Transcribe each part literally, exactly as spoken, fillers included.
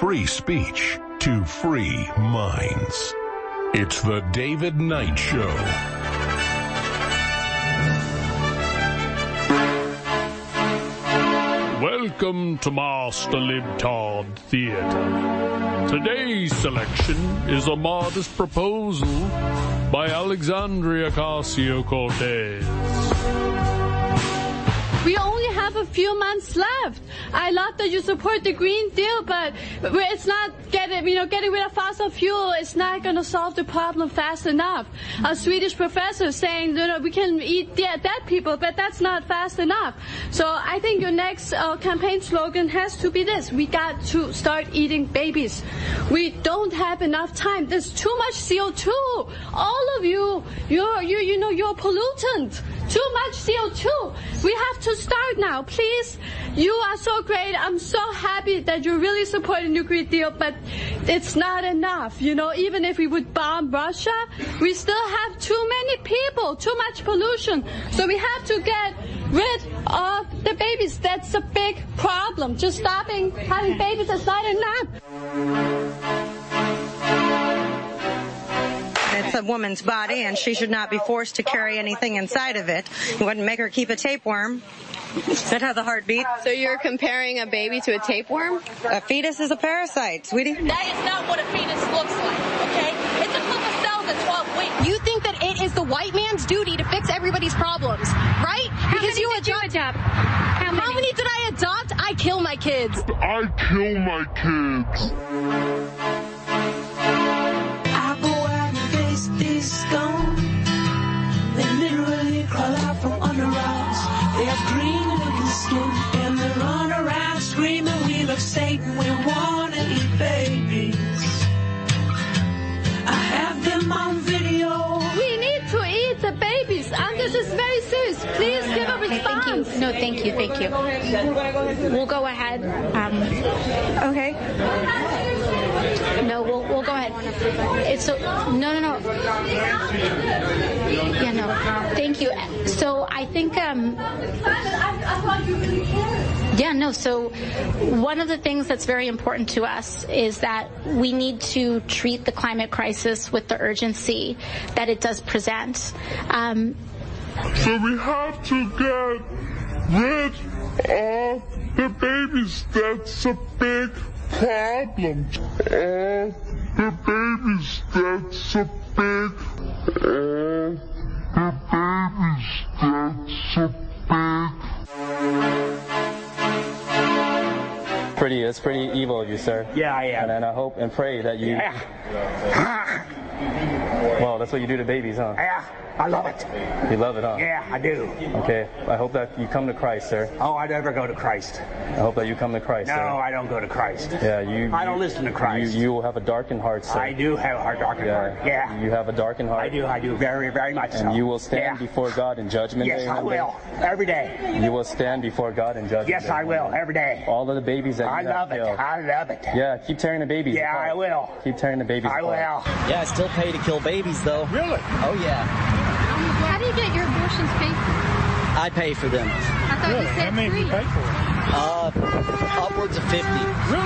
free speech to free minds. It's the David Knight Show. Welcome to Master Libtard Theater. Today's selection is a modest proposal by Alexandria Ocasio-Cortez. We only have a few months left. I love that you support the Green Deal, but it's not getting, you know, getting rid of fossil fuel. It's not going to solve the problem fast enough. A Swedish professor saying, you know, we can eat dead, dead people, but that's not fast enough. So I think your next uh, campaign slogan has to be this: we got to start eating babies. We don't have enough time. There's too much C O two. All of you, you're, you, you know, you're pollutant. Too much C O two. We have to start now, please. You are so great. I'm so happy that you're really supporting the Green Deal, but it's not enough. You know, even if we would bomb Russia, we still have too many people, too much pollution. So we have to get rid of the babies. That's a big problem. Just stopping having babies is not enough. It's a woman's body, and she should not be forced to carry anything inside of it. You wouldn't make her keep a tapeworm that has a heartbeat. So you're comparing a baby to a tapeworm? A fetus is a parasite, sweetie. That is not what a fetus looks like, okay? It's a clip of cells at twelve weeks. You think that it is the white man's duty to fix everybody's problems, right? How because many you did adopt. you adopt? How many? How many did I adopt? I kill my kids. I kill my kids. Gone. They literally crawl out from under rocks. They have green looking skin and they run around screaming, we love Satan, we wanna eat babies. I have them on video. We need to eat the babies, and this is very serious. Please give a response. Okay, thank you. No, thank you, thank you. We'll go ahead. Um, okay. No, we'll we'll go ahead. It's so no no no. Yeah, no. Thank you. So I think um. Yeah, no. So one of the things that's very important to us is that we need to treat the climate crisis with the urgency that it does present. Um, so we have to get rid of the babies. That's a big problem. Uh, the babies, that's a big. Uh, the babies, that's a big. Pretty, it's pretty evil of you, sir. Yeah, I am. And, and I hope and pray that you. Yeah. Well, that's what you do to babies, huh? Yeah. I love it. You love it, huh? Yeah, I do. Okay. I hope that you come to Christ, sir. Oh, I never go to Christ. I hope that you come to Christ, no, sir. No, I don't go to Christ. Yeah, you... I don't you, listen to Christ. You, you will have a darkened heart, sir. I do have a darkened yeah. heart. Yeah. You have a darkened heart. I do, I do. Very, very much and so. And you will stand yeah. before God in judgment yes, day. Yes, I will. Day. Every day. You will stand before God in judgment yes, day. Yes, I will. Every day. All of the babies that I you love have it. killed. I love it. Yeah, keep tearing the babies Yeah, apart. I will. Keep tearing the babies I apart. will. Yeah, I still pay to kill babies, though. Really? Oh, yeah. How do you get your abortions paid for? I pay for them. I thought really? you said How many free. do you pay for? Uh, upwards of fifty.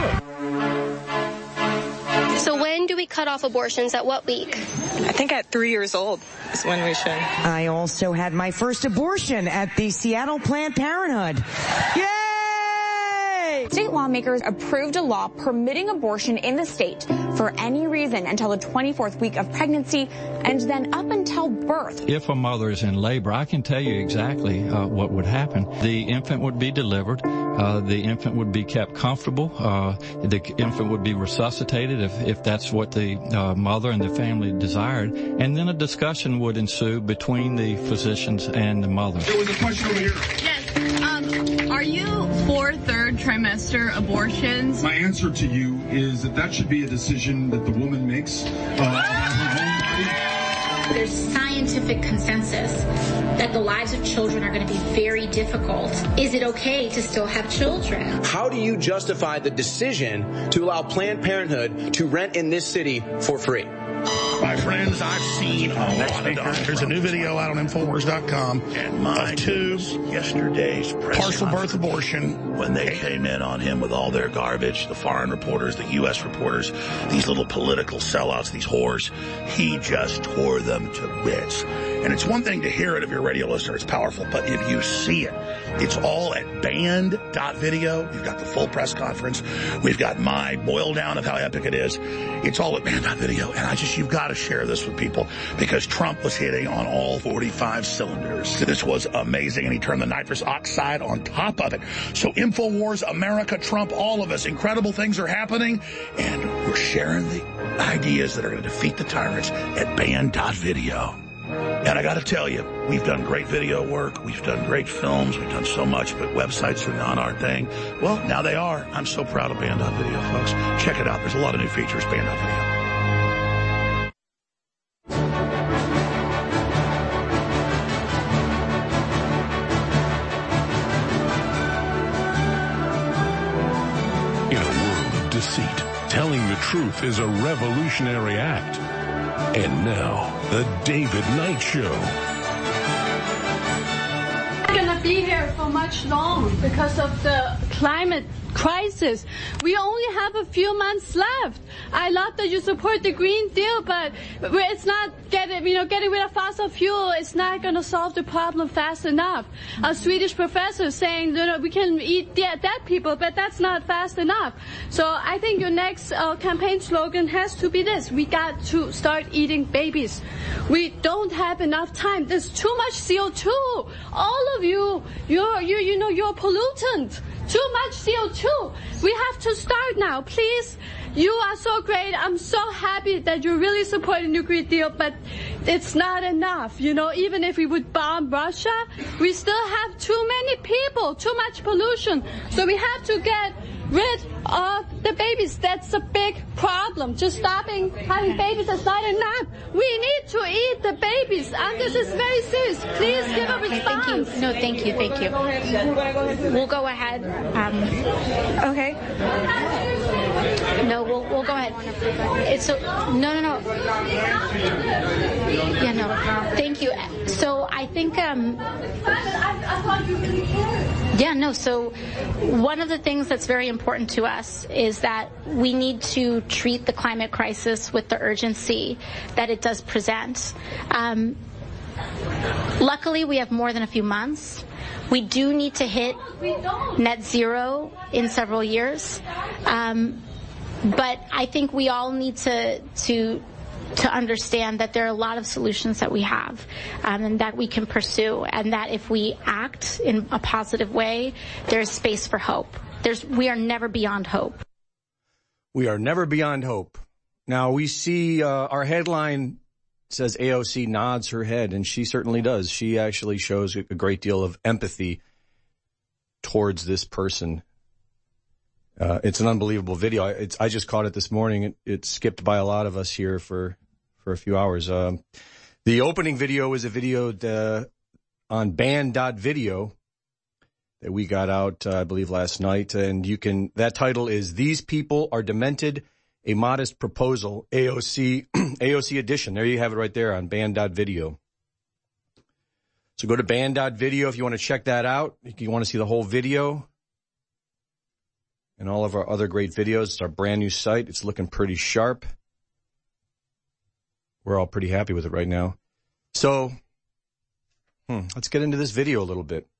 Really? So when do we cut off abortions? At what week? I think at three years old is when we should. I also had my first abortion at the Seattle Planned Parenthood. Yay! State lawmakers approved a law permitting abortion in the state for any reason until the twenty-fourth week of pregnancy and then up until birth. If a mother is in labor, I can tell you exactly uh, what would happen. The infant would be delivered. Uh, the infant would be kept comfortable. Uh, the infant would be resuscitated if, if that's what the uh, mother and the family desired. And then a discussion would ensue between the physicians and the mother. There was a question over here. Yes. Um, are you for third trimester abortions? My answer to you is that that should be a decision that the woman makes uh, about her own body. There's scientific consensus that the lives of children are going to be very difficult. Is it okay to still have children? How do you justify the decision to allow Planned Parenthood to rent in this city for free? My friends, I've seen a lot of doctors. There's a new video out on Infowars dot com of two yesterday's partial birth abortion. When they came in on him with all their garbage, the foreign reporters, the U S reporters, these little political sellouts, these whores, he just tore them to bits. And it's one thing to hear it if you're a radio listener, it's powerful, but if you see it, it's all at band dot video. You've got the full press conference. We've got my boil down of how epic it is. It's all at band dot video. And I just, you've got to share this with people because Trump was hitting on all forty-five cylinders. This was amazing. And he turned the nitrous oxide on top of it. So InfoWars, America, Trump, all of us, incredible things are happening. And we're sharing the ideas that are going to defeat the tyrants at band dot video. And I got to tell you, we've done great video work. We've done great films. We've done so much, but websites are not our thing. Well, now they are. I'm so proud of band dot video, folks. Check it out. There's a lot of new features, band dot video. In a world of deceit, telling the truth is a revolutionary act. And now, the David Knight Show. I'm not going to be here for much long because of the climate crisis. We only have a few months left. I love that you support the Green Deal, but it's not getting, you know, getting rid of fossil fuel. It's not going to solve the problem fast enough. A Swedish professor saying, you know, we can eat dead, dead people, but that's not fast enough. So I think your next uh, campaign slogan has to be this: we got to start eating babies. We don't have enough time. There's too much C O two. All of you, you're, you, you know, you're a pollutant. Too much C O two. We have to start now, please. You are so great. I'm so happy that you're really supporting the Green Deal, but it's not enough. You know, even if we would bomb Russia, we still have too many people, too much pollution. So we have to get rid of the babies. That's a big problem. Just stopping having babies is not enough. We need to eat the babies, and this is very serious. Please give a response. Okay, thank you. No, thank you, thank you. We'll go ahead. Um, okay. No, we'll we'll go ahead. It's so no, no, no. Yeah, no. Thank you. So I think. Um, yeah, no. So one of the things that's very important to us is that we need to treat the climate crisis with the urgency that it does present. Um, luckily, we have more than a few months. We do need to hit net zero in several years. Um, but I think we all need to to to understand that there are a lot of solutions that we have um, and that we can pursue, and that if we act in a positive way, there's space for hope. There's we are never beyond hope. We are never beyond hope. Now, we see uh, our headline says A O C nods her head, and she certainly does. She actually shows a great deal of empathy towards this person. Uh, it's an unbelievable video. It's, I just caught it this morning. It, it skipped by a lot of us here for, for a few hours. Um, the opening video is a video uh, on band dot video that we got out, uh, I believe, last night. And you can, that title is These People Are Demented, A Modest Proposal, A O C, A O C edition. There you have it right there on band dot video. So go to band dot video if you want to check that out. If you want to see the whole video and all of our other great videos. It's our brand new site. It's looking pretty sharp. We're all pretty happy with it right now. So hmm, let's get into this video a little bit.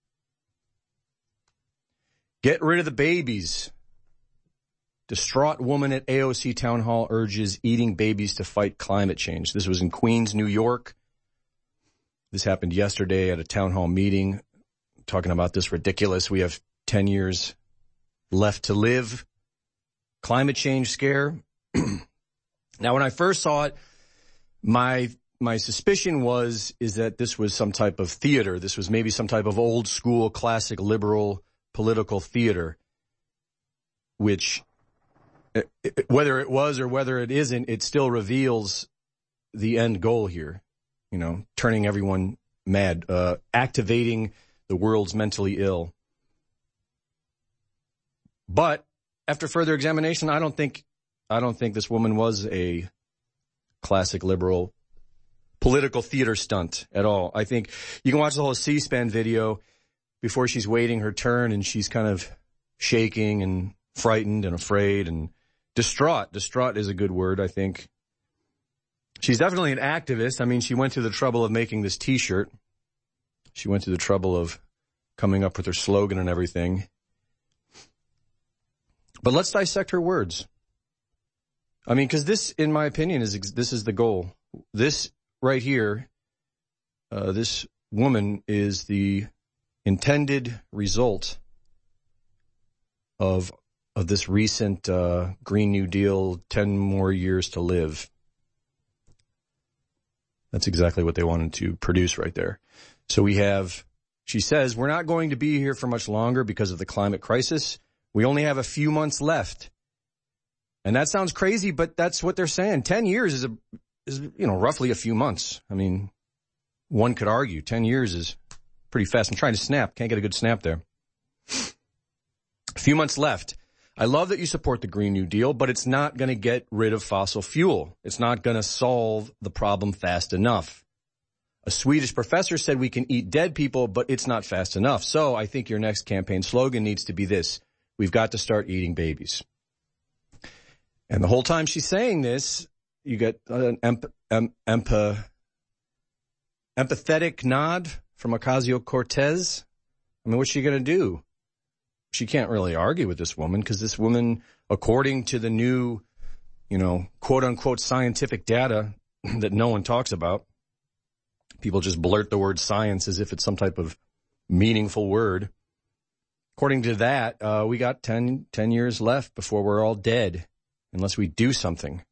Get rid of the babies. Distraught woman at A O C Town Hall urges eating babies to fight climate change. This was in Queens, New York. This happened yesterday at a town hall meeting, talking about this ridiculous. We have ten years left to live. Climate change scare. Now, when I first saw it, my my suspicion was is that this was some type of theater. This was maybe some type of old school, classic liberal political theater, which, whether it was or whether it isn't, it still reveals the end goal here. You know, turning everyone mad, uh, activating the world's mentally ill. But after further examination, I don't think, I don't think this woman was a classic liberal political theater stunt at all. I think you can watch the whole C-SPAN video before she's waiting her turn, and she's kind of shaking and frightened and afraid and distraught. Distraught is a good word, I think. She's definitely an activist. I mean, she went through the trouble of making this T-shirt. She went through the trouble of coming up with her slogan and everything. But let's dissect her words. I mean, because this, in my opinion, is this is the goal. This right here, uh, this woman is the intended result of of this recent uh, Green New Deal, ten more years to live. That's exactly what they wanted to produce right there. So we have, she says, we're not going to be here for much longer because of the climate crisis. We only have a few months left. And that sounds crazy, but that's what they're saying. Ten years is, a, is you know, roughly a few months. I mean, one could argue ten years is pretty fast. I'm trying to snap. Can't get a good snap there. A few months left. I love that you support the Green New Deal, but it's not going to get rid of fossil fuel. It's not going to solve the problem fast enough. A Swedish professor said we can eat dead people, but it's not fast enough. So I think your next campaign slogan needs to be this: we've got to start eating babies. And the whole time she's saying this, you get an emp- em- emp- empathetic nod from Ocasio-Cortez. I mean, what's she going to do? She can't really argue with this woman because this woman, according to the new, you know, quote unquote scientific data that no one talks about, people just blurt the word science as if it's some type of meaningful word. According to that, uh, we got ten, ten years left before we're all dead unless we do something.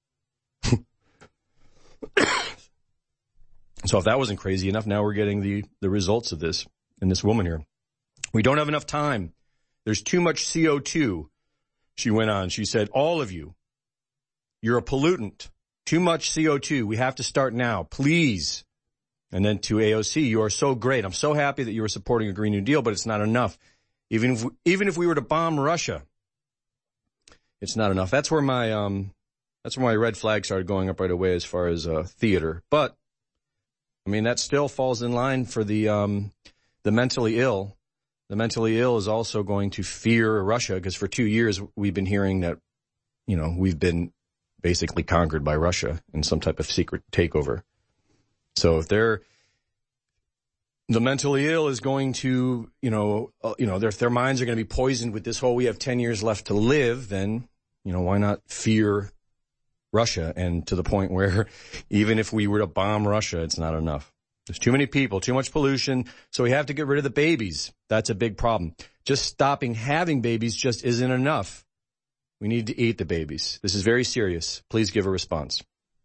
So if that wasn't crazy enough, now we're getting the, the results of this in this woman here. We don't have enough time. There's too much C O two, she went on. She said, all of you, you're a pollutant. Too much C O two. We have to start now, please. And then to A O C, you are so great. I'm so happy that you are supporting a Green New Deal, but it's not enough. Even if, even if we were to bomb Russia, it's not enough. That's where my, um, that's where my red flag started going up right away as far as, uh, theater. But, I mean, that still falls in line for the, um, the mentally ill. The mentally ill is also going to fear Russia because for two years we've been hearing that, you know, we've been basically conquered by Russia in some type of secret takeover. So if they're, the mentally ill is going to, you know, uh, you know, their, their minds are going to be poisoned with this whole, we have ten years left to live, then, you know, why not fear Russia? And to the point where even if we were to bomb Russia, it's not enough. There's too many people, too much pollution, so we have to get rid of the babies. That's a big problem. Just stopping having babies just isn't enough. We need to eat the babies. This is very serious. Please give a response.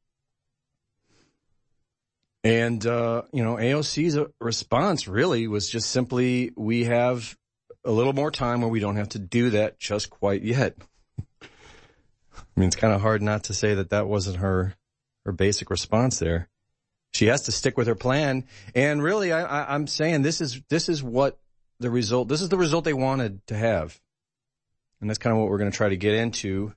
And, uh, you know, A O C's response really was just simply, we have a little more time where we don't have to do that just quite yet. I mean, it's kind of hard not to say that that wasn't her, her basic response there. She has to stick with her plan. And really, I, I, I'm saying this is, this is what the result, this is the result they wanted to have. And that's kind of what we're going to try to get into,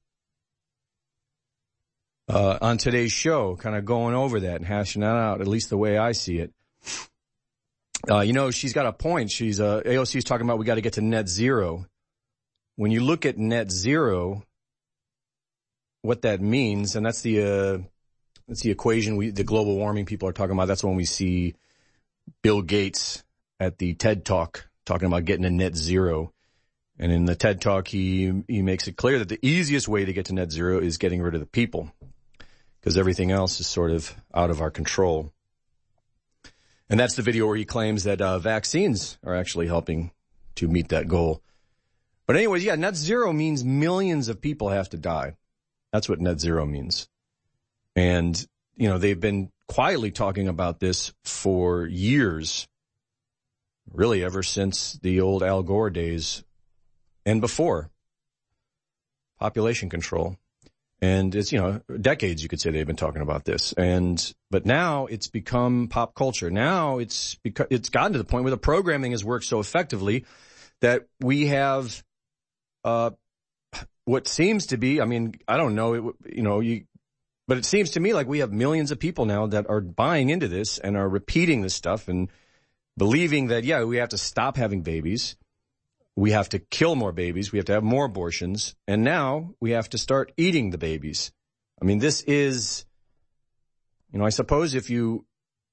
uh, on today's show, kind of going over that and hashing that out, at least the way I see it. Uh, you know, she's got a point. She's, uh, A O C is talking about we got to get to net zero. When you look at net zero, what that means, and that's the, uh, That's the equation we, the global warming people are talking about. That's when we see Bill Gates at the TED Talk talking about getting to net zero. And in the TED Talk, he, he makes it clear that the easiest way to get to net zero is getting rid of the people because everything else is sort of out of our control. And that's the video where he claims that uh, vaccines are actually helping to meet that goal. But anyways, yeah, net zero means millions of people have to die. That's what net zero means. And, you know, they've been quietly talking about this for years, really ever since the old Al Gore days and before. Population control. And it's, you know, decades you could say they've been talking about this. And, but now it's become pop culture. Now it's because it's gotten to the point where the programming has worked so effectively that we have, uh, what seems to be, I mean, I don't know, it, you know, you, But it seems to me like we have millions of people now that are buying into this and are repeating this stuff and believing that, yeah, we have to stop having babies. We have to kill more babies. We have to have more abortions. And now we have to start eating the babies. I mean, this is, you know, I suppose if you,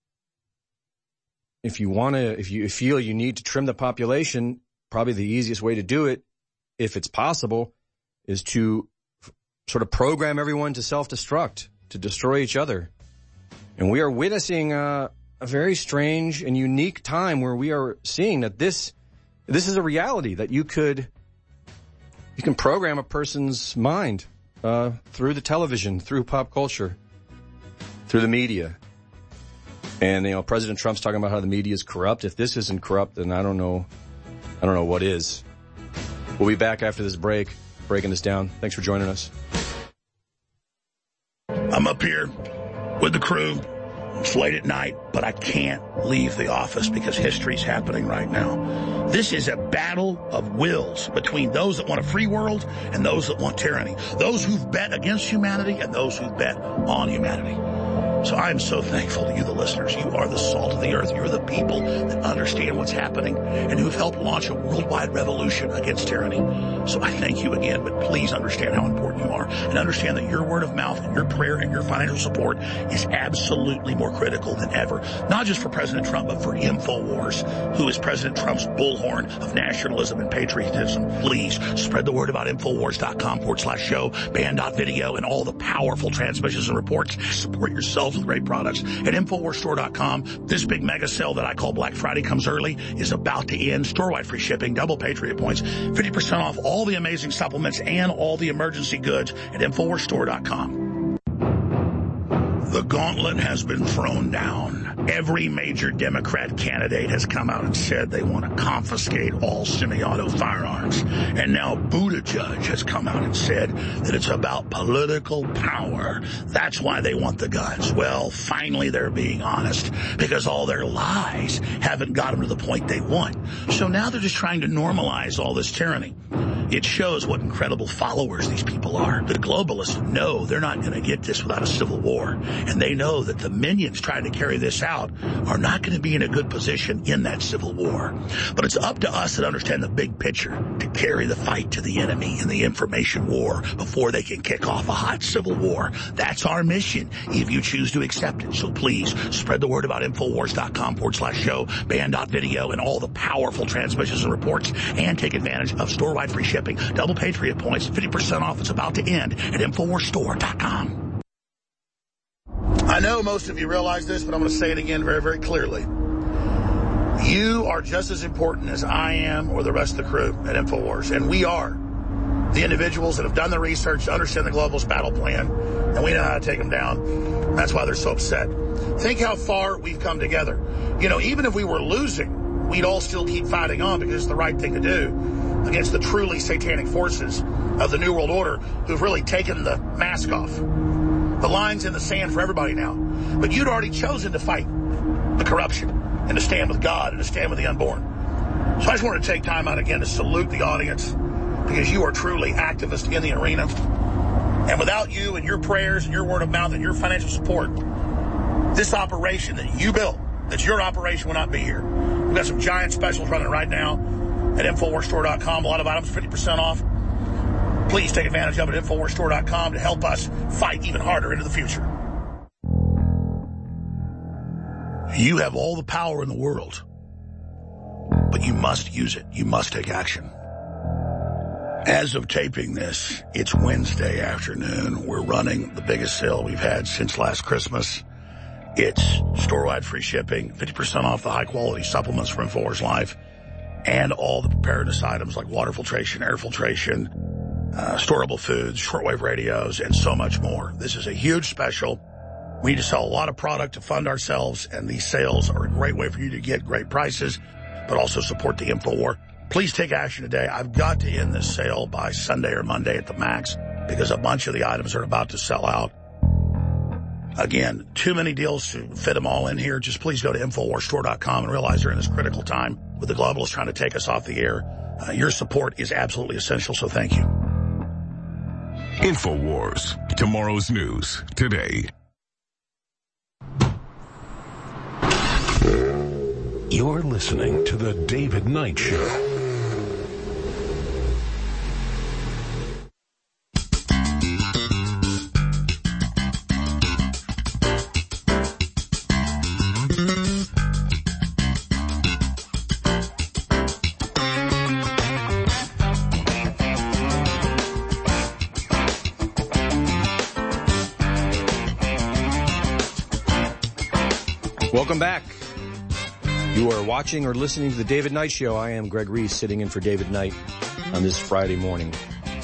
if you want to, if you feel you need to trim the population, probably the easiest way to do it, if it's possible, is to f- sort of program everyone to self-destruct, to destroy each other. And we are witnessing uh, a very strange and unique time where we are seeing that this this is a reality, that you could you can program a person's mind uh, through the television, through pop culture, through the media. And, you know, President Trump's talking about how the media is corrupt. If this isn't corrupt, then I don't know, I don't know what is. We'll be back after this break, breaking this down. Thanks for joining us. I'm up here with the crew. It's late at night, but I can't leave the office because history's happening right now. This is a battle of wills between those that want a free world and those that want tyranny. Those who've bet against humanity and those who've bet on humanity. So I'm so thankful to you, the listeners. You are the salt of the earth. You're the people that understand what's happening and who've helped launch a worldwide revolution against tyranny. So I thank you again, but please understand how important you are and understand that your word of mouth and your prayer and your financial support is absolutely more critical than ever. Not just for President Trump, but for InfoWars, who is President Trump's bullhorn of nationalism and patriotism. Please spread the word about InfoWars.com forward slash show, band.video, and all the powerful transmissions and reports. Support yourself with great products at InfoWars Store dot com. This big mega sale that I call Black Friday comes early is about to end. Store-wide free shipping, double Patriot points, fifty percent off all the amazing supplements and all the emergency goods at InfoWars Store dot com. The gauntlet has been thrown down. Every major Democrat candidate has come out and said they want to confiscate all semi-auto firearms. And now Buttigieg has come out and said that it's about political power. That's why they want the guns. Well, finally they're being honest, because all their lies haven't got them to the point they want. So now they're just trying to normalize all this tyranny. It shows what incredible followers these people are. The globalists know they're not going to get this without a civil war. And they know that the minions trying to carry this out are not going to be in a good position in that civil war. But it's up to us that understand the big picture to carry the fight to the enemy in the information war before they can kick off a hot civil war. That's our mission if you choose to accept it. So please spread the word about InfoWars.com forward slash show, band.video, and all the powerful transmissions and reports, and take advantage of store-wide free shipping, double Patriot points, fifty percent off. It's about to end at InfoWars Store dot com. I know most of you realize this, but I'm going to say it again very, very clearly. You are just as important as I am or the rest of the crew at InfoWars, and we are the individuals that have done the research to understand the globalist battle plan, and we know how to take them down. That's why they're so upset. Think how far we've come together. You know, even if we were losing, we'd all still keep fighting on because it's the right thing to do against the truly satanic forces of the New World Order who've really taken the mask off. The line's in the sand for everybody now. But you'd already chosen to fight the corruption and to stand with God and to stand with the unborn. So I just wanted to take time out again to salute the audience, because you are truly activists in the arena. And without you and your prayers and your word of mouth and your financial support, this operation that you built, that's your operation, will not be here. We've got some giant specials running right now at InfoWars Store dot com. A lot of items fifty percent off. Please take advantage of it at InfoWars Store dot com to help us fight even harder into the future. You have all the power in the world, but you must use it. You must take action. As of taping this, it's Wednesday afternoon. We're running the biggest sale we've had since last Christmas. It's store-wide free shipping, fifty percent off the high-quality supplements from InfoWars Life, and all the preparedness items like water filtration, air filtration, Uh, storable foods, shortwave radios, and so much more. This is a huge special. We need to sell a lot of product to fund ourselves, and these sales are a great way for you to get great prices, but also support the InfoWar. Please take action today. I've got to end this sale by Sunday or Monday at the max, because a bunch of the items are about to sell out. Again, too many deals to fit them all in here. Just please go to InfoWars Store dot com and realize they're in this critical time with the globalists trying to take us off the air. Uh, your support is absolutely essential, so thank you. InfoWars. Tomorrow's news today. You're listening to The David Knight Show. Welcome back. You are watching or listening to The David Knight Show. I am Greg Reese, sitting in for David Knight on this Friday morning.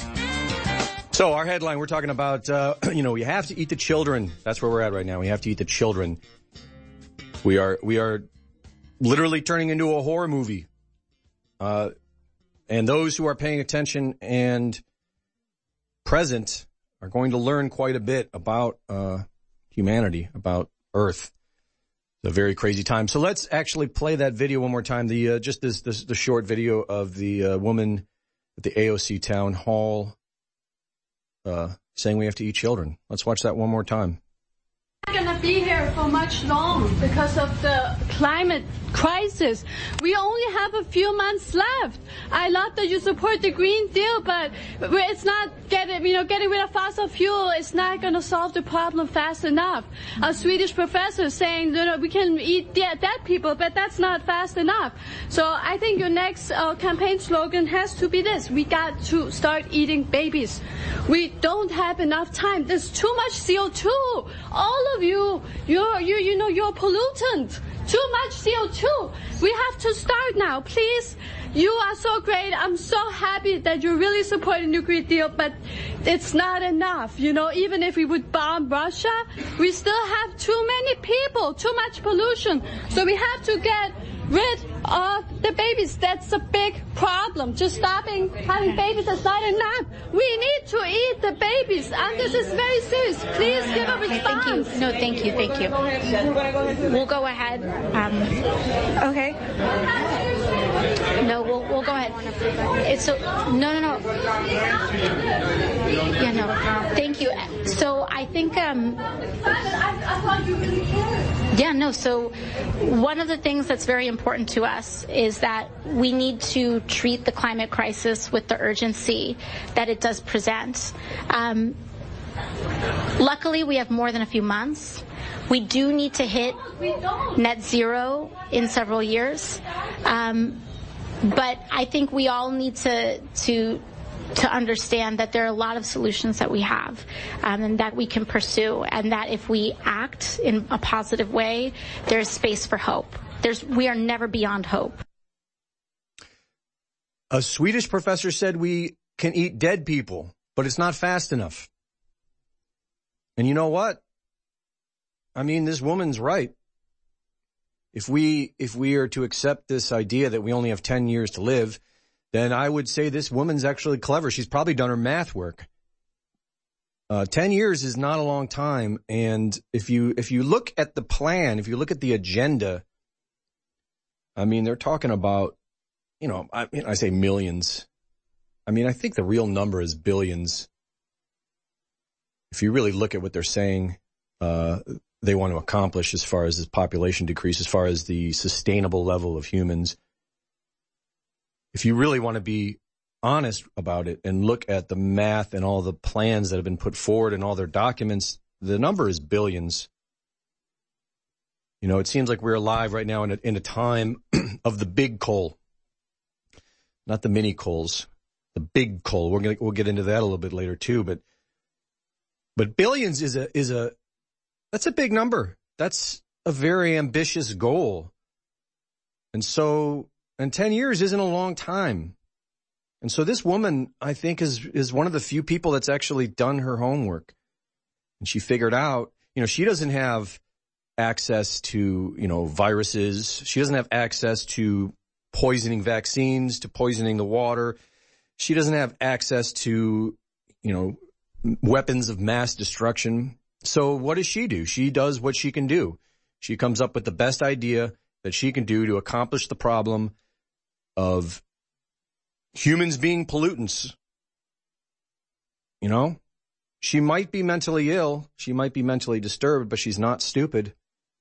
So our headline, we're talking about, uh, you know, we have to eat the children. That's where we're at right now. We have to eat the children. We are, we are literally turning into a horror movie. Uh, and those who are paying attention and present are going to learn quite a bit about, uh, humanity, about Earth. It's a very crazy time. So let's actually play that video one more time. The uh, just this, this the short video of the uh, woman at the A O C town hall uh, saying we have to eat children. Let's watch that one more time. We're not going to be here for much long because of the climate crisis. We only have a few months left. I love that you support the Green Deal, but it's not getting, you know, getting rid of fossil fuel. It's not going to solve the problem fast enough. A Swedish professor saying, you know, we can eat dead, dead people, but that's not fast enough. So I think your next uh, campaign slogan has to be this: we got to start eating babies. We don't have enough time. There's too much C O two. All of you, you're, you, you know, you're pollutant. Too much C O two. We have to start now, please. You are so great. I'm so happy that you're really supporting the Green Deal, but it's not enough. You know, even if we would bomb Russia, we still have too many people, too much pollution. So we have to get rid of the babies. That's a big problem. Just stopping having babies is not enough. We need to eat the babies, and this is very serious. Please give a response. Thank you. No, thank you, thank you. We'll go ahead. Um, okay. No, we'll we'll go ahead. It's so no, no, no. Yeah, no. Thank you. So I think. Um, yeah, no. So one of the things that's very important to us is that we need to treat the climate crisis with the urgency that it does present. Um, luckily, we have more than a few months. We do need to hit net zero in several years. Um, but I think we all need to, to, to understand that there are a lot of solutions that we have, um, and that we can pursue, and that if we act in a positive way, there's space for hope. There's, we are never beyond hope. A Swedish professor said we can eat dead people, but it's not fast enough. And you know what? I mean, this woman's right. If we, if we are to accept this idea that we only have ten years to live, then I would say this woman's actually clever. She's probably done her math work. Uh, ten years is not a long time. And if you, if you look at the plan, if you look at the agenda, I mean, they're talking about, you know, I mean, I say millions. I mean, I think the real number is billions. If you really look at what they're saying, uh, they want to accomplish as far as this population decrease, as far as the sustainable level of humans. If you really want to be honest about it and look at the math and all the plans that have been put forward and all their documents, the number is billions. You know, it seems like we're alive right now in a, in a time of the big coal, not the mini coals, the big coal. We're gonna, we'll get into that a little bit later too, but, but billions is a, is a, that's a big number. That's a very ambitious goal. And so, and ten years isn't a long time. And so this woman, I think, is, is one of the few people that's actually done her homework. And she figured out, you know, she doesn't have access to, you know, viruses. She doesn't have access to poisoning vaccines, to poisoning the water. She doesn't have access to, you know, weapons of mass destruction. So what does she do? She does what she can do. She comes up with the best idea that she can do to accomplish the problem of humans being pollutants. You know? She might be mentally ill. She might be mentally disturbed, but she's not stupid.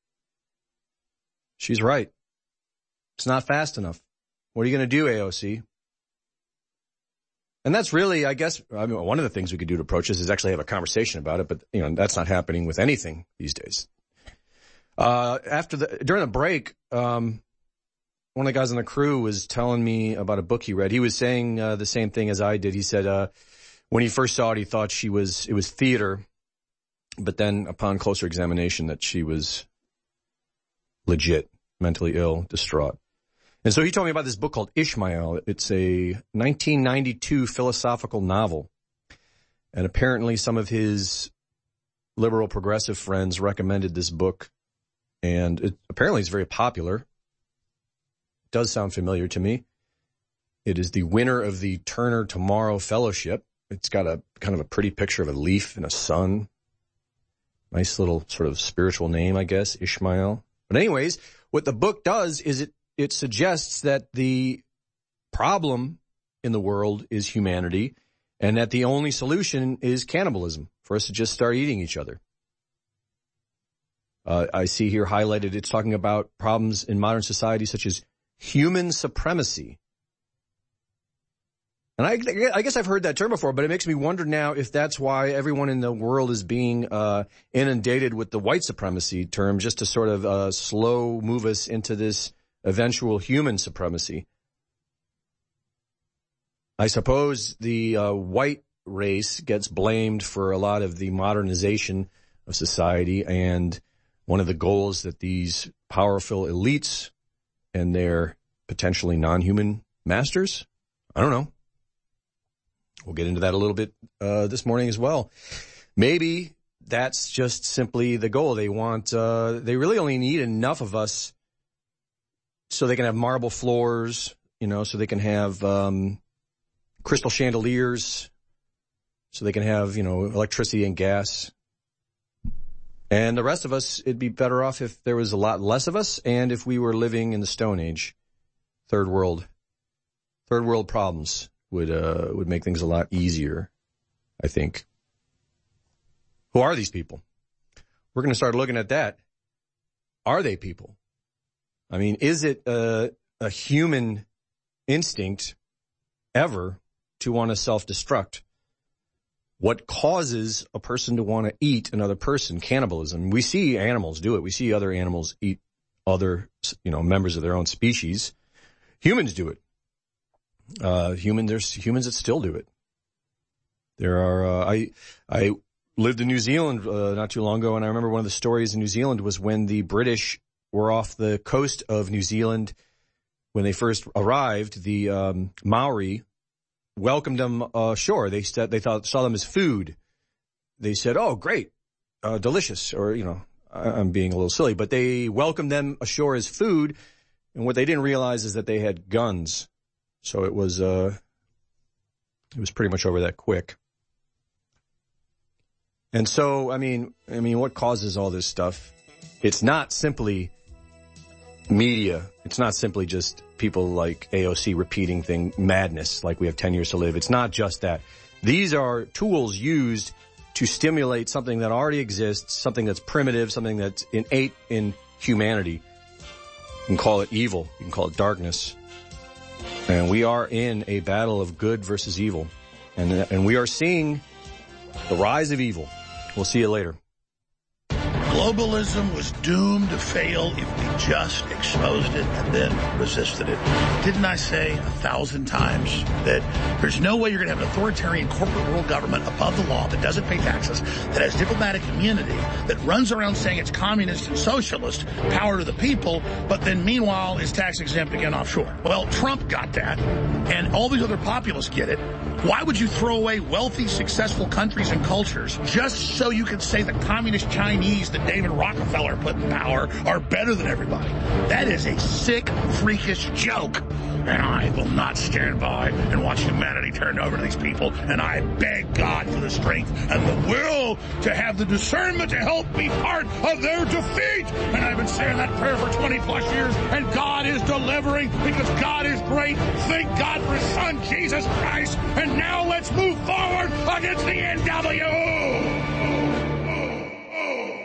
She's right. It's not fast enough. What are you going to do, A O C? And that's really, I guess, I mean, one of the things we could do to approach this is actually have a conversation about it, but, you know, that's not happening with anything these days. Uh, after the, during the break, um, one of the guys on the crew was telling me about a book he read. He was saying, uh, the same thing as I did. He said, uh, when he first saw it, he thought she was, it was theater, but then upon closer examination that she was legit, mentally ill, distraught. And so he told me about this book called Ishmael. It's a nineteen ninety-two philosophical novel. And apparently some of his liberal progressive friends recommended this book. And it apparently it's very popular. It does sound familiar to me. It is the winner of the Turner Tomorrow Fellowship. It's got a kind of a pretty picture of a leaf and a sun. Nice little sort of spiritual name, I guess, Ishmael. But anyways, what the book does is it It suggests that the problem in the world is humanity and that the only solution is cannibalism, for us to just start eating each other. Uh, I see here highlighted, it's talking about problems in modern society such as human supremacy. And I, I guess I've heard that term before, but it makes me wonder now if that's why everyone in the world is being uh, inundated with the white supremacy term, just to sort of uh, slow move us into this eventual human supremacy. I suppose the uh, white race gets blamed for a lot of the modernization of society, and one of the goals that these powerful elites and their potentially non-human masters, I don't know. We'll get into that a little bit uh, this morning as well. Maybe that's just simply the goal. They want, uh, they really only need enough of us so they can have marble floors, you know, so they can have um, crystal chandeliers, so they can have, you know, electricity and gas. And the rest of us, it'd be better off if there was a lot less of us and if we were living in the Stone Age. Third world. Third world problems would uh, would make things a lot easier, I think. Who are these people? We're going to start looking at that. Are they people? I mean, is it a, a human instinct ever to want to self-destruct? What causes a person to want to eat another person? Cannibalism. We see animals do it. We see other animals eat other, you know, members of their own species. Humans do it. Uh, human, there's humans that still do it. There are, uh, I, I lived in New Zealand, uh, not too long ago, and I remember one of the stories in New Zealand was when the British were off the coast of New Zealand. When they first arrived, the, um, Maori welcomed them ashore. They said, they thought, saw them as food. They said, oh, great, uh, delicious, or, you know, I, I'm being a little silly, but they welcomed them ashore as food. And what they didn't realize is that they had guns. So it was, uh, it was pretty much over that quick. And so, I mean, I mean, what causes all this stuff? It's not simply media. It's not simply just people like A O C repeating thing, madness, like we have ten years to live. It's not just that. These are tools used to stimulate something that already exists, something that's primitive, something that's innate in humanity. You can call it evil. You can call it darkness. And we are in a battle of good versus evil. And, and we are seeing the rise of evil. We'll see you later. Globalism was doomed to fail if we just exposed it and then resisted it. Didn't I say a thousand times that there's no way you're going to have an authoritarian corporate world government above the law that doesn't pay taxes, that has diplomatic immunity, that runs around saying it's communist and socialist, power to the people, but then meanwhile is tax exempt again offshore? Well, Trump got that, and all these other populists get it. Why would you throw away wealthy, successful countries and cultures just so you could say the communist Chinese that David Rockefeller put in power are better than everybody? That is a sick, freakish joke. And I will not stand by and watch humanity turn over to these people. And I beg God for the strength and the will to have the discernment to help be part of their defeat. And I've been saying that prayer for twenty plus years, and God is delivering because God is great. Thank God for His Son, Jesus Christ. And now let's move forward against the N W O.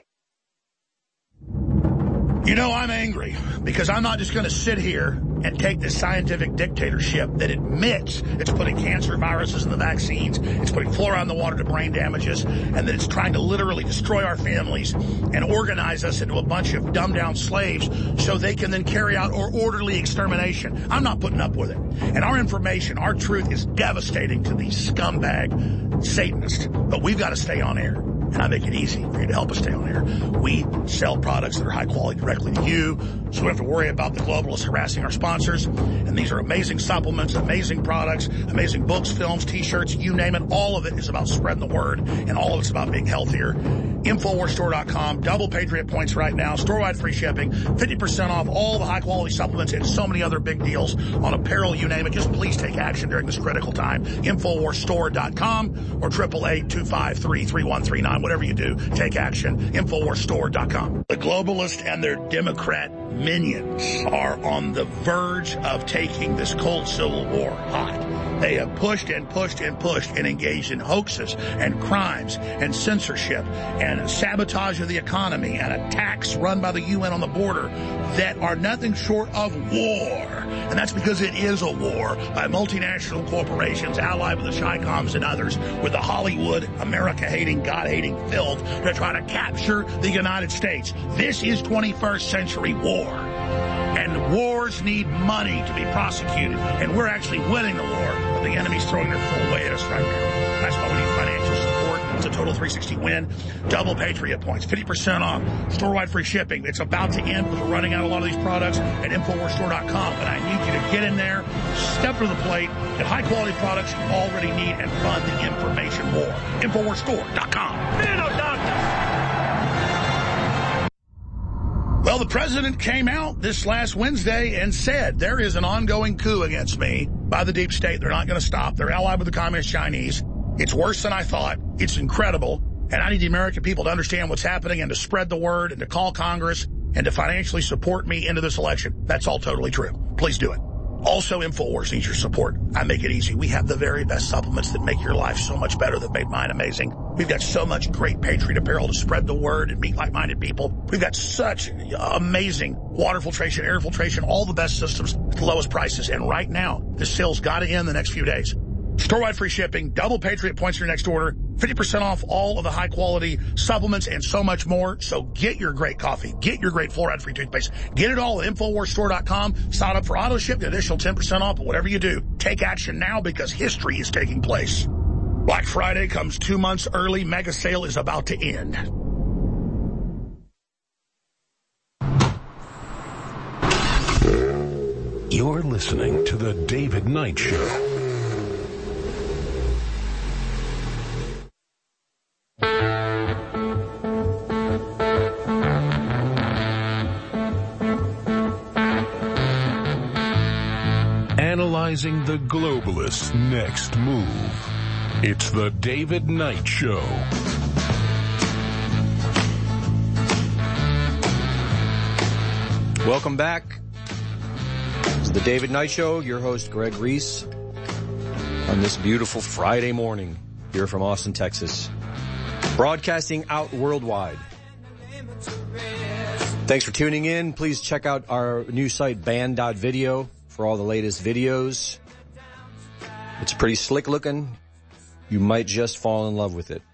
You know, I'm angry because I'm not just going to sit here and take this scientific dictatorship that admits it's putting cancer viruses in the vaccines, it's putting fluoride in the water to brain damages, and that it's trying to literally destroy our families and organize us into a bunch of dumbed-down slaves so they can then carry out our orderly extermination. I'm not putting up with it. And our information, our truth is devastating to these scumbag Satanists. But we've got to stay on air. And I make it easy for you to help us stay on air. We sell products that are high quality directly to you, so we don't have to worry about the globalists harassing our sponsors. And these are amazing supplements, amazing products, amazing books, films, T-shirts, you name it. All of it is about spreading the word, and all of it's about being healthier. Infowars Store dot com, double Patriot points right now, store-wide free shipping, fifty percent off all the high-quality supplements, and so many other big deals on apparel, you name it. Just please take action during this critical time. Infowars Store dot com or eight eight eight, two five three, three one three nine. Whatever you do, take action. Infowars Store dot com. The globalists and their Democrat minions are on the verge of taking this cold civil war hot. They have pushed and pushed and pushed and engaged in hoaxes and crimes and censorship and sabotage of the economy and attacks run by the U N on the border that are nothing short of war. And that's because it is a war by multinational corporations allied with the Chi-Coms and others with the Hollywood, America-hating, God-hating filth to try to capture the United States. This is twenty-first century war. And wars need money to be prosecuted. And we're actually winning the war, but the enemy's throwing their full weight at us right now. That's why we need financial support. It's a total three sixty win. Double Patriot points, fifty percent off. Store-wide free shipping. It's about to end because we're running out of a lot of these products at Infowars Store dot com. But I need you to get in there, step to the plate, get high-quality products you already need, and fund the information war. Infowars Store dot com. Man, oh, doctor. Well, the president came out this last Wednesday and said there is an ongoing coup against me by the deep state. They're not going to stop. They're allied with the communist Chinese. It's worse than I thought. It's incredible. And I need the American people to understand what's happening and to spread the word and to call Congress and to financially support me into this election. That's all totally true. Please do it. Also, InfoWars needs your support. I make it easy. We have the very best supplements that make your life so much better, that made mine amazing. We've got so much great Patriot apparel to spread the word and meet like-minded people. We've got such amazing water filtration, air filtration, all the best systems at the lowest prices. And right now, this sale's got to end the next few days. Store-wide free shipping, double Patriot points for your next order, fifty percent off all of the high-quality supplements, and so much more. So get your great coffee, get your great fluoride-free toothpaste, get it all at Infowars Store dot com. Sign up for auto ship, the additional ten percent off, but whatever you do, take action now because history is taking place. Black Friday comes two months early. Mega sale is about to end. You're listening to The David Knight Show. Analyzing the globalists' next move. It's The David Knight Show. Welcome back. It's The David Knight Show. Your host, Greg Reese, on this beautiful Friday morning here from Austin, Texas. Broadcasting out worldwide. Thanks for tuning in. Please check out our new site, band dot video, for all the latest videos. It's pretty slick looking. You might just fall in love with it.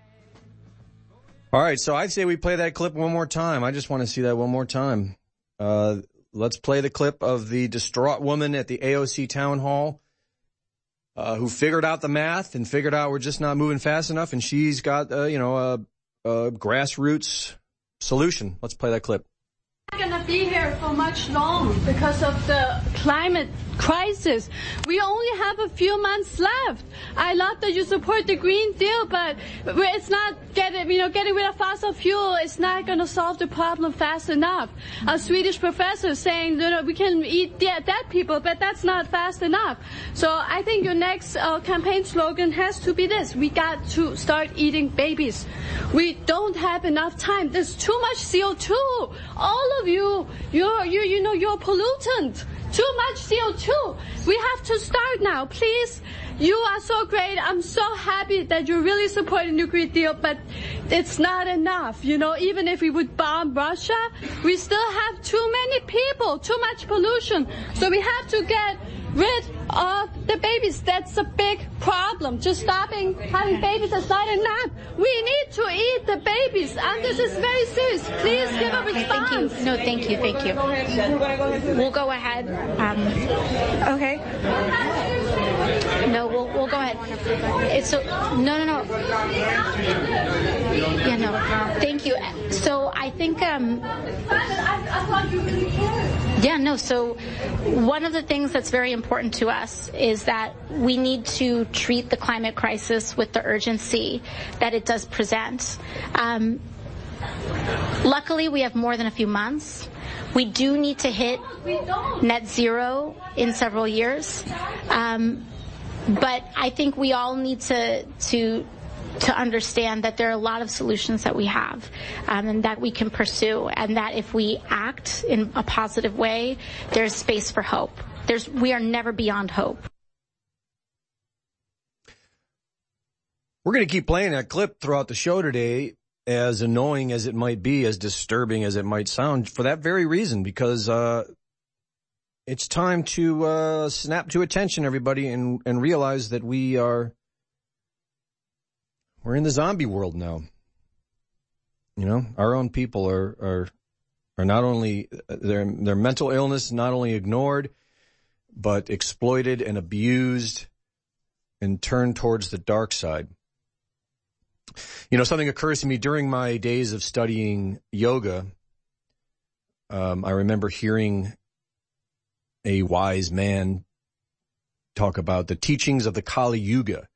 All right, so I'd say we play that clip one more time. I just want to see that one more time. Uh, let's play the clip of the distraught woman at the A O C town hall uh, who figured out the math and figured out we're just not moving fast enough, and she's got, uh, you know, a, a grassroots solution. Let's play that clip. Not going to be here for much long because of the climate crisis. We only have a few months left. I love that you support the Green Deal, but it's not getting, you know, getting rid of fossil fuel. It's not going to solve the problem fast enough. A Swedish professor saying, you know, we can eat dead, dead people, but that's not fast enough. So I think your next uh, campaign slogan has to be this: we got to start eating babies. We don't have enough time. There's too much C O two. All of you, you're, you, you know, you're pollutant. Too much C O two. We have to start now, please. You are so great. I'm so happy that you're really supporting the Green Deal, but it's not enough. You know, even if we would bomb Russia, we still have too many people, too much pollution. So we have to get rid of the babies. That's a big problem. Just stopping having babies is not enough. We need to eat the babies, and this is very serious. Please give a response. Thank you. No, thank you, thank you. We'll go ahead. Um, okay. No, we'll we'll go ahead. It's so no, no, no. Yeah, no. Thank you. So I think. Um, yeah, no. So one of the things that's very important to us is that we need to treat the climate crisis with the urgency that it does present. Um, luckily, we have more than a few months. We do need to hit net zero in several years. Um, but I think we all need to, to, to understand that there are a lot of solutions that we have, um, and that we can pursue, and that if we act in a positive way, there's space for hope. There's, we are never beyond hope. We're going to keep playing that clip throughout the show today, as annoying as it might be, as disturbing as it might sound, for that very reason, because uh it's time to uh snap to attention, everybody, and, and realize that we are, we're in the zombie world now. You know, our own people are, are, are not only, their, their mental illness not only ignored, but exploited and abused and turned towards the dark side. You know, something occurs to me during my days of studying yoga. Um, I remember hearing a wise man talk about the teachings of the Kali Yuga.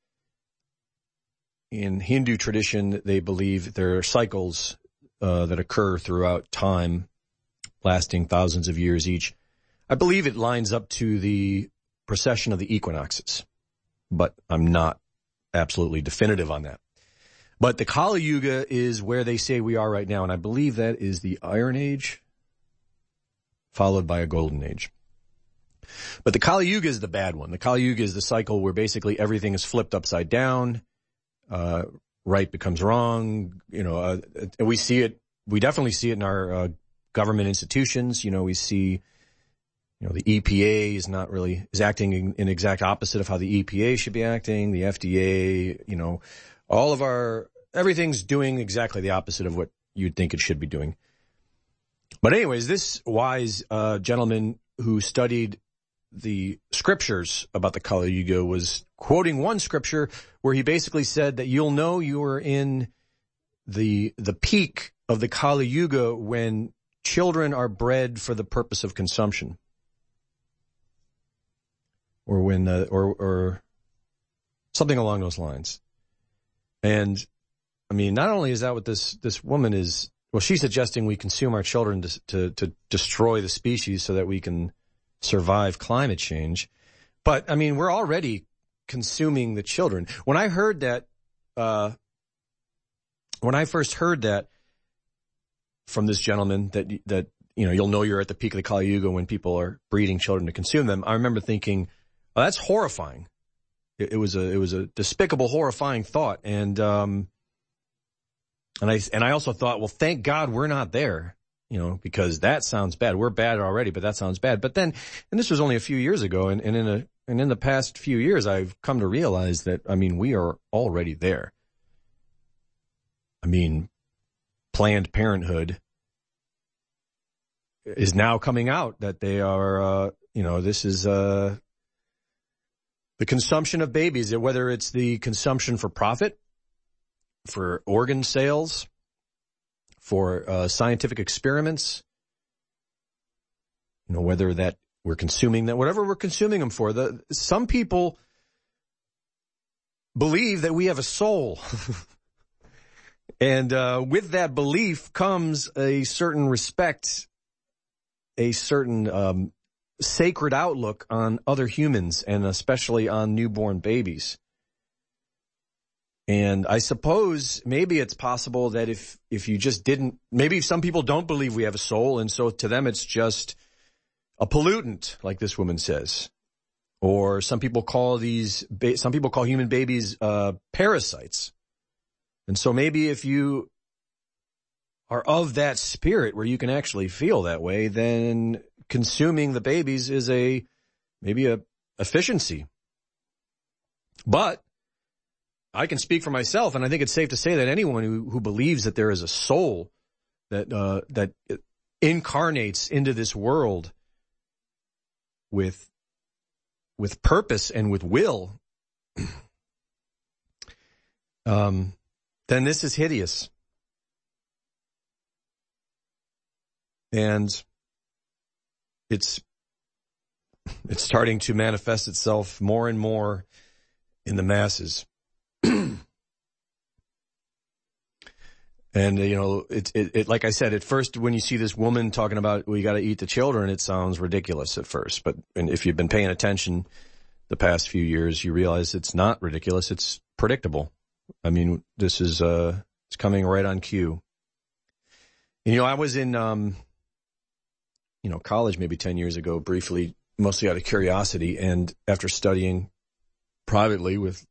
In Hindu tradition, they believe there are cycles uh, that occur throughout time, lasting thousands of years each. I believe it lines up to the precession of the equinoxes, but I'm not absolutely definitive on that. But the Kali Yuga is where they say we are right now, and I believe that is the Iron Age, followed by a Golden Age. But the Kali Yuga is the bad one. The Kali Yuga is the cycle where basically everything is flipped upside down, uh, right becomes wrong. You know, uh, we see it, we definitely see it in our uh, government institutions. You know, we see, you know, the E P A is not really, is acting in, in exact opposite of how the E P A should be acting. The F D A, you know, all of our, everything's doing exactly the opposite of what you'd think it should be doing. But anyways, this wise uh, gentleman who studied the scriptures about the Kali Yuga was quoting one scripture where he basically said that you'll know you are in the the peak of the Kali Yuga when children are bred for the purpose of consumption, or when uh, or or something along those lines. And I mean, not only is that what this this woman is, well, she's suggesting we consume our children to to, to destroy the species so that we can survive climate change. But I mean, we're already consuming the children. When I heard that, uh, when I first heard that from this gentleman, that, that, you know, you'll know you're at the peak of the Kali Yuga when people are breeding children to consume them, I remember thinking, oh, that's horrifying. It, it was a, it was a despicable, horrifying thought. And, um, and I, and I also thought, well, thank God we're not there. You know, because that sounds bad. We're bad already, but that sounds bad. But then, and this was only a few years ago, and, and in a, and in the past few years, I've come to realize that, I mean, we are already there. I mean, Planned Parenthood is now coming out that they are, uh, you know, this is, uh, the consumption of babies, whether it's the consumption for profit, for organ sales, for uh, scientific experiments, you know, whether that We're consuming that, whatever we're consuming them for. The, some people believe that we have a soul. And uh, with that belief comes a certain respect, a certain um, sacred outlook on other humans, and especially on newborn babies. And I suppose maybe it's possible that if, if you just didn't, maybe some people don't believe we have a soul, and so to them it's just a pollutant, like this woman says. Or some people call these, some people call human babies uh, parasites. And so maybe if you are of that spirit where you can actually feel that way, then consuming the babies is a, maybe a efficiency. But I can speak for myself, and I think it's safe to say that anyone who, who believes that there is a soul that, uh, that incarnates into this world with, with purpose and with will, um, then this is hideous. And it's, it's starting to manifest itself more and more in the masses. And, you know, it, it, it, like I said, at first, when you see this woman talking about, we got to eat the children, it sounds ridiculous at first. But and if you've been paying attention the past few years, you realize it's not ridiculous. It's predictable. I mean, this is, uh, it's coming right on cue. And, you know, I was in, um, you know, college maybe ten years ago, briefly, mostly out of curiosity. And after studying privately with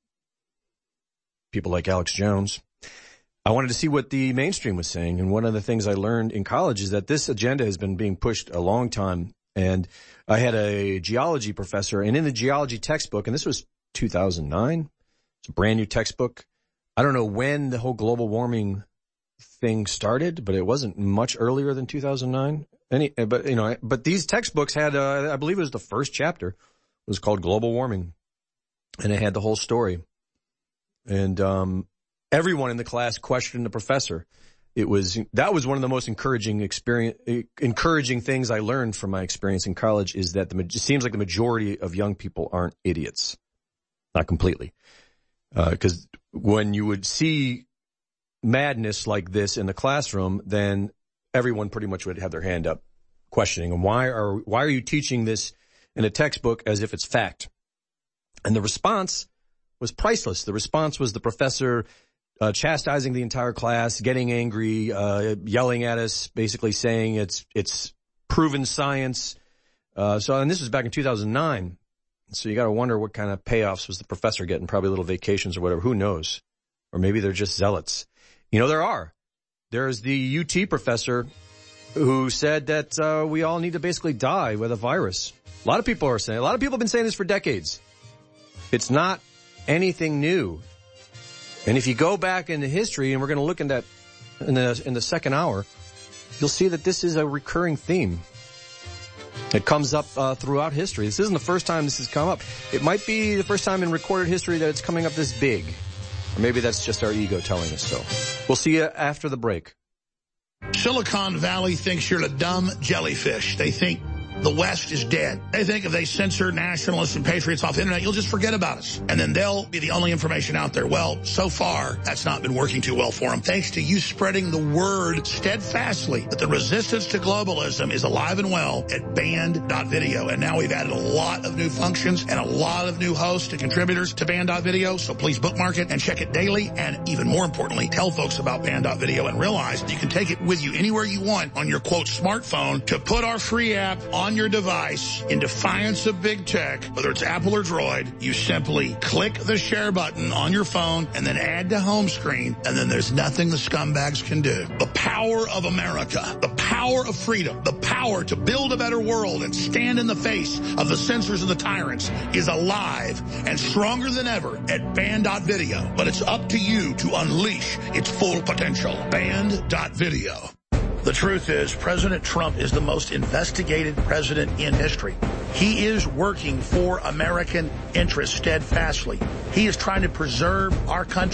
people like Alex Jones, I wanted to see what the mainstream was saying. And one of the things I learned in college is that this agenda has been being pushed a long time. And I had a geology professor, and in the geology textbook, and this was two thousand nine, it's a brand new textbook. I don't know when the whole global warming thing started, but it wasn't much earlier than two thousand nine. Any, but, you know, but these textbooks had, uh, I believe it was the first chapter, it was called Global Warming. And it had the whole story. And, um, everyone in the class questioned the professor. It was, that was one of the most encouraging experience, encouraging things I learned from my experience in college, is that the, it seems like the majority of young people aren't idiots. Not completely. Uh, cause when you would see madness like this in the classroom, then everyone pretty much would have their hand up questioning, and why are, why are you teaching this in a textbook as if it's fact? And the response was priceless. The response was the professor Uh, chastising the entire class, getting angry, uh, yelling at us, basically saying it's, it's proven science. Uh, so, and this was back in two thousand nine. So you gotta wonder what kind of payoffs was the professor getting, probably little vacations or whatever, who knows? Or maybe they're just zealots. You know, there are. There's the U T professor who said that, uh, we all need to basically die with a virus. A lot of people are saying, a lot of people have been saying this for decades. It's not anything new. And if you go back into history, and we're going to look in that in the in the second hour, you'll see that this is a recurring theme. It comes up uh, throughout history. This isn't the first time this has come up. It might be the first time in recorded history that it's coming up this big. Or maybe that's just our ego telling us so. We'll see you after the break. Silicon Valley thinks you're a dumb jellyfish. They think the West is dead. They think if they censor nationalists and patriots off the internet, you'll just forget about us. And then they'll be the only information out there. Well, so far, that's not been working too well for them. Thanks to you spreading the word steadfastly that the resistance to globalism is alive and well at banned dot video. And now we've added a lot of new functions and a lot of new hosts and contributors to banned dot video. So please bookmark it and check it daily. And even more importantly, tell folks about banned dot video and realize that you can take it with you anywhere you want on your, quote, smartphone to put our free app on your device in defiance of big tech, whether it's Apple or Droid. You simply click the share button on your phone and then add to home screen, and then there's nothing the scumbags can do. The power of America, the power of freedom, the power to build a better world and stand in the face of the censors and the tyrants is alive and stronger than ever at banned dot video. But it's up to you to unleash its full potential. banned dot video. The truth is, President Trump is the most investigated president in history. He is working for American interests steadfastly. He is trying to preserve our country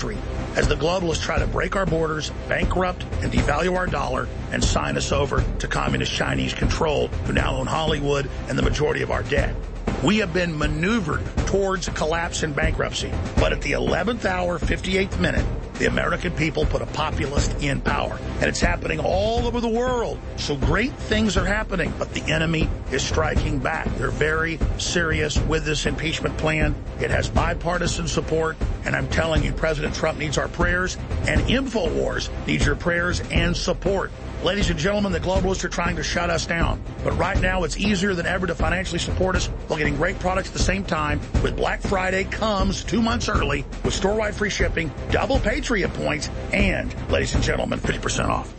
as the globalists try to break our borders, bankrupt and devalue our dollar, and sign us over to communist Chinese control, who now own Hollywood and the majority of our debt. We have been maneuvered towards collapse and bankruptcy. But at the eleventh hour, fifty-eighth minute, the American people put a populist in power. And it's happening all over the world. So great things are happening, but the enemy is striking back. They're very serious with this impeachment plan. It has bipartisan support. And I'm telling you, President Trump needs our prayers, and InfoWars needs your prayers and support. Ladies and gentlemen, the globalists are trying to shut us down. But right now, it's easier than ever to financially support us while getting great products at the same time. With Black Friday comes two months early with store-wide free shipping, double Patriot points, and, ladies and gentlemen, fifty percent off.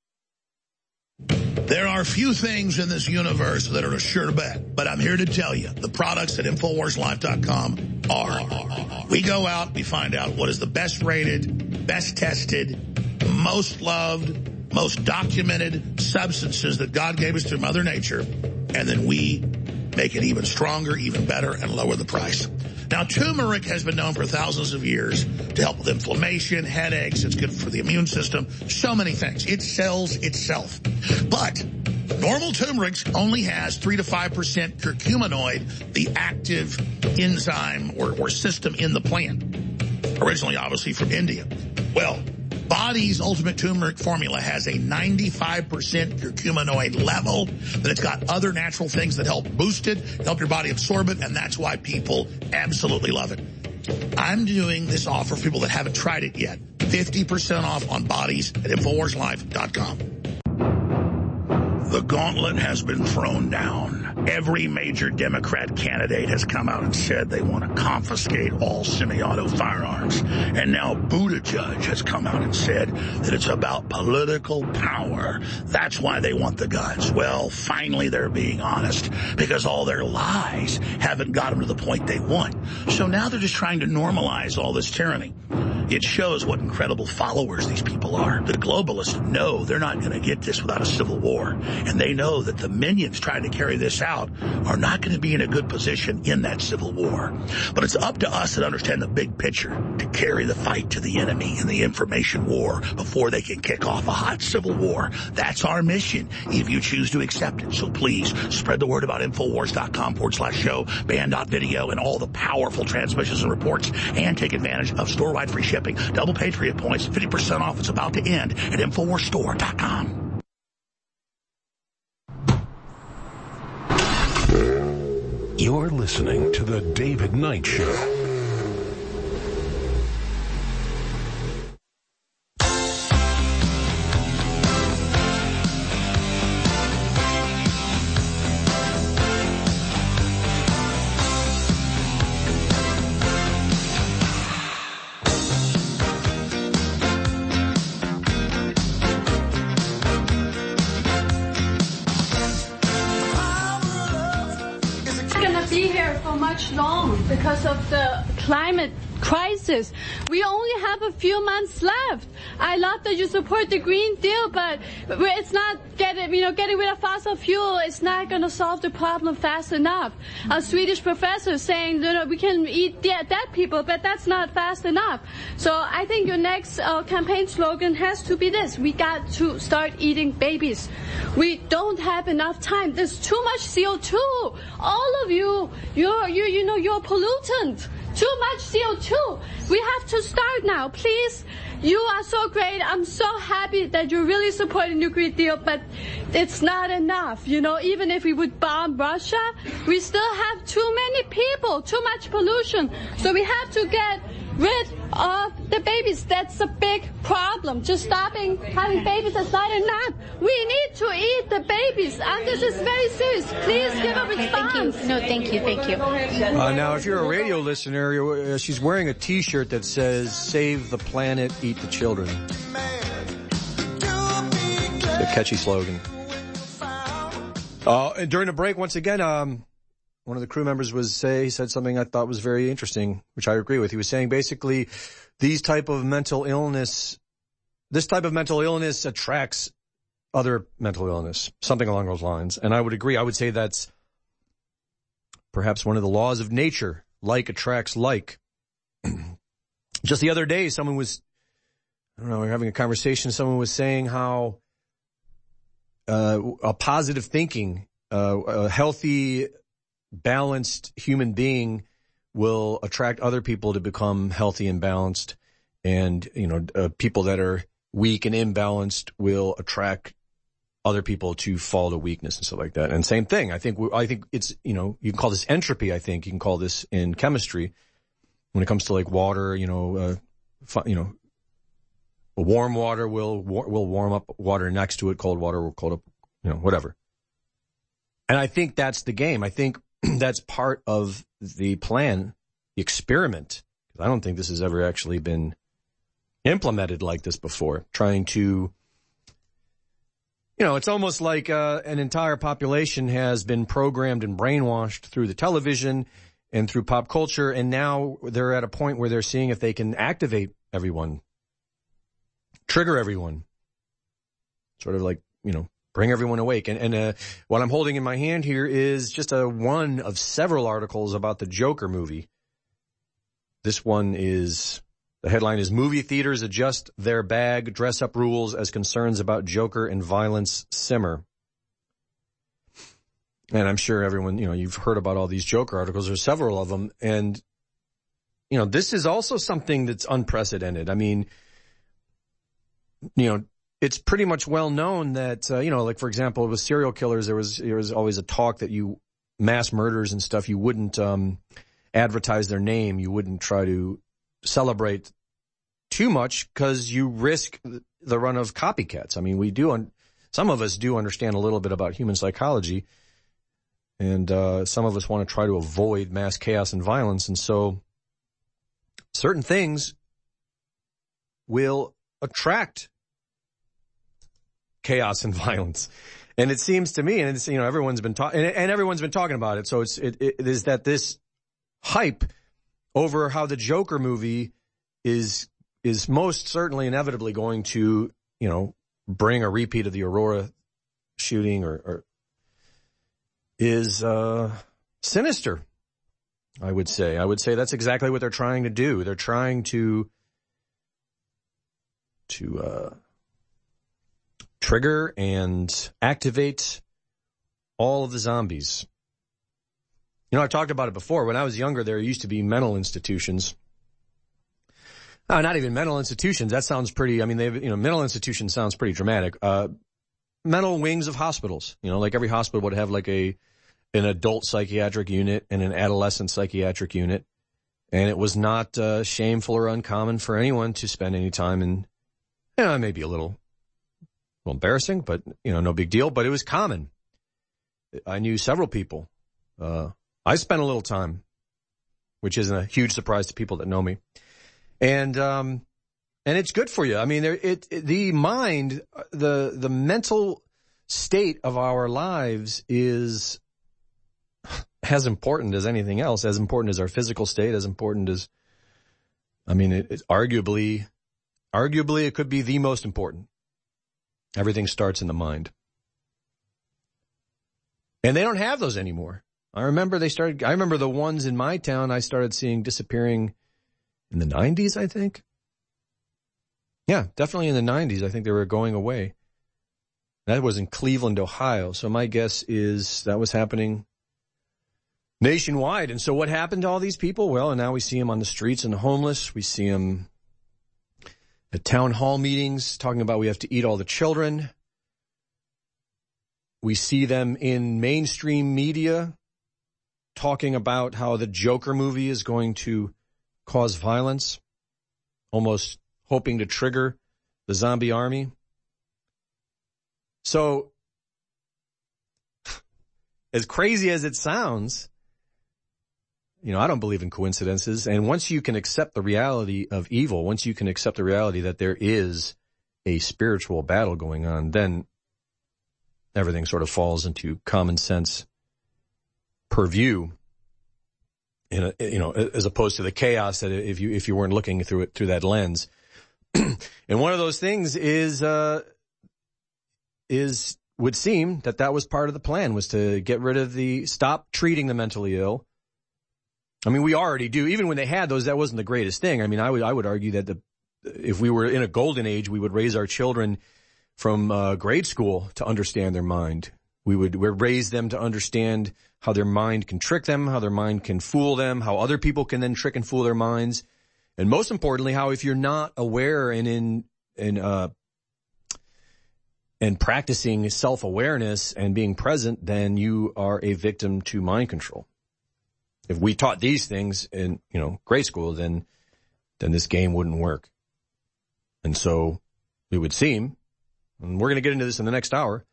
There are few things in this universe that are a sure bet, but I'm here to tell you, the products at InfoWars Life dot com are. We go out, we find out what is the best rated, best tested, most loved, most documented substances that God gave us through Mother Nature, and then we make it even stronger, even better, and lower the price. Now, turmeric has been known for thousands of years to help with inflammation, headaches. It's good for the immune system, so many things. It sells itself. But normal turmeric only has three to five percent curcuminoid, the active enzyme or, or system in the plant, originally obviously from India. Well, Body's Ultimate Turmeric Formula has a ninety-five percent curcuminoid level, but it's got other natural things that help boost it, help your body absorb it, and that's why people absolutely love it. I'm doing this offer for people that haven't tried it yet. fifty percent off on Bodies at InfoWars Life dot com. The gauntlet has been thrown down. Every major Democrat candidate has come out and said they want to confiscate all semi-auto firearms. And now Buttigieg has come out and said that it's about political power. That's why they want the guns. Well, finally they're being honest, because all their lies haven't got them to the point they want. So now they're just trying to normalize all this tyranny. It shows what incredible followers these people are. The globalists know they're not going to get this without a civil war. And they know that the minions trying to carry this out are not going to be in a good position in that civil war. But it's up to us that understand the big picture to carry the fight to the enemy in the information war before they can kick off a hot civil war. That's our mission if you choose to accept it. So please spread the word about InfoWars.com forward slash show, band.video, and all the powerful transmissions and reports, and take advantage of store-wide free shipping, double Patriot points, fifty percent off. It's about to end at InfoWars Store dot com. You're listening to The David Knight Show. Long because of the climate crisis. We only have a few months left. I love that you support the Green Deal, but it's not getting, you know, getting rid of fossil fuel. It's not going to solve the problem fast enough. A Swedish professor saying, you know, we can eat dead, dead people, but that's not fast enough. So I think your next uh, campaign slogan has to be this: we got to start eating babies. We don't have enough time. There's too much C O two. All of you, you're, you, you know, you're a pollutant. Too much C O two. We have to start now, please. You are so great. I'm so happy that you're really supporting the Green Deal, but it's not enough. You know, even if we would bomb Russia, we still have too many people, too much pollution. So we have to get rid of the babies. That's a big problem. Just stopping having babies is not enough. We need to eat the babies, and this is very serious. Please give a response. Thank you. No, thank you, thank you. Uh, now, if you're a radio listener, you're, uh, she's wearing a T-shirt that says, "Save the planet, eat the children." The catchy slogan. Uh, and during the break, once again, um, one of the crew members was say, he said something I thought was very interesting, which I agree with. He was saying basically these type of mental illness, this type of mental illness attracts other mental illness, something along those lines. And I would agree. I would say that's perhaps one of the laws of nature. Like attracts like. Just the other day, someone was I don't know, we were having a conversation. Someone was saying how uh, a positive thinking, uh, a healthy, balanced human being will attract other people to become healthy and balanced. And, you know, uh, people that are weak and imbalanced will attract other people to fall to weakness and stuff like that. And same thing. I think, we, I think it's, you know, you can call this entropy. I think you can call this in chemistry when it comes to like water, you know, uh, fu- you know, warm water will, will warm up water next to it. Cold water will cold up, you know, whatever. And I think that's the game. I think that's part of the plan, the experiment. I don't think this has ever actually been implemented like this before, trying to, you know, it's almost like uh, an entire population has been programmed and brainwashed through the television and through pop culture, and now they're at a point where they're seeing if they can activate everyone, trigger everyone, sort of like, you know, bring everyone awake. And, and uh, what I'm holding in my hand here is just a one of several articles about the Joker movie. This one is... The headline is Movie Theaters Adjust Their Bag, Dress-Up Rules as Concerns About Joker and Violence Simmer. And I'm sure everyone, you know, you've heard about all these Joker articles. There's several of them. And, you know, this is also something that's unprecedented. I mean, you know, it's pretty much well known that, uh, you know, like, for example, with serial killers, there was, there was always a talk that you, mass murders and stuff, you wouldn't um, advertise their name. You wouldn't try to celebrate too much because you risk the run of copycats. I mean, we do, un- some of us do understand a little bit about human psychology, and uh, some of us want to try to avoid mass chaos and violence, and so certain things will attract chaos and violence. And it seems to me, and it's, you know, everyone's been talking, and, and everyone's been talking about it, so it's, it, it is that this hype over how the Joker movie is is most certainly inevitably going to, you know, bring a repeat of the Aurora shooting or, or is uh, sinister, I would say. I would say that's exactly what they're trying to do. They're trying to to uh, trigger and activate all of the zombies. You know, I've talked about it before. When I was younger, there used to be mental institutions. Uh, not even mental institutions. That sounds pretty, I mean, they've, you know, mental institutions sounds pretty dramatic. Uh, mental wings of hospitals. You know, like every hospital would have like a, an adult psychiatric unit and an adolescent psychiatric unit. And it was not, uh, shameful or uncommon for anyone to spend any time in, you know, maybe a little, a little embarrassing, but, you know, no big deal, but it was common. I knew several people, uh, I spent a little time, which isn't a huge surprise to people that know me. And, um, and it's good for you. I mean, there, it, it, the mind, the, the mental state of our lives is as important as anything else, as important as our physical state, as important as, I mean, it, it's arguably, arguably it could be the most important. Everything starts in the mind. And they don't have those anymore. I remember they started, I remember the ones in my town I started seeing disappearing in the nineties, I think. Yeah, definitely in the nineties. I think they were going away. That was in Cleveland, Ohio. So my guess is that was happening nationwide. And so what happened to all these people? Well, and now we see them on the streets and the homeless. We see them at town hall meetings talking about we have to eat all the children. We see them in mainstream media talking about how the Joker movie is going to cause violence, almost hoping to trigger the zombie army. So, as crazy as it sounds, you know, I don't believe in coincidences. And once you can accept the reality of evil, once you can accept the reality that there is a spiritual battle going on, then everything sort of falls into common sense purview, in a, you know, as opposed to the chaos that if you if you weren't looking through it through that lens. And one of those things is uh, is would seem that that was part of the plan, was to get rid of the stop treating the mentally ill. I mean, we already do. Even when they had those, that wasn't the greatest thing. I mean, I would I would argue that the if we were in a golden age, we would raise our children from uh, grade school to understand their mind. We would we'd raise them to understand how their mind can trick them, how their mind can fool them, how other people can then trick and fool their minds. And most importantly, how if you're not aware and in, in, uh, and practicing self-awareness and being present, then you are a victim to mind control. If we taught these things in, you know, grade school, then, then this game wouldn't work. And so it would seem, and we're going to get into this in the next hour,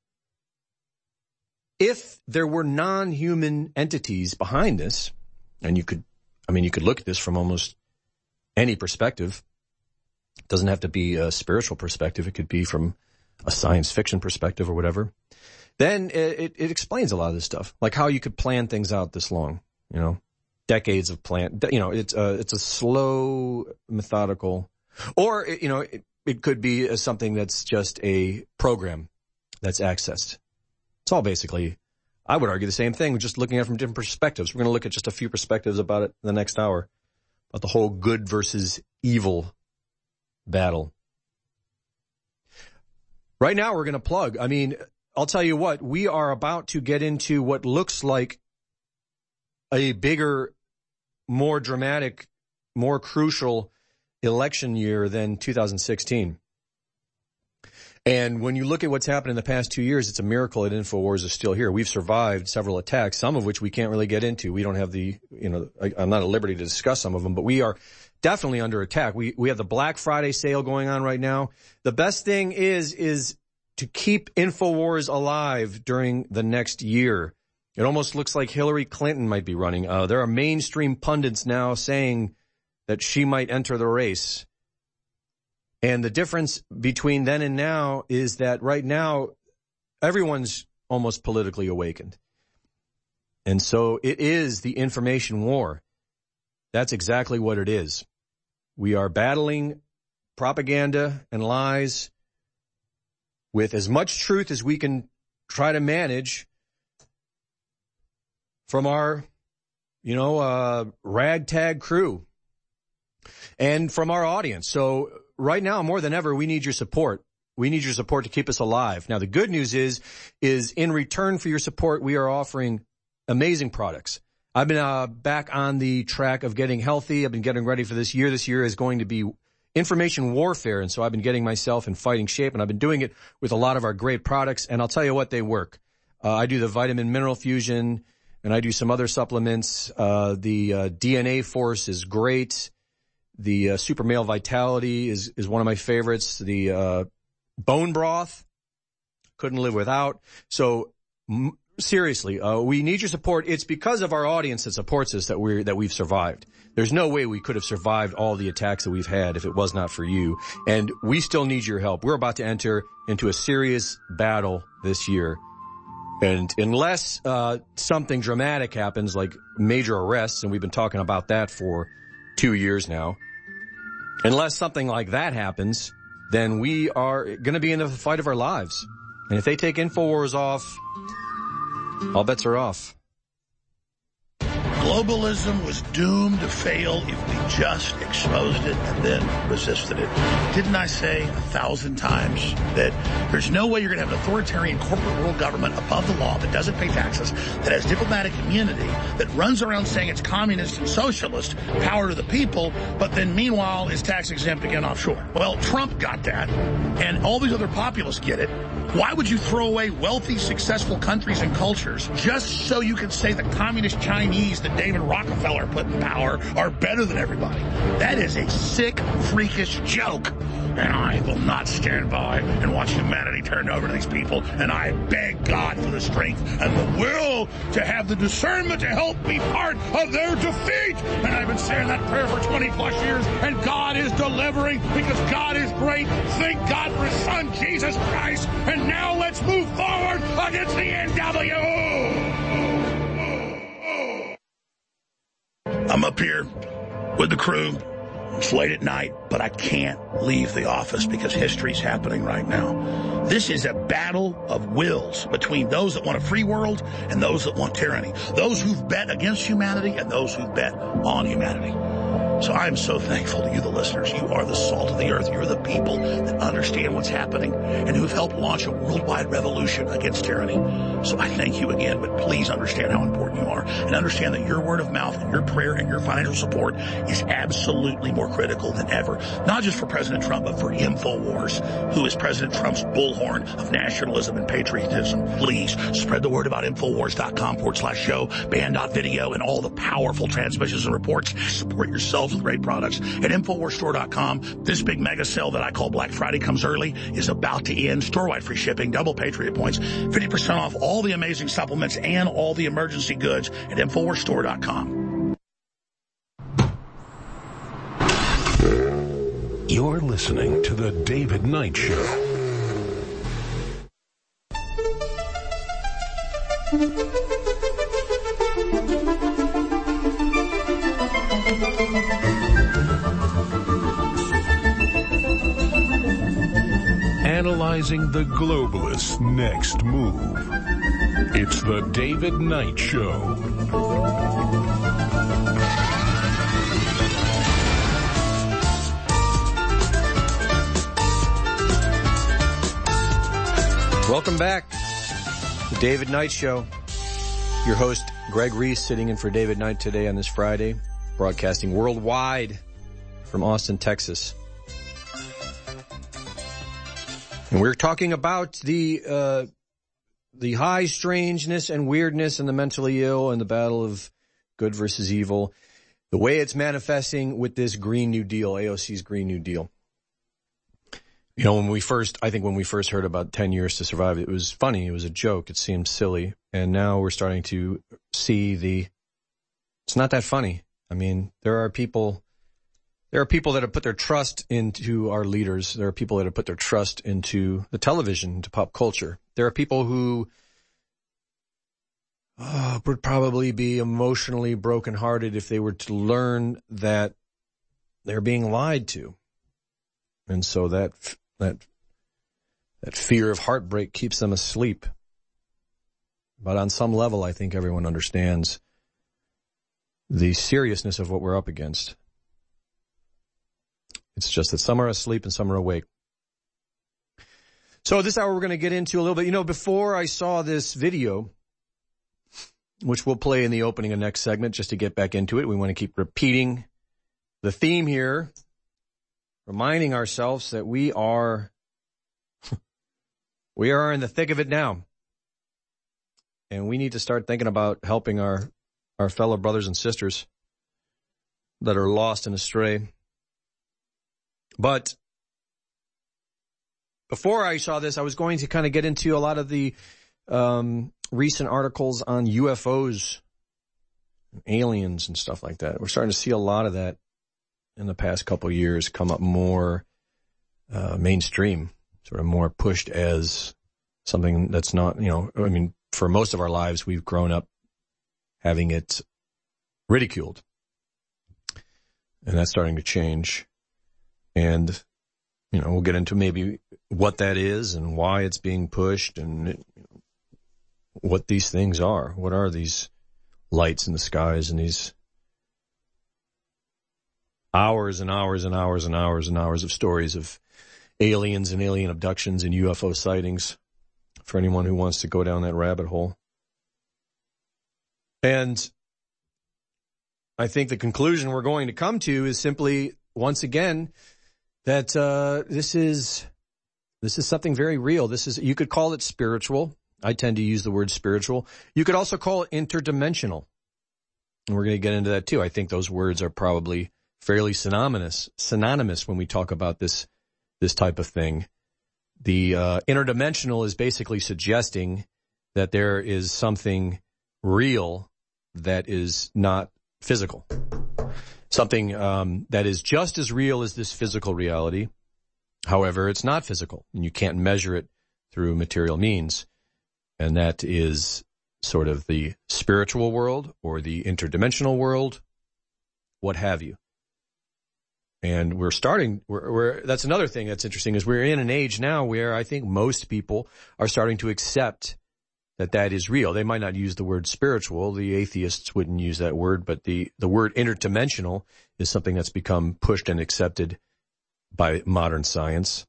if there were non-human entities behind this, and you could, I mean, you could look at this from almost any perspective. It doesn't have to be a spiritual perspective. It could be from a science fiction perspective or whatever. Then it, it explains a lot of this stuff, like how you could plan things out this long, you know, decades of plan, you know, it's a, it's a slow, methodical, or, you know, it, it could be something that's just a program that's accessed. It's all basically, I would argue the same thing, just looking at it from different perspectives. We're going to look at just a few perspectives about it in the next hour, about the whole good versus evil battle. Right now, we're going to plug. I mean, I'll tell you what, we are about to get into what looks like a bigger, more dramatic, more crucial election year than two thousand sixteen. And when you look at what's happened in the past two years, it's a miracle that InfoWars is still here. We've survived several attacks, some of which we can't really get into. We don't have the, you know, I, I'm not at liberty to discuss some of them, but we are definitely under attack. We, we have the Black Friday sale going on right now. The best thing is, is to keep InfoWars alive during the next year. It almost looks like Hillary Clinton might be running. Uh, there are mainstream pundits now saying that she might enter the race. And the difference between then and now is that right now, everyone's almost politically awakened. And so it is the information war. That's exactly what it is. We are battling propaganda and lies with as much truth as we can try to manage from our, you know, uh, ragtag crew and from our audience. So right now, more than ever, we need your support. We need your support to keep us alive. Now, the good news is, is in return for your support, we are offering amazing products. I've been uh, back on the track of getting healthy. I've been getting ready for this year. This year is going to be information warfare, and so I've been getting myself in fighting shape, and I've been doing it with a lot of our great products, and I'll tell you what, they work. Uh, I do the vitamin mineral fusion, and I do some other supplements. Uh, the uh, D N A Force is great. The uh, Super Male Vitality is, is one of my favorites. The uh, bone broth, couldn't live without. So m- seriously, uh, we need your support. It's because of our audience that supports us that we're that we've survived. There's no way we could have survived all the attacks that we've had if it was not for you. And we still need your help. We're about to enter into a serious battle this year. And unless uh, something dramatic happens, like major arrests, and we've been talking about that for two years now, unless something like that happens, then we are going to be in the fight of our lives. And if they take InfoWars off, all bets are off. Globalism was doomed to fail if we just exposed it and then resisted it. Didn't I say a thousand times that there's no way you're going to have an authoritarian corporate world government above the law that doesn't pay taxes, that has diplomatic immunity, that runs around saying it's communist and socialist, power to the people, but then meanwhile is tax exempt again offshore? Well, Trump got that, and all these other populists get it. Why would you throw away wealthy, successful countries and cultures just so you can say the communist Chinese that David Rockefeller put in power are better than everybody? That is a sick, freakish joke. And I will not stand by and watch humanity turned over to these people. And I beg God for the strength and the will to have the discernment to help be part of their defeat. And I've been saying that prayer for twenty plus years, and God is delivering because God is great. Thank God for his son, Jesus Christ. And now let's move forward against the N W. I'm up here with the crew. It's late at night, but I can't leave the office because history's happening right now. This is a battle of wills between those that want a free world and those that want tyranny. Those who've bet against humanity and those who've bet on humanity. So I'm so thankful to you, the listeners. You are the salt of the earth. You're the people that understand what's happening and who've helped launch a worldwide revolution against tyranny. So I thank you again, but please understand how important you are and understand that your word of mouth and your prayer and your financial support is absolutely more critical than ever. Not just for President Trump, but for InfoWars, who is President Trump's bullhorn of nationalism and patriotism. Please spread the word about InfoWars.com forward slash show, band.video, and all the powerful transmissions and reports. Support yourselves with great products at InfoWars Store dot com. This big mega sale that I call Black Friday comes early is about to end. Store-wide free shipping, double Patriot points, fifty percent off all the amazing supplements and all the emergency goods at InfoWars Store dot com. You're listening to The David Knight Show. Analyzing the globalists' next move. It's The David Knight Show. Welcome back. The David Knight Show. Your host, Greg Reese, sitting in for David Knight today on this Friday, broadcasting worldwide from Austin, Texas. And we're talking about the uh the high strangeness and weirdness and the mentally ill and the battle of good versus evil, the way it's manifesting with this Green New Deal, A O C's Green New Deal. You know, when we first, I think when we first heard about ten years to survive, it was funny. It was a joke. It seemed silly. And now we're starting to see the, it's not that funny. I mean, there are people, there are people that have put their trust into our leaders. There are people that have put their trust into the television, into pop culture. There are people who uh, would probably be emotionally brokenhearted if they were to learn that they're being lied to. And so that, that, that fear of heartbreak keeps them asleep. But on some level, I think everyone understands the seriousness of what we're up against. It's just that some are asleep and some are awake. So this hour we're going to get into a little bit. You know, before I saw this video, which we'll play in the opening of next segment just to get back into it, we want to keep repeating the theme here, reminding ourselves that we are, we are in the thick of it now. And we need to start thinking about helping our, our fellow brothers and sisters that are lost and astray. But before I saw this, I was going to kind of get into a lot of the um, recent articles on U F Os, aliens and stuff like that. We're starting to see a lot of that in the past couple of years come up more uh, mainstream, sort of more pushed as something that's not, you know, I mean, for most of our lives, we've grown up having it ridiculed. And that's starting to change. And, you know, we'll get into maybe what that is and why it's being pushed and you know, what these things are. What are these lights in the skies and these hours and hours and hours and hours and hours of stories of aliens and alien abductions and U F O sightings for anyone who wants to go down that rabbit hole. And I think the conclusion we're going to come to is simply, once again, that uh this is this is something very real. This is, you could call it spiritual. I tend to use the word spiritual. You could also call it interdimensional. And we're going to get into that too. I think those words are probably fairly synonymous synonymous when we talk about this this type of thing. The uh interdimensional is basically suggesting that there is something real that is not physical. Something um that is just as real as this physical reality. However, it's not physical, and you can't measure it through material means. And that is sort of the spiritual world or the interdimensional world, what have you. And we're starting, we're, we're, that's another thing that's interesting, is we're in an age now where I think most people are starting to accept that that is real. They might not use the word spiritual. The atheists wouldn't use that word, but the, the word interdimensional is something that's become pushed and accepted by modern science.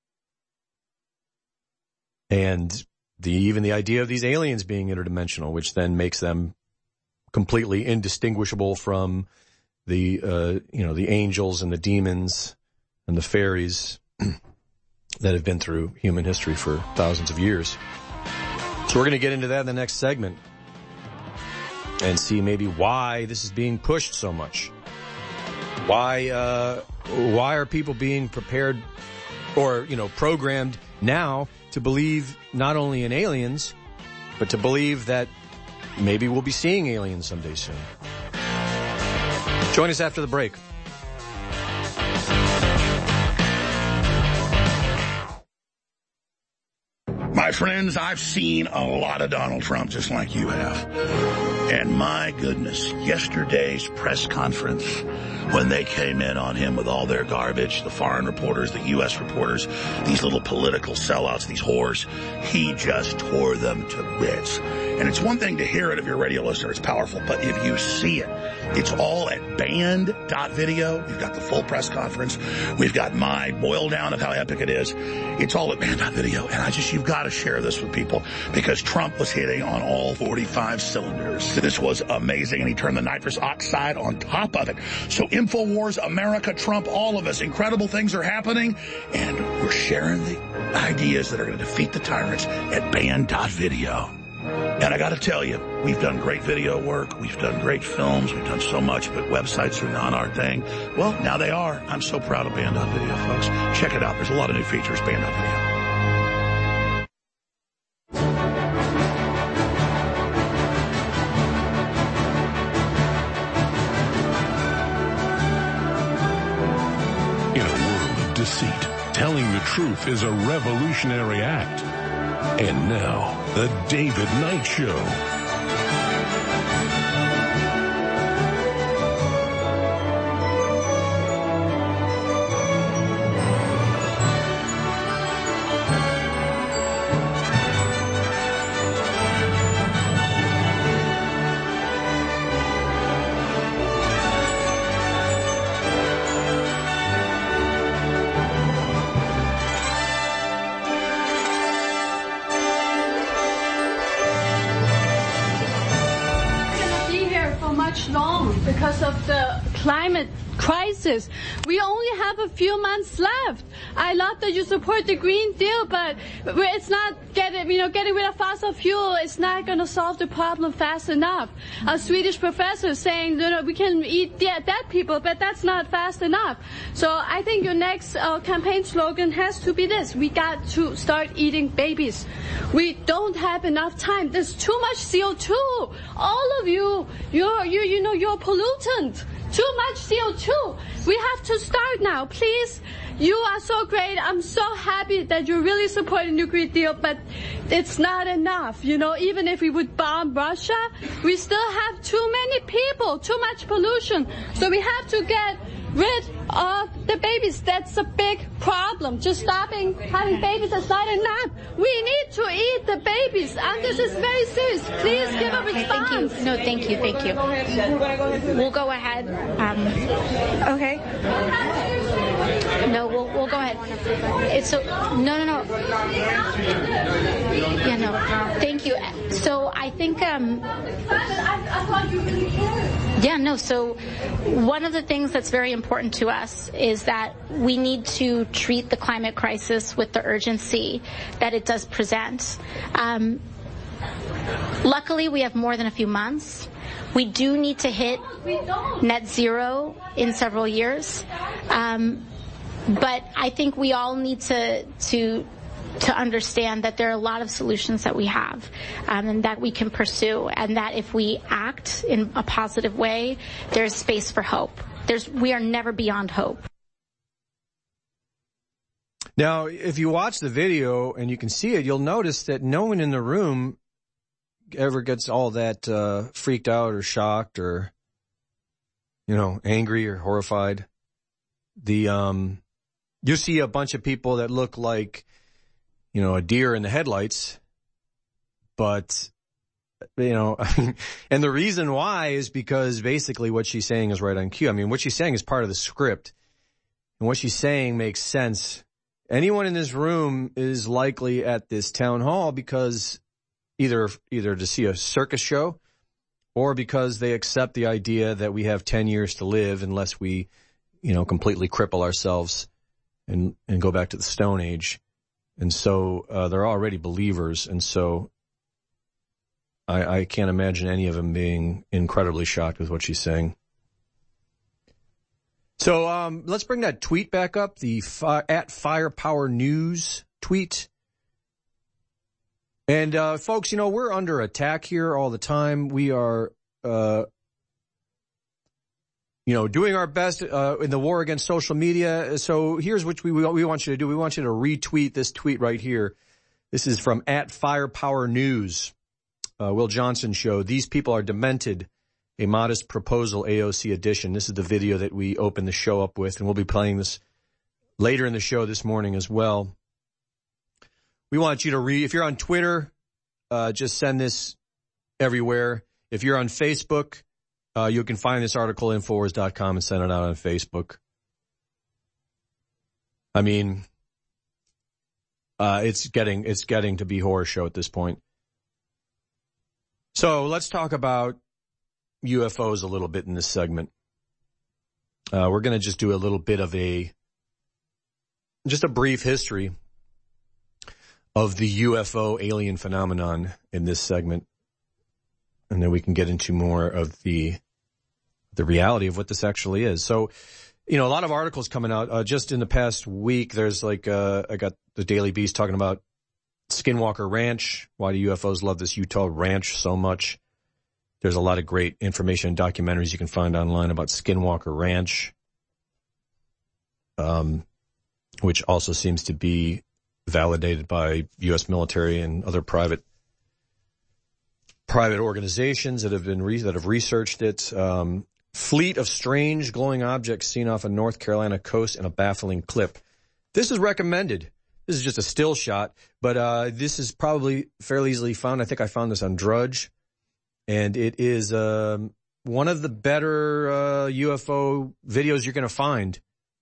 And the, even the idea of these aliens being interdimensional, which then makes them completely indistinguishable from the, uh, you know, the angels and the demons and the fairies that have been through human history for thousands of years. So we're going to get into that in the next segment and see maybe why this is being pushed so much. Why, uh, why are people being prepared or, you know, programmed now to believe not only in aliens, but to believe that maybe we'll be seeing aliens someday soon. Join us after the break. My friends, I've seen a lot of Donald Trump just like you have. And my goodness, yesterday's press conference, when they came in on him with all their garbage, the foreign reporters, the U S reporters, these little political sellouts, these whores, he just tore them to bits. And it's one thing to hear it if you're a radio listener, it's powerful, but if you see it, it's all at band dot video. We've got the full press conference. We've got my boil down of how epic it is. It's all at band dot video. And I just, you've got to share this with people because Trump was hitting on all forty-five cylinders. This was amazing. And he turned the nitrous oxide on top of it. So InfoWars, America, Trump, all of us, incredible things are happening. And we're sharing the ideas that are going to defeat the tyrants at band dot video. And I got to tell you, we've done great video work. We've done great films. We've done so much, but websites are not our thing. Well, now they are. I'm so proud of band dot video, folks. Check it out. There's a lot of new features, band dot video. Deceit. Telling the truth is a revolutionary act. And now, the David Knight Show. Because of the climate crisis. We only have a few months left. I love that you support the Green Deal, but it's not getting, you know, getting rid of fossil fuel. It's not going to solve the problem fast enough. A Swedish professor saying, you know, we can eat dead, dead people, but that's not fast enough. So I think your next uh, campaign slogan has to be this: we got to start eating babies. We don't have enough time. There's too much C O two. All of you, you're, you, you know, you're pollutant. Too much C O two. We have to start now, please. You are so great. I'm so happy that you're really supporting the Green Deal, but it's not enough. You know, even if we would bomb Russia, we still have too many people, too much pollution. So we have to get rid of the babies. That's a big problem. Just stopping having babies is not enough. We need to eat the babies, and this is very serious. Please give a response. Okay, thank you. No, thank you, thank you. We'll go ahead. Um, okay. No, we'll we'll go ahead. It's so no, no, no. Yeah, no. Thank you. So I think. Um, yeah, no. So one of the things that's very important to us is that we need to treat the climate crisis with the urgency that it does present. Um, luckily, we have more than a few months. We do need to hit net zero in several years. Um, but I think we all need to, to, to understand that there are a lot of solutions that we have, um, and that we can pursue, and that if we act in a positive way, there's space for hope. There's, we are never beyond hope. Now, if you watch the video and you can see it, you'll notice that no one in the room ever gets all that uh, freaked out or shocked or, you know, angry or horrified. The um, you see a bunch of people that look like, you know, a deer in the headlights, but, you know, and the reason why is because basically what she's saying is right on cue. I mean, what she's saying is part of the script, and what she's saying makes sense. Anyone in this room is likely at this town hall because either either to see a circus show or because they accept the idea that we have ten years to live unless we, you know, completely cripple ourselves and, and go back to the Stone Age. And so uh, they're already believers, and so I, I can't imagine any of them being incredibly shocked with what she's saying. So um, let's bring that tweet back up, the fi- at Firepower News tweet. And, uh, folks, you know, we're under attack here all the time. We are, uh, you know, doing our best uh, in the war against social media. So here's what we, we want you to do. We want you to retweet this tweet right here. This is from at Firepower News. Uh, Will Johnson Show. These people are demented. A Modest Proposal A O C edition. This is the video that we opened the show up with, and we'll be playing this later in the show this morning as well. We want you to read. If you're on Twitter, uh, just send this everywhere. If you're on Facebook, uh, you can find this article at Infowars dot com and send it out on Facebook. I mean, uh, it's getting, it's getting to be horror show at this point. So let's talk about U F Os a little bit in this segment. Uh, we're going to just do a little bit of a, just a brief history of the U F O alien phenomenon in this segment. And then we can get into more of the, the reality of what this actually is. So, you know, a lot of articles coming out, uh, just in the past week, there's like, uh, I got the Daily Beast talking about Skinwalker Ranch. Why do U F Os love this Utah ranch so much? There's a lot of great information and documentaries you can find online about Skinwalker Ranch, um, which also seems to be validated by U S military and other private private organizations that have been re- that have researched it. Um, fleet of strange glowing objects seen off a North Carolina coast in a baffling clip. This is recommended. This is just a still shot, but uh, this is probably fairly easily found. I think I found this on Drudge. And it is um, one of the better uh, U F O videos you're going to find.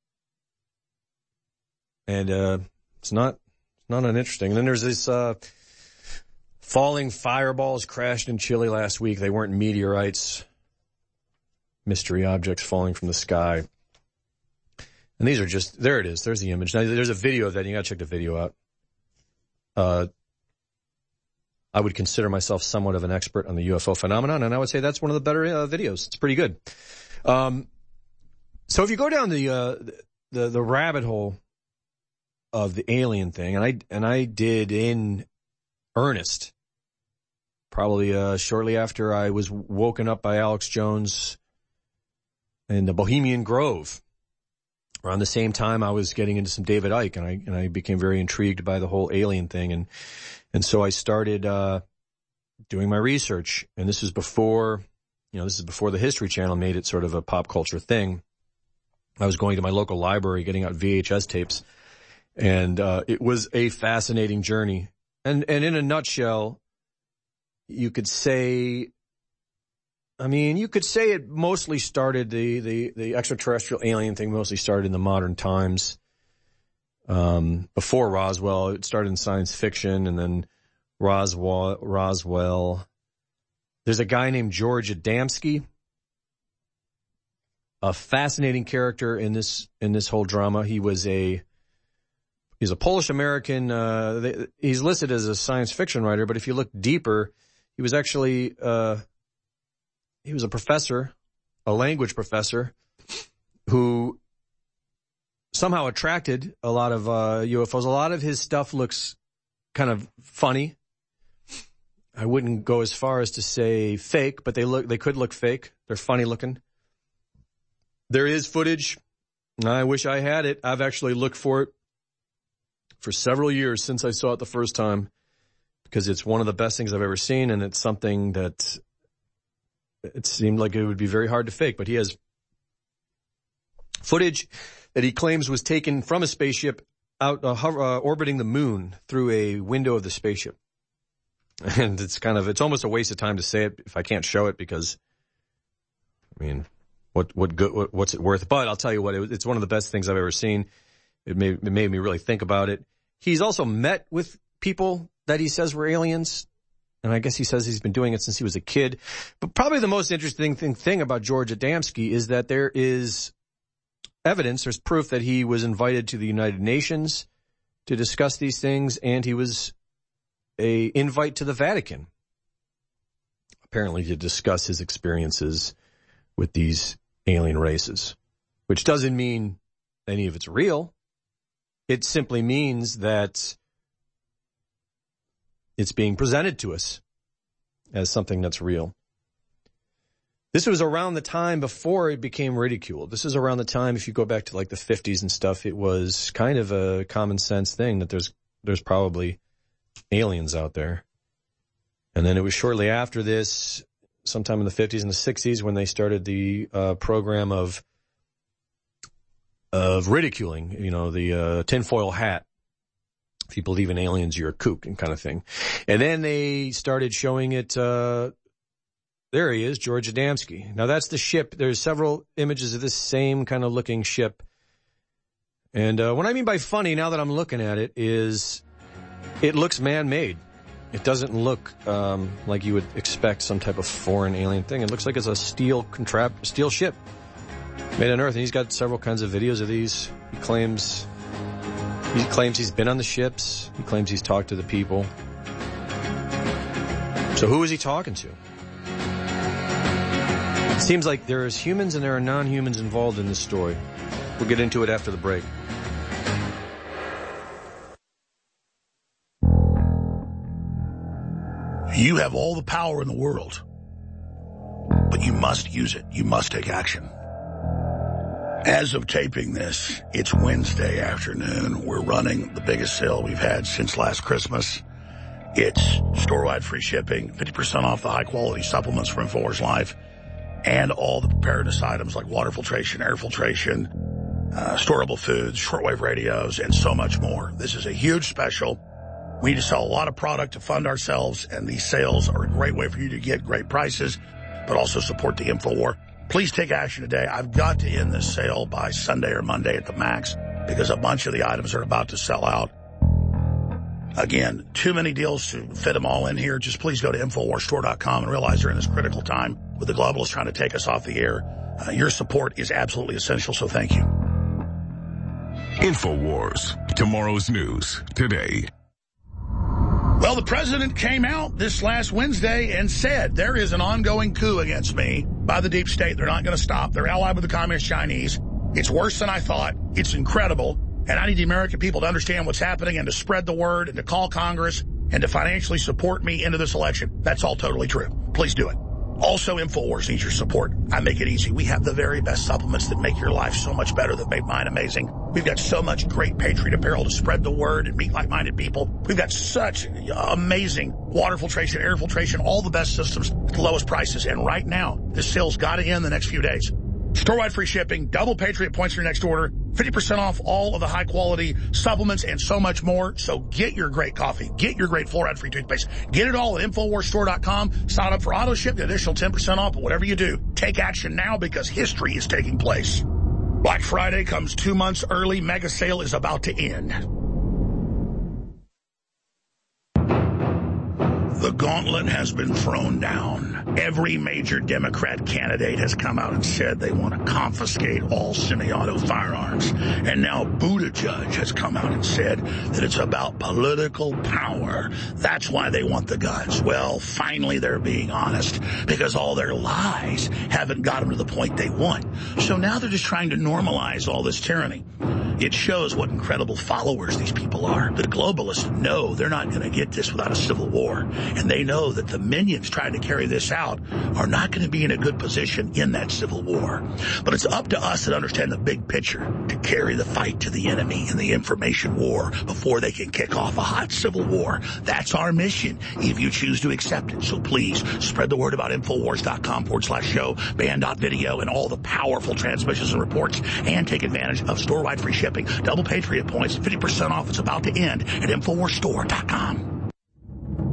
And uh, it's not not uninteresting. And then there's this uh, falling fireballs crashed in Chile last week. They weren't meteorites. Mystery objects falling from the sky. And these are just, there it is. There's the image. Now, there's a video of that. You got to check the video out. Uh I would consider myself somewhat of an expert on the U F O phenomenon, and I would say that's one of the better uh, videos. It's pretty good. Um, so if you go down the, uh, the the rabbit hole of the alien thing, and I and I did in earnest, probably uh, shortly after I was woken up by Alex Jones in the Bohemian Grove. Around the same time, I was getting into some David Icke, and I and I became very intrigued by the whole alien thing, and and so I started uh doing my research. And this is before, you know, this is before the History Channel made it sort of a pop culture thing. I was going to my local library, getting out V H S tapes, and uh it was a fascinating journey. And and in a nutshell, you could say. I mean, you could say it mostly started, the, the, the extraterrestrial alien thing mostly started in the modern times. Um, before Roswell, it started in science fiction, and then Roswell, Roswell. There's a guy named George Adamski, a fascinating character in this, in this whole drama. He was a, he's a Polish American, uh, they, he's listed as a science fiction writer, but if you look deeper, he was actually, uh, He was a professor, a language professor, who somehow attracted a lot of uh, U F Os. A lot of his stuff looks kind of funny. I wouldn't go as far as to say fake, but they look, they could look fake. They're funny looking. There is footage. I wish I had it. I've actually looked for it for several years since I saw it the first time, because it's one of the best things I've ever seen, and it's something that it seemed like it would be very hard to fake. But he has footage that he claims was taken from a spaceship out uh, hover, uh, orbiting the moon through a window of the spaceship. And it's kind of, it's almost a waste of time to say it if I can't show it because, I mean, what, what good, what, what's it worth? But I'll tell you what, it, it's one of the best things I've ever seen. It made, it made me really think about it. He's also met with people that he says were aliens. And I guess he says he's been doing it since he was a kid. But probably the most interesting thing, thing about George Adamski is that there is evidence, there's proof that he was invited to the United Nations to discuss these things, and he was a invite to the Vatican, apparently to discuss his experiences with these alien races, which doesn't mean any of it's real. It simply means that it's being presented to us as something that's real. This was around the time before it became ridiculed. This is around the time, if you go back to like the fifties and stuff, it was kind of a common sense thing that there's there's probably aliens out there. And then it was shortly after this, sometime in the fifties and the sixties, when they started the uh, program of of ridiculing, you know, the uh, tinfoil hat. If you believe in aliens, you're a kook and kind of thing. And then they started showing it, uh, there he is, George Adamski. Now that's the ship. There's several images of this same kind of looking ship. And uh, what I mean by funny, now that I'm looking at it, is it looks man-made. It doesn't look um, like you would expect some type of foreign alien thing. It looks like it's a steel contra- steel ship made on Earth. And he's got several kinds of videos of these. He claims... He claims he's been on the ships. He claims he's talked to the people. So who is he talking to? It seems like there is humans and there are non-humans involved in this story. We'll get into it after the break. You have all the power in the world, but you must use it. You must take action. As of taping this, it's Wednesday afternoon. We're running the biggest sale we've had since last Christmas. It's store-wide free shipping, fifty percent off the high-quality supplements from InfoWars Life, and all the preparedness items like water filtration, air filtration, uh, storable foods, shortwave radios, and so much more. This is a huge special. We need to sell a lot of product to fund ourselves, and these sales are a great way for you to get great prices, but also support the InfoWar. Please take action today. I've got to end this sale by Sunday or Monday at the max because a bunch of the items are about to sell out. Again, too many deals to fit them all in here. Just please go to InfoWars Store dot com and realize during this critical time with the globalists trying to take us off the air, uh, your support is absolutely essential, so thank you. InfoWars, tomorrow's news today. Well, the president came out this last Wednesday and said there is an ongoing coup against me by the deep state. They're not going to stop. They're allied with the communist Chinese. It's worse than I thought. It's incredible. And I need the American people to understand what's happening and to spread the word and to call Congress and to financially support me into this election. That's all totally true. Please do it. Also, InfoWars needs your support. I make it easy. We have the very best supplements that make your life so much better, that make mine amazing. We've got so much great Patriot apparel to spread the word and meet like-minded people. We've got such amazing water filtration, air filtration, all the best systems at the lowest prices. And right now, this sale's got to end the next few days. Store-wide free shipping, double Patriot points for your next order, fifty percent off all of the high-quality supplements, and so much more. So get your great coffee. Get your great fluoride-free toothpaste. Get it all at InfoWars Store dot com. Sign up for auto-ship, get additional ten percent off. But whatever you do, take action now because history is taking place. Black Friday comes two months early. Mega sale is about to end. The gauntlet has been thrown down. Every major Democrat candidate has come out and said they want to confiscate all semi-auto firearms. And now Buttigieg has come out and said that it's about political power. That's why they want the guns. Well, finally they're being honest because all their lies haven't got them to the point they want. So now they're just trying to normalize all this tyranny. It shows what incredible followers these people are. The globalists know they're not going to get this without a civil war. And they know that the minions trying to carry this out are not going to be in a good position in that civil war. But it's up to us to understand the big picture, to carry the fight to the enemy in the information war before they can kick off a hot civil war. That's our mission if you choose to accept it. So please spread the word about InfoWars dot com forward slash show, band.video, and all the powerful transmissions and reports, and take advantage of store-wide free shipping, double Patriot points, fifty percent off. It's about to end at InfoWars Store dot com.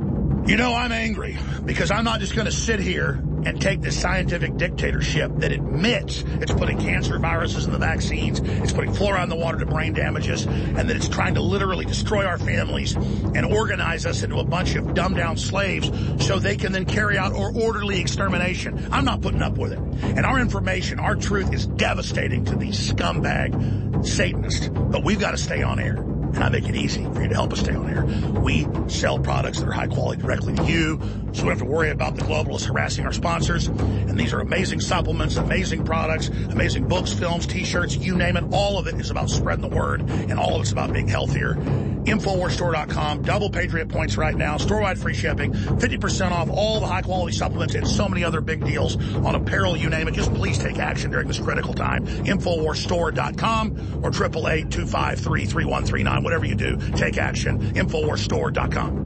You know, I'm angry because I'm not just going to sit here and take this scientific dictatorship that admits it's putting cancer viruses in the vaccines, it's putting fluoride in the water to brain damage us, and that it's trying to literally destroy our families and organize us into a bunch of dumbed-down slaves so they can then carry out our orderly extermination. I'm not putting up with it. And our information, our truth is devastating to these scumbag Satanists. But we've got to stay on air. And I make it easy for you to help us stay on air. We sell products that are high quality directly to you, so we don't have to worry about the globalists harassing our sponsors. And these are amazing supplements, amazing products, amazing books, films, T-shirts, you name it. All of it is about spreading the word, and all of it's about being healthier. Infowars Store dot com, double Patriot points right now, store-wide free shipping, fifty percent off all the high-quality supplements, and so many other big deals on apparel, you name it. Just please take action during this critical time. Infowars Store dot com or eight eight eight, two five three, three one three nine. Whatever you do, take action. Infowars Store dot com.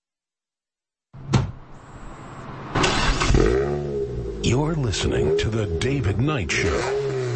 You're listening to The David Knight Show.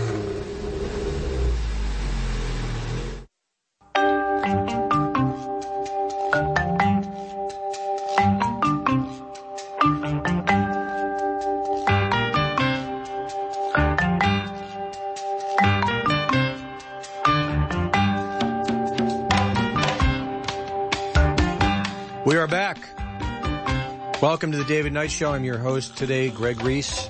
We are back. Welcome to the David Knight Show. I'm your host today, Greg Reese.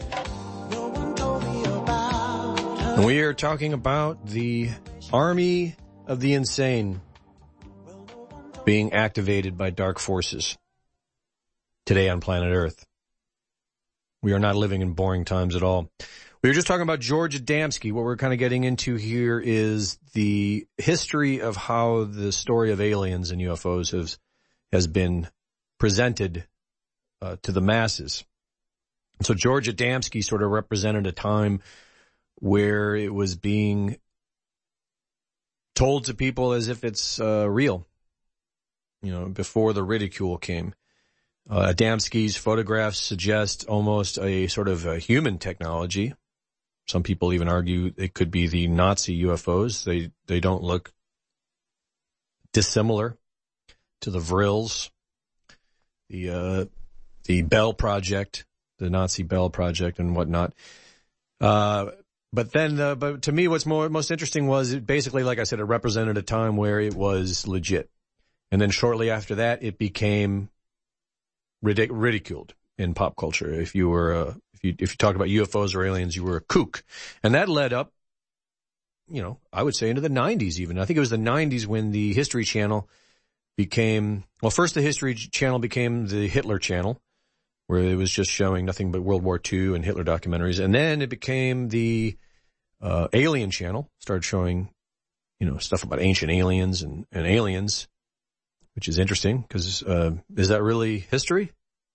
And we are talking about the army of the insane being activated by dark forces today on planet Earth. We are not living in boring times at all. We were just talking about George Adamski. What we're kind of getting into here is the history of how the story of aliens and U F Os has has been presented uh, to the masses. So George Adamski sort of represented a time where it was being told to people as if it's uh, real, you know, before the ridicule came. Uh, Adamski's photographs suggest almost a sort of a human technology. Some people even argue it could be the Nazi U F Os. They they don't look dissimilar to the Vrills, the uh, the Bell Project, the Nazi Bell Project, and whatnot. Uh, but then, uh, but to me, what's more most interesting was it basically, like I said, it represented a time where it was legit, and then shortly after that, it became ridic- ridiculed in pop culture. If you were, uh, if you if you talked about U F Os or aliens, you were a kook, and that led up, you know, I would say into the nineties. Even I think it was the nineties when the History Channel became, well, first the History Channel became the Hitler Channel, where it was just showing nothing but World War Two and Hitler documentaries. And then it became the uh, Alien Channel, started showing, you know, stuff about ancient aliens and, and aliens, which is interesting because uh, is that really history?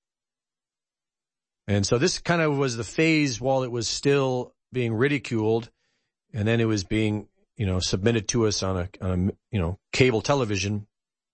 And so this kind of was the phase while it was still being ridiculed, and then it was being, you know, submitted to us on a, on a you know, cable television,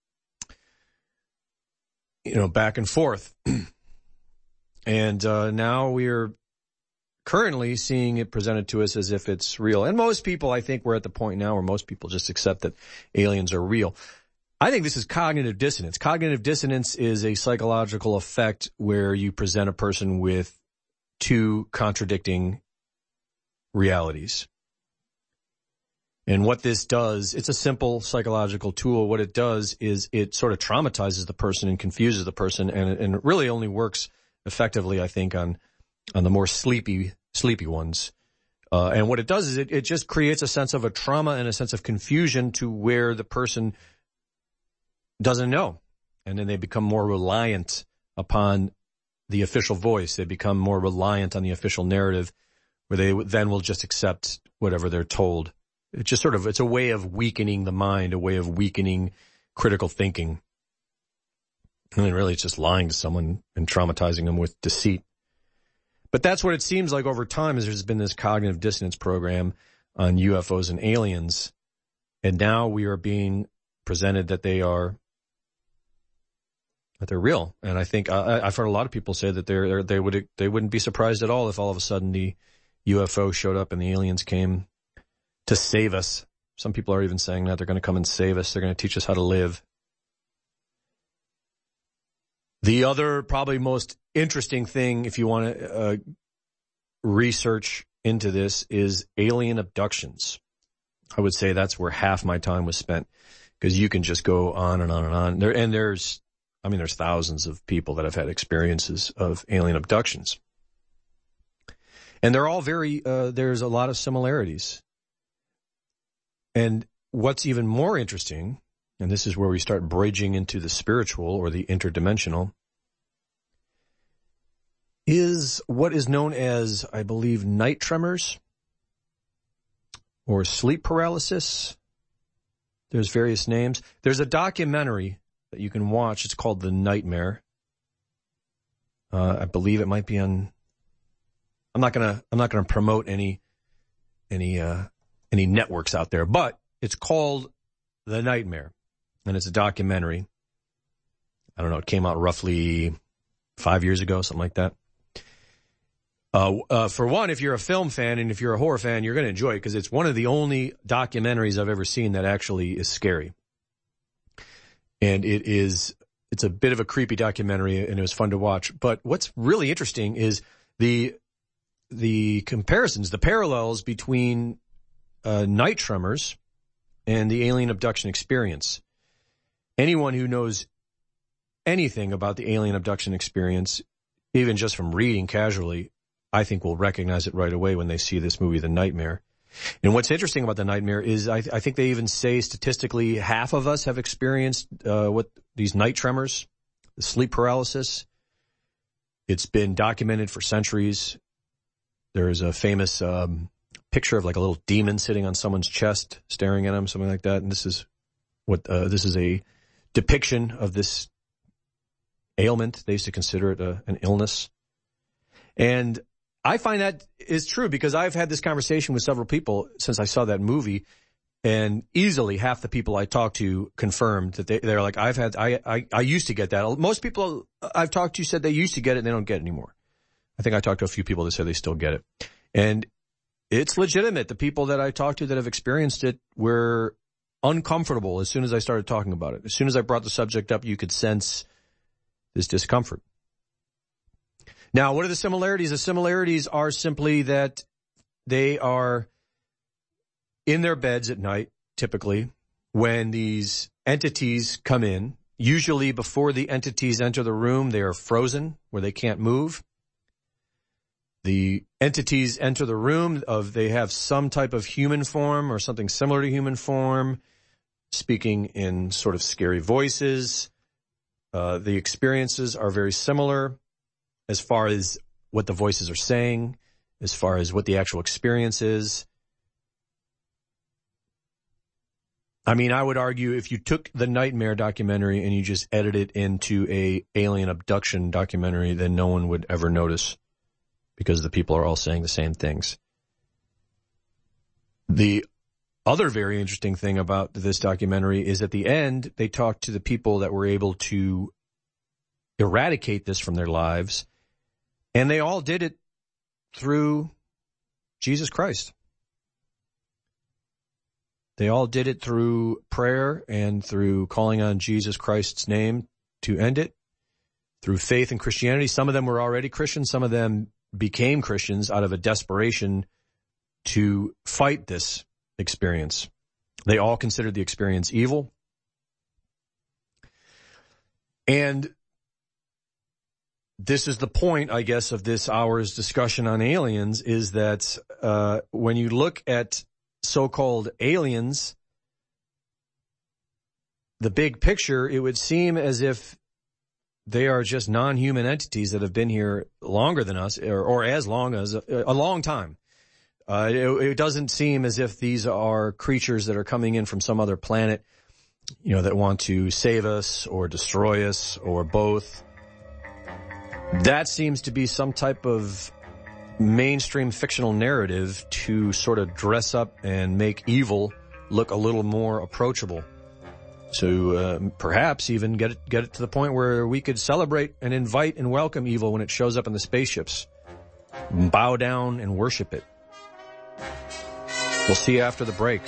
you know, back and forth. And uh, now we're currently seeing it presented to us as if it's real. And most people, I think we're at the point now where most people just accept that aliens are real. I think this is cognitive dissonance. Cognitive dissonance is a psychological effect where you present a person with two contradicting realities. And what this does, it's a simple psychological tool. What it does is it sort of traumatizes the person and confuses the person, and it, and it really only works effectively, I think, on on the more sleepy sleepy ones. Uh, and what it does is it, it just creates a sense of a trauma and a sense of confusion to where the person doesn't know. And then they become more reliant upon the official voice. They become more reliant on the official narrative, where they then will just accept whatever they're told. It's just sort of, it's a way of weakening the mind, a way of weakening critical thinking. I mean, really, it's just lying to someone and traumatizing them with deceit. But that's what it seems like over time, is there's been this cognitive dissonance program on U F Os and aliens. And now we are being presented that they are, that they're real. And I think, I, I've heard a lot of people say that they're, they would, they wouldn't be surprised at all if all of a sudden the U F O showed up and the aliens came to save us. Some people are even saying that they're going to come and save us. They're going to teach us how to live. The other probably most interesting thing, if you want to uh, research into this, is alien abductions. I would say that's where half my time was spent, because you can just go on and on and on. There, and there's, I mean, there's thousands of people that have had experiences of alien abductions. And they're all very, uh, there's a lot of similarities. And what's even more interesting, and this is where we start bridging into the spiritual or the interdimensional, is what is known as, I believe, night tremors or sleep paralysis. There's various names. There's a documentary that you can watch. It's called The Nightmare. Uh, I believe it might be on. I'm not gonna. I'm not gonna promote any, any, uh, any networks out there, but it's called The Nightmare, and it's a documentary. I don't know. It came out roughly five years ago, something like that. Uh, uh, for one, if you're a film fan and if you're a horror fan, you're going to enjoy it because it's one of the only documentaries I've ever seen that actually is scary. And it is, it's a bit of a creepy documentary and it was fun to watch. But what's really interesting is the, the comparisons, the parallels between, uh, night tremors and the alien abduction experience. Anyone who knows anything about the alien abduction experience, even just from reading casually, I think will recognize it right away when they see this movie, The Nightmare. And what's interesting about The Nightmare is I, th- I think they even say statistically half of us have experienced uh, what these night tremors, the sleep paralysis. It's been documented for centuries. There's a famous um, picture of like a little demon sitting on someone's chest, staring at them, something like that. And this is what uh, this is a depiction of this ailment. They used to consider it a, an illness. And I find that is true because I've had this conversation with several people since I saw that movie, and easily half the people I talked to confirmed that they, they're like, I've had, I, I, I used to get that. Most people I've talked to said they used to get it and they don't get it anymore. I think I talked to a few people that said they still get it. And it's legitimate. The people that I talked to that have experienced it were uncomfortable as soon as I started talking about it. As soon as I brought the subject up, you could sense this discomfort. Now, what are the similarities? The similarities are simply that they are in their beds at night, typically, when these entities come in. Usually before the entities enter the room, they are frozen, where they can't move. The entities enter the room, of they have some type of human form or something similar to human form, speaking in sort of scary voices. Uh, the experiences are very similar as far as what the voices are saying, as far as what the actual experience is. I mean, I would argue if you took the Nightmare documentary and you just edited it into a alien abduction documentary, then no one would ever notice because the people are all saying the same things. The other very interesting thing about this documentary is at the end, they talked to the people that were able to eradicate this from their lives. And they all did it through Jesus Christ. They all did it through prayer and through calling on Jesus Christ's name to end it, through faith in Christianity. Some of them were already Christians. Some of them became Christians out of a desperation to fight this experience. They all considered the experience evil. And this is the point, I guess, of this hour's discussion on aliens, is that uh when you look at so-called aliens, the big picture, it would seem as if they are just non-human entities that have been here longer than us, or, or as long as a, a long time. Uh, it, it doesn't seem as if these are creatures that are coming in from some other planet, you know, that want to save us or destroy us or both. That seems to be some type of mainstream fictional narrative to sort of dress up and make evil look a little more approachable. To uh, perhaps even get it, get it to the point where we could celebrate and invite and welcome evil when it shows up in the spaceships. Bow down and worship it. We'll see you after the break.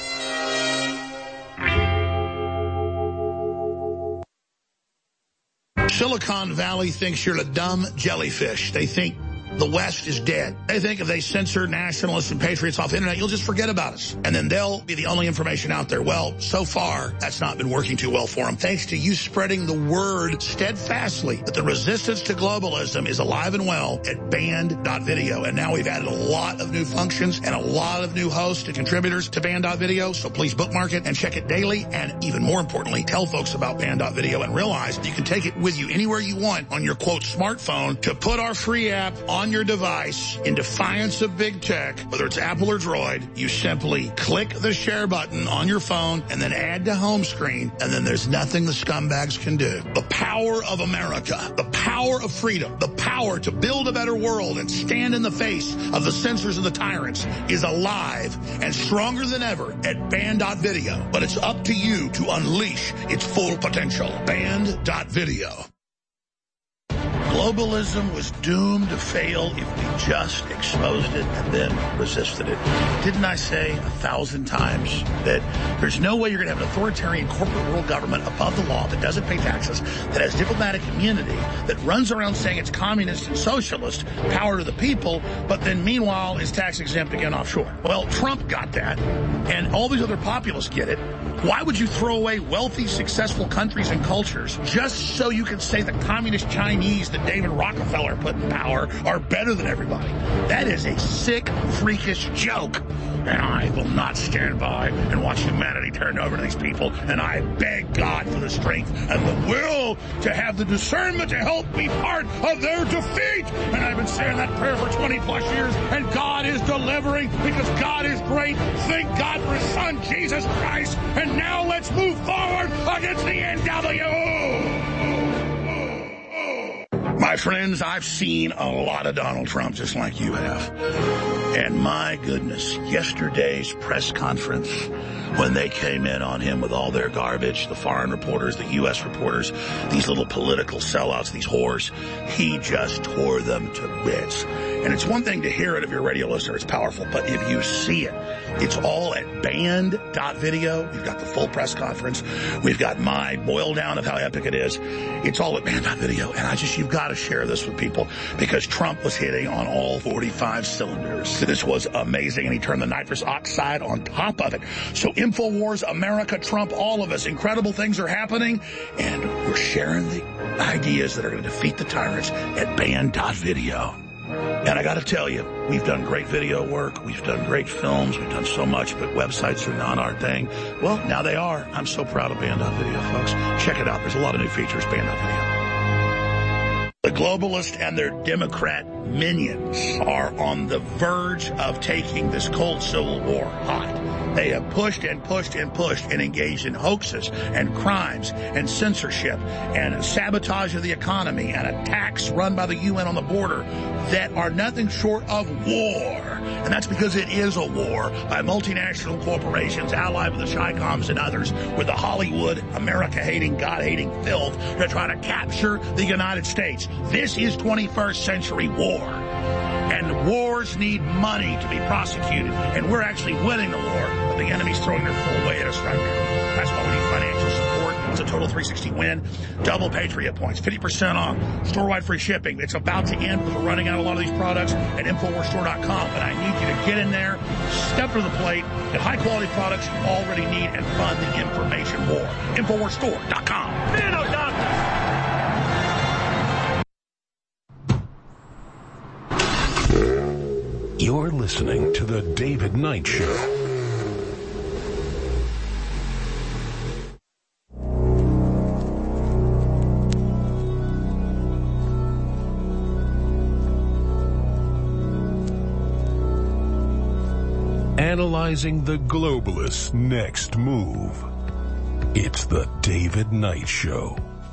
Silicon Valley thinks you're a dumb jellyfish. They think the West is dead. They think if they censor nationalists and patriots off the internet, you'll just forget about us. And then they'll be the only information out there. Well, so far, that's not been working too well for them. Thanks to you spreading the word steadfastly that the resistance to globalism is alive and well at banned dot video. And now we've added a lot of new functions and a lot of new hosts and contributors to banned dot video. So please bookmark it and check it daily. And even more importantly, tell folks about banned dot video and realize you can take it with you anywhere you want on your, quote, smartphone to put our free app on your device in defiance of big tech, whether it's Apple or Droid. You simply click the share button on your phone and then add to home screen, and then there's nothing the scumbags can do. The power of America, the power of freedom, the power to build a better world and stand in the face of the censors and the tyrants is alive and stronger than ever at banned dot video. But it's up to you to unleash its full potential. banned dot video. Globalism was doomed to fail if we just exposed it and then resisted it. Didn't I say a thousand times that there's no way you're going to have an authoritarian corporate world government above the law that doesn't pay taxes, that has diplomatic immunity, that runs around saying it's communist and socialist, power to the people, but then meanwhile is tax exempt again offshore? Well, Trump got that, and all these other populists get it. Why would you throw away wealthy, successful countries and cultures just so you can say the communist Chinese that David Rockefeller put in power are better than everybody? That is a sick, freakish joke. And I will not stand by and watch humanity turn over to these people. And I beg God for the strength and the will to have the discernment to help be part of their defeat. And I've been saying that prayer for twenty plus years, and God is delivering because God is great. Thank God for his son, Jesus Christ. And now let's move forward against the N W. My friends, I've seen a lot of Donald Trump just like you have. And my goodness, yesterday's press conference, when they came in on him with all their garbage, the foreign reporters, the U S reporters, these little political sellouts, these whores, he just tore them to bits. And it's one thing to hear it if you're a radio listener, it's powerful, but if you see it, it's all at banned dot video. We've got the full press conference. We've got my boil down of how epic it is. It's all at banned dot video. And I just, you've got to share this with people because Trump was hitting on all forty-five cylinders. This was amazing, and he turned the nitrous oxide on top of it. So InfoWars, America, Trump, all of us, incredible things are happening, and we're sharing the ideas that are going to defeat the tyrants at banned dot video. And I got to tell you, we've done great video work. We've done great films. We've done so much, but websites are not our thing. Well, now they are. I'm so proud of banned dot video, folks. Check it out. There's a lot of new features, banned dot video. The globalists and their Democrat minions are on the verge of taking this cold civil war hot. They have pushed and pushed and pushed and engaged in hoaxes and crimes and censorship and sabotage of the economy and attacks run by the U N on the border that are nothing short of war. And that's because it is a war by multinational corporations allied with the Chi-Coms and others with the Hollywood, America-hating, God-hating filth to try to capture the United States. This is twenty-first century war. And wars need money to be prosecuted. And we're actually winning the war, but the enemy's throwing their full weight at us right now. That's why we need financial support. It's a total three sixty win. Double Patriot points, fifty percent off. Store-wide free shipping. It's about to end because we're running out of a lot of these products at Infowars Store dot com. But I need you to get in there, step to the plate, get high-quality products you already need, and fund the information war. Infowars Store dot com. Man, oh, doctor. You're listening to The David Knight Show. Analyzing the globalists' next move. It's The David Knight Show.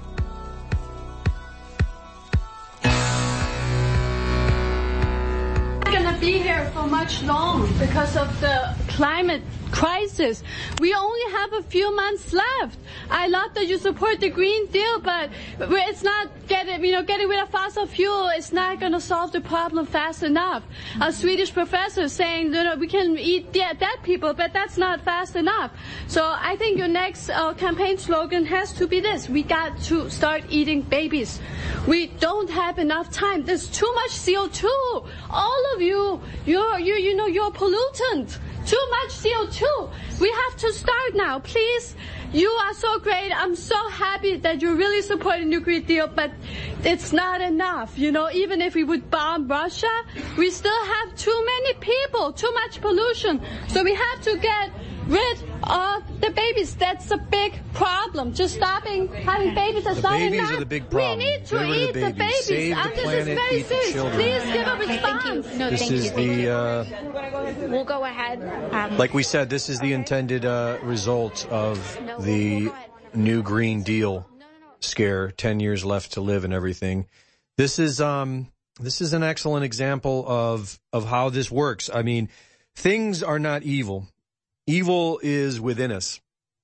Be here for much long because of the climate crisis. We only have a few months left. I love that you support the Green Deal, but it's not get it, you know, getting rid of fossil fuel is not going to solve the problem fast enough. A Swedish professor saying, you know, we can eat dead, dead people, but that's not fast enough. So I think your next uh, campaign slogan has to be this: we got to start eating babies. We don't have enough time. There's too much C O two. All of you, you're, you, you know, you're pollutant. Too much C O two. We have to start now, please. You are so great. I'm so happy that you really support the nuclear deal, but it's not enough. You know, even if we would bomb Russia, we still have too many people, too much pollution. So we have to get rid of the babies. That's a big problem. Just stopping having babies is the not babies enough. Are the big problem. We need to Get rid eat of the the babies. babies. Save And the this planet, is very eat the serious. children. Please give a Okay, response. thank you. No, This thank is you. Thank the, you. uh, We'll go ahead. Um, like we said, this is the intended uh, result of the new Green Deal scare. Ten years left to live and everything. This is um, this is an excellent example of of how this works. I mean, things are not evil. Evil is within us.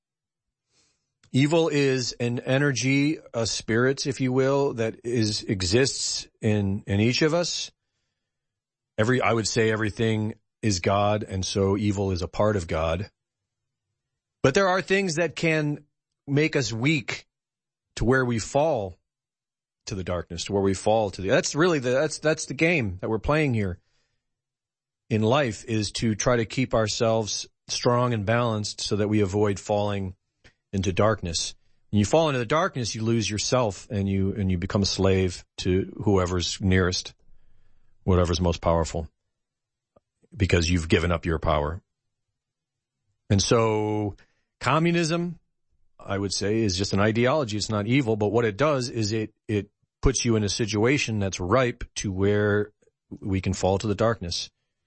Evil is an energy, a spirit, if you will, that is exists in in each of us. Every, I would say everything is God, and so evil is a part of God. But there are things that can make us weak to where we fall to the darkness, to where we fall to the, that's really the, that's, that's the game that we're playing here in life, is to try to keep ourselves strong and balanced so that we avoid falling into darkness. When you fall into the darkness, you lose yourself and you, and you become a slave to whoever's nearest, whatever's most powerful, because you've given up your power. And so communism, I would say, is just an ideology. It's not evil, but what it does is it, it puts you in a situation that's ripe to where we can fall to the darkness.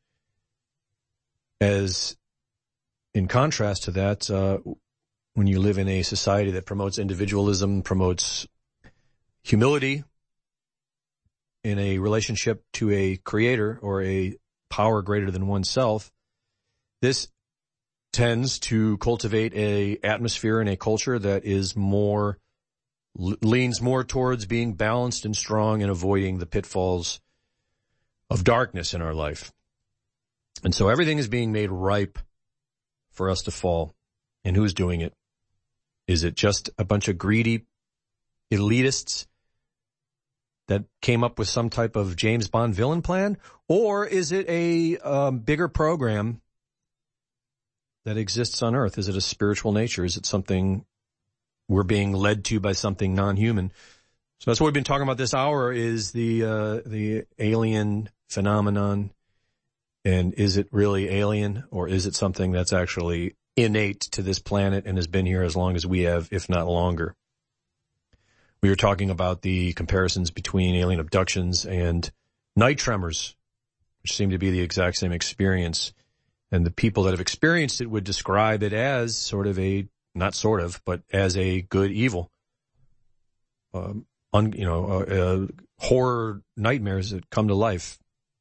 As in contrast to that, uh, when you live in a society that promotes individualism, promotes humility in a relationship to a creator or a power greater than oneself, this tends to cultivate a atmosphere and a culture that is more, leans more towards being balanced and strong and avoiding the pitfalls of darkness in our life. And so everything is being made ripe for us to fall. And who's doing it? Is it just a bunch of greedy elitists that came up with some type of James Bond villain plan? Or is it a um, bigger program that exists on Earth? Is it a spiritual nature? Is it something we're being led to by something non-human? So that's what we've been talking about this hour, is the uh, the alien phenomenon. And is it really alien, or is it something that's actually innate to this planet and has been here as long as we have, if not longer? We were talking about the comparisons between alien abductions and night tremors, which seem to be the exact same experience. And the people that have experienced it would describe it as sort of a, not sort of, but as a good evil. Um, un, you know, uh, uh, horror nightmares that come to life.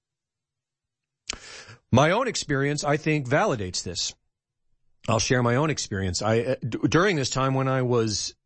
My own experience, I think, validates this. I'll share my own experience. I, uh, d- during this time when I was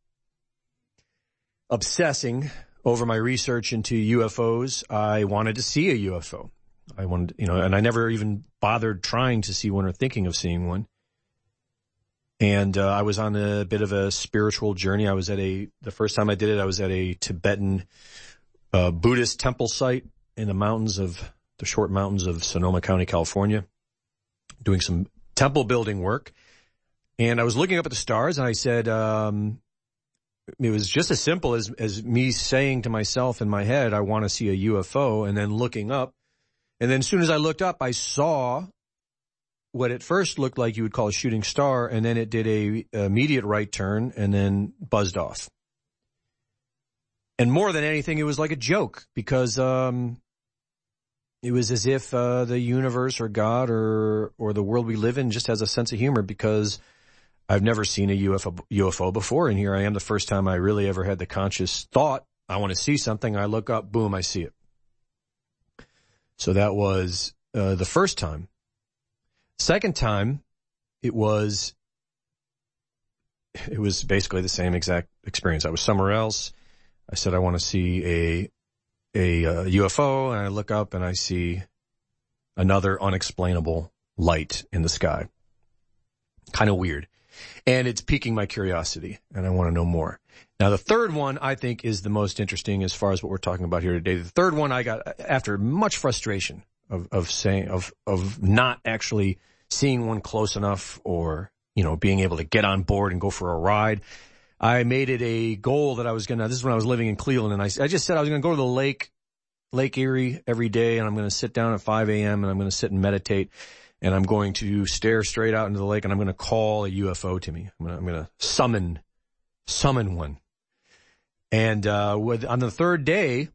obsessing over my research into U F Os, I wanted to see a U F O. I wanted, you know, and I never even bothered trying to see one or thinking of seeing one. And uh, I was on a bit of a spiritual journey. I was at a, the first time I did it, I was at a Tibetan uh, Buddhist temple site in the mountains of, the short mountains of Sonoma County, California, doing some temple building work. And I was looking up at the stars and I said, um, it was just as simple as, as me saying to myself in my head, I want to see a U F O, and then looking up. And then as soon as I looked up, I saw what at first looked like you would call a shooting star, and then it did a, a immediate right turn and then buzzed off. And more than anything, it was like a joke, because um it was as if uh the universe or God or or the world we live in just has a sense of humor, because I've never seen a U F O, U F O before, and here I am, the first time I really ever had the conscious thought, I want to see something. I look up, boom, I see it. So that was uh, the first time. Second time, it was, it was basically the same exact experience. I was somewhere else. I said, I want to see a, a, uh, U F O, and I look up and I see another unexplainable light in the sky. Kind of weird. And it's piquing my curiosity, and I want to know more. Now, the third one, I think, is the most interesting as far as what we're talking about here today. The third one I got after much frustration of, of saying, of, of not actually seeing one close enough or, you know, being able to get on board and go for a ride. I made it a goal that I was going to, this is when I was living in Cleveland, and I, I just said I was going to go to the lake, Lake Erie every day, and I'm going to sit down at five a.m. and I'm going to sit and meditate, and I'm going to stare straight out into the lake, and I'm going to call a U F O to me. I'm going to, I'm going to summon, summon one. And, uh, with, on the third day,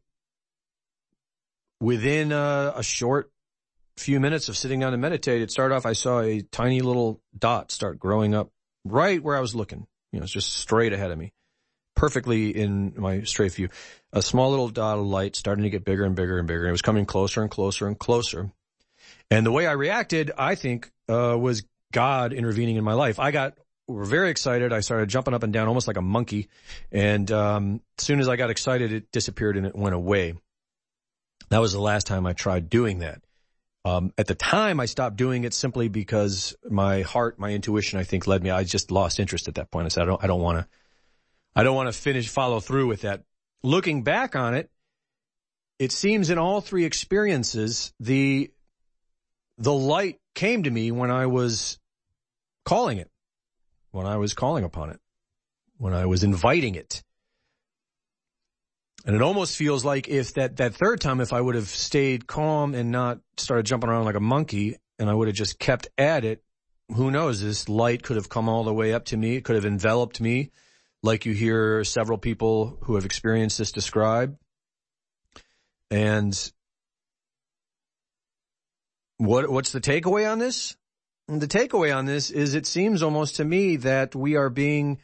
within uh, a short few minutes of sitting down to meditate, it started off, I saw a tiny little dot start growing up right where I was looking. You know, it's just straight ahead of me, perfectly in my straight view. A small little dot of light starting to get bigger and bigger and bigger. It was coming closer and closer and closer. And the way I reacted, I think, uh, was God intervening in my life. I got very excited. I started jumping up and down almost like a monkey. And um, as soon as I got excited, it disappeared and it went away. That was the last time I tried doing that. Um, at the time, I stopped doing it simply because my heart, my intuition, I think, led me. I just lost interest at that point. I said, I don't, I don't want to, I don't want to finish, follow through with that. Looking back on it, it seems in all three experiences, the, the light came to me when I was calling it, when I was calling upon it, when I was inviting it. And it almost feels like if that, that third time, if I would have stayed calm and not started jumping around like a monkey and I would have just kept at it, who knows, this light could have come all the way up to me. It could have enveloped me, like you hear several people who have experienced this describe. And what, what's the takeaway on this? And the takeaway on this is it seems almost to me that we are being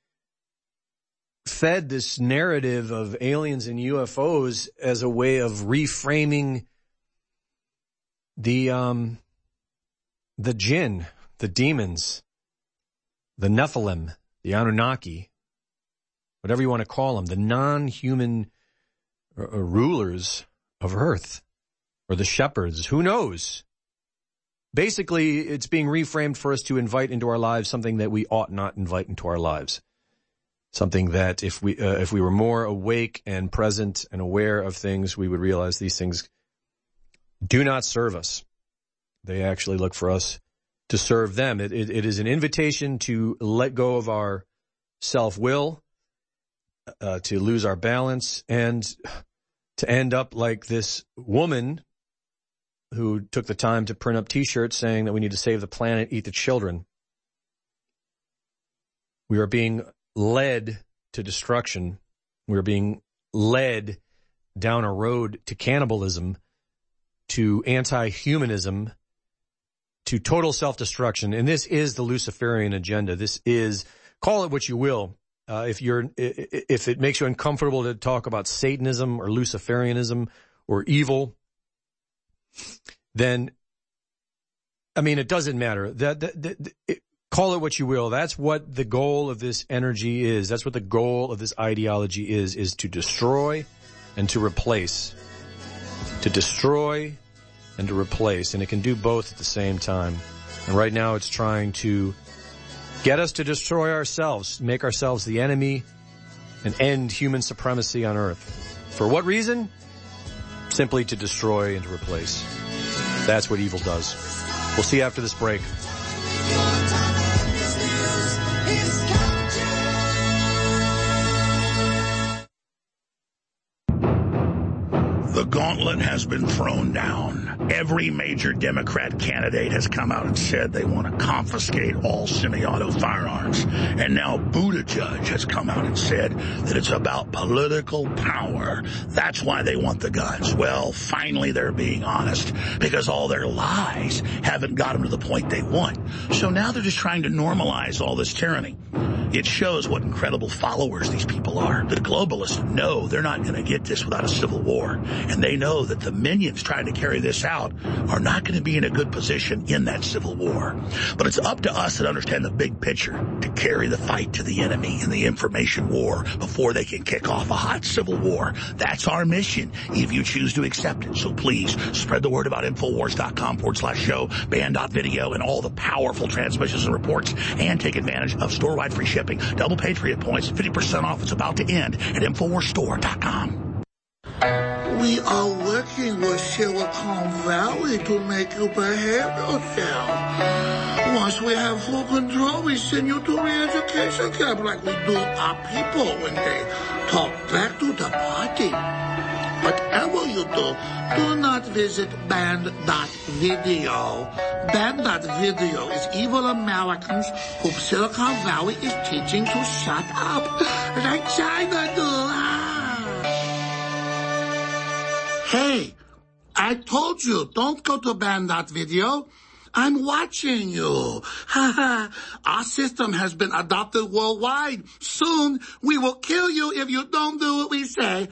fed this narrative of aliens and U F Os as a way of reframing the, um, the jinn, the demons, the Nephilim, the Anunnaki, whatever you want to call them, the non-human uh, rulers of Earth, or the shepherds, who knows? Basically, it's being reframed for us to invite into our lives something that we ought not invite into our lives. Something that if we, uh, if we were more awake and present and aware of things, we would realize these things do not serve us. They actually look for us to serve them. It, it, it is an invitation to let go of our self-will, uh, to lose our balance, and to end up like this woman who took the time to print up T-shirts saying that we need to save the planet, eat the children. We are being led to destruction. We're being led down a road to cannibalism, to anti-humanism, to total self-destruction. And this is the Luciferian agenda. This is, call it what you will. Uh, if you're, if it makes you uncomfortable to talk about Satanism or Luciferianism or evil, then, I mean, it doesn't matter. That, that, that it, call it what you will. That's what the goal of this energy is. That's what the goal of this ideology is, is to destroy and to replace. To destroy and to replace. And it can do both at the same time. And right now it's trying to get us to destroy ourselves, make ourselves the enemy, and end human supremacy on Earth. For what reason? Simply to destroy and to replace. That's what evil does. We'll see you after this break. The gauntlet has been thrown down. Every major Democrat candidate has come out and said they want to confiscate all semi-auto firearms. And now Buttigieg has come out and said that it's about political power. That's why they want the guns. Well, finally they're being honest, because all their lies haven't got them to the point they want. So now they're just trying to normalize all this tyranny. It shows what incredible followers these people are. The globalists know they're not going to get this without a civil war. And they know that the minions trying to carry this out are not going to be in a good position in that civil war. But it's up to us that understand the big picture to carry the fight to the enemy in the information war before they can kick off a hot civil war. That's our mission if you choose to accept it. So please spread the word about Infowars.com forward slash show, band.video, and all the powerful transmissions and reports, and take advantage of store-wide free shipping. Double Patriot points, fifty percent off. It's about to end at Infowars Store dot com. We are working with Silicon Valley to make you behave yourself. Once we have full control, we send you to re-education camp like we do our people when they talk back to the party. Whatever you do, do not visit band.video. Band.video is evil Americans whom Silicon Valley is teaching to shut up, like China do. Hey, I told you, don't go to band.video. I'm watching you. Our system has been adopted worldwide. Soon, we will kill you if you don't do what we say.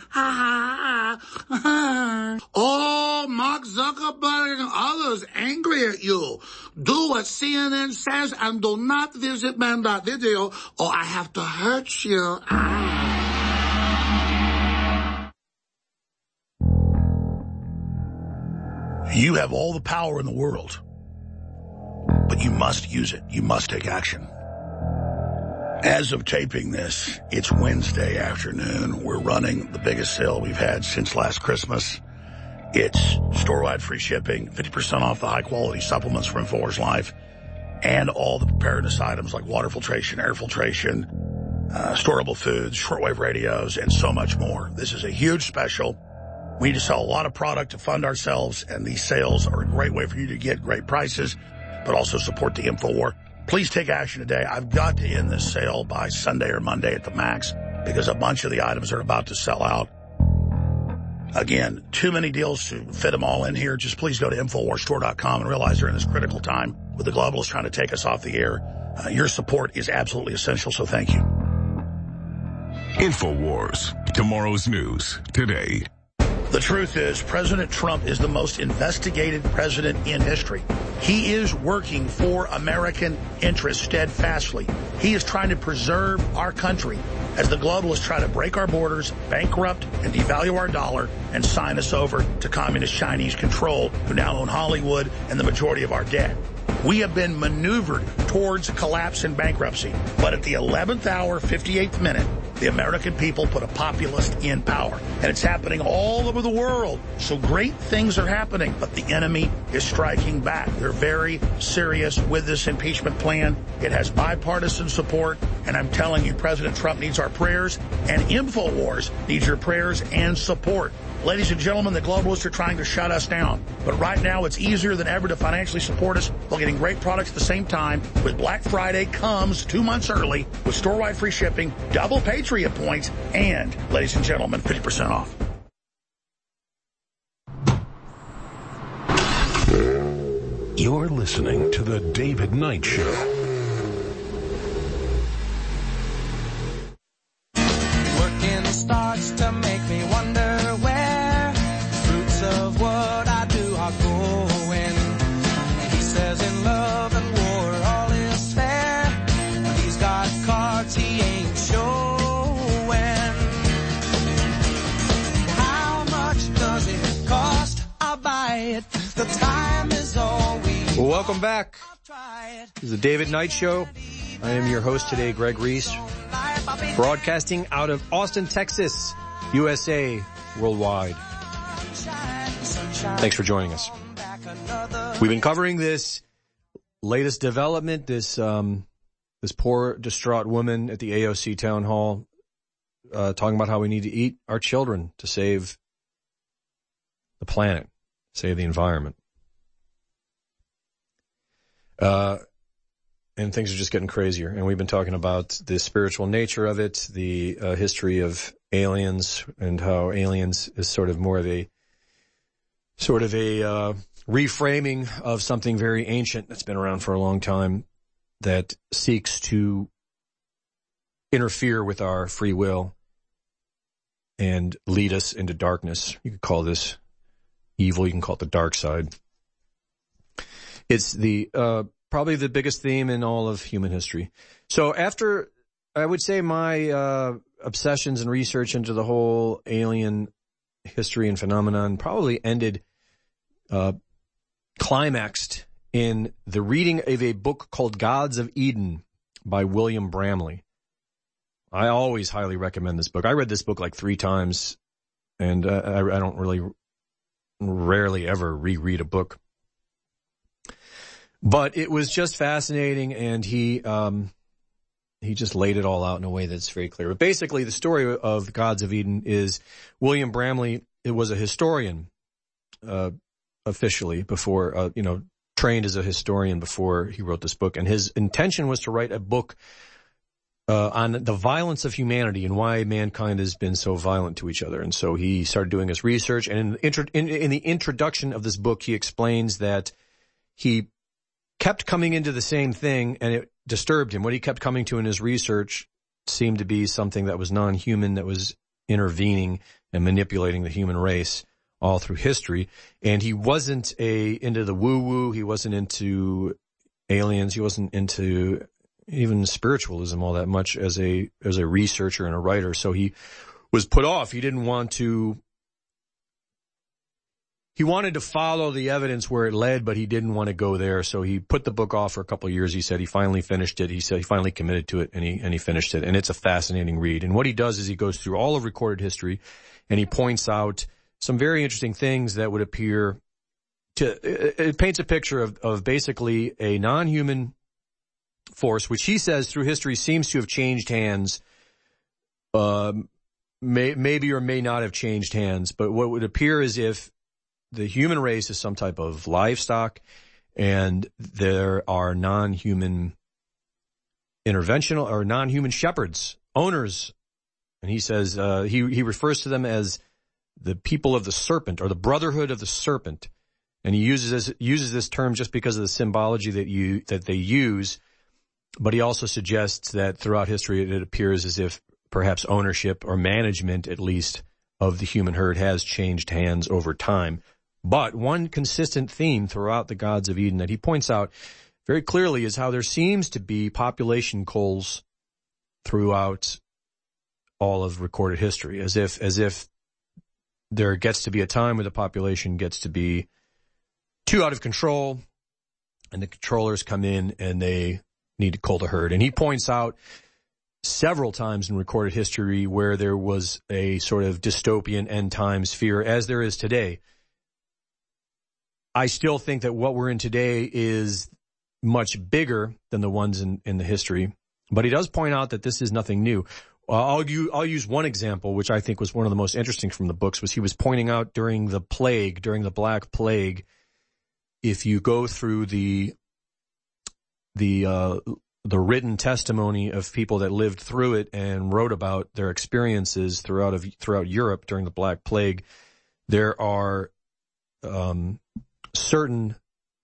Oh, Mark Zuckerberg and others angry at you. Do what C N N says and do not visit band.video or I have to hurt you. You have all the power in the world. But you must use it. You must take action. As of taping this, it's Wednesday afternoon. We're running the biggest sale we've had since last Christmas. It's store-wide free shipping, fifty percent off the high-quality supplements from InfoWars Life, and all the preparedness items like water filtration, air filtration, uh, storable foods, shortwave radios, and so much more. This is a huge special. We need to sell a lot of product to fund ourselves, and these sales are a great way for you to get great prices, but also support the InfoWar. Please take action today. I've got to end this sale by Sunday or Monday at the max because a bunch of the items are about to sell out. Again, too many deals to fit them all in here. Just please go to Infowars Store dot com and realize during this critical time with the globalists trying to take us off the air, uh, your support is absolutely essential, so thank you. Infowars, tomorrow's news today. The truth is, President Trump is the most investigated president in history. He is working for American interests steadfastly. He is trying to preserve our country as the globalists try to break our borders, bankrupt and devalue our dollar, and sign us over to communist Chinese control, who now own Hollywood and the majority of our debt. We have been maneuvered towards collapse and bankruptcy. But at the eleventh hour, fifty-eighth minute, the American people put a populist in power. And it's happening all over the world. So great things are happening, but the enemy is striking back. They're very serious with this impeachment plan. It has bipartisan support. And I'm telling you, President Trump needs our prayers, and InfoWars needs your prayers and support. Ladies and gentlemen, the globalists are trying to shut us down. But right now, it's easier than ever to financially support us while getting great products at the same time. With Black Friday comes two months early with store-wide free shipping, double Patriot points, and, ladies and gentlemen, fifty percent off. You're listening to The David Knight Show. Working starts to make me wonder where fruits of what I do are going. He says in love and war all is fair. He's got cards he ain't showing. How much does it cost? I'll buy it. The time is all we Well, welcome back. This is the David Knight Show. I am your host today, Greg Reese, broadcasting out of Austin, Texas, U S A, worldwide. Thanks for joining us. We've been covering this latest development, this um, this poor, distraught woman at the A O C town hall, uh, talking about how we need to eat our children to save the planet, save the environment. Uh, and things are just getting crazier. And we've been talking about the spiritual nature of it, the uh, history of aliens, and how aliens is sort of more of a, sort of a uh, reframing of something very ancient that's been around for a long time that seeks to interfere with our free will and lead us into darkness. You could call this evil. You can call it the dark side. It's the uh, probably the biggest theme in all of human history. So after, I would say, my uh, obsessions and research into the whole alien history and phenomenon probably ended, uh, climaxed in the reading of a book called Gods of Eden by William Bramley. I always highly recommend this book. I read this book like three times, and uh, I, I don't really, rarely ever reread a book. But it was just fascinating, and he um, he just laid it all out in a way that's very clear. But basically, the story of Gods of Eden is William Bramley, it was a historian, uh, officially, before, uh, you know, trained as a historian before he wrote this book. And his intention was to write a book uh, on the violence of humanity and why mankind has been so violent to each other. And so he started doing his research. And in the, intro- in, in the introduction of this book, he explains that he kept coming into the same thing, and it disturbed him. What he kept coming to in his research seemed to be something that was non-human, that was intervening and manipulating the human race all through history. And he wasn't a into the woo-woo. He wasn't into aliens. He wasn't into even spiritualism all that much as a as a researcher and a writer. So he was put off. He didn't want to. He wanted to follow the evidence where it led, but he didn't want to go there. So he put the book off for a couple of years. He said he finally finished it. He said he finally committed to it, and he and he finished it. And it's a fascinating read. And what he does is he goes through all of recorded history, and he points out some very interesting things that would appear to, it paints a picture of, of basically a non-human force, which he says through history seems to have changed hands, um, may, maybe or may not have changed hands. But what would appear is if the human race is some type of livestock and there are non-human interventional or non-human shepherds, owners. And he says, uh, he, he refers to them as the people of the serpent, or the brotherhood of the serpent. And he uses this, uses this term just because of the symbology that you, that they use. But he also suggests that throughout history, it appears as if perhaps ownership or management, at least, of the human herd has changed hands over time. But one consistent theme throughout the Gods of Eden that he points out very clearly is how there seems to be population cults throughout all of recorded history, as if, as if there gets to be a time where the population gets to be too out of control, and the controllers come in and they need to cull the herd. And he points out several times in recorded history where there was a sort of dystopian end times fear, as there is today. I still think that what we're in today is much bigger than the ones in, in the history, but he does point out that this is nothing new. I'll, I'll use one example, which I think was one of the most interesting from the books, was he was pointing out during the plague, during the Black Plague, if you go through the the uh, the written testimony of people that lived through it and wrote about their experiences throughout of throughout Europe during the Black Plague, there are um, certain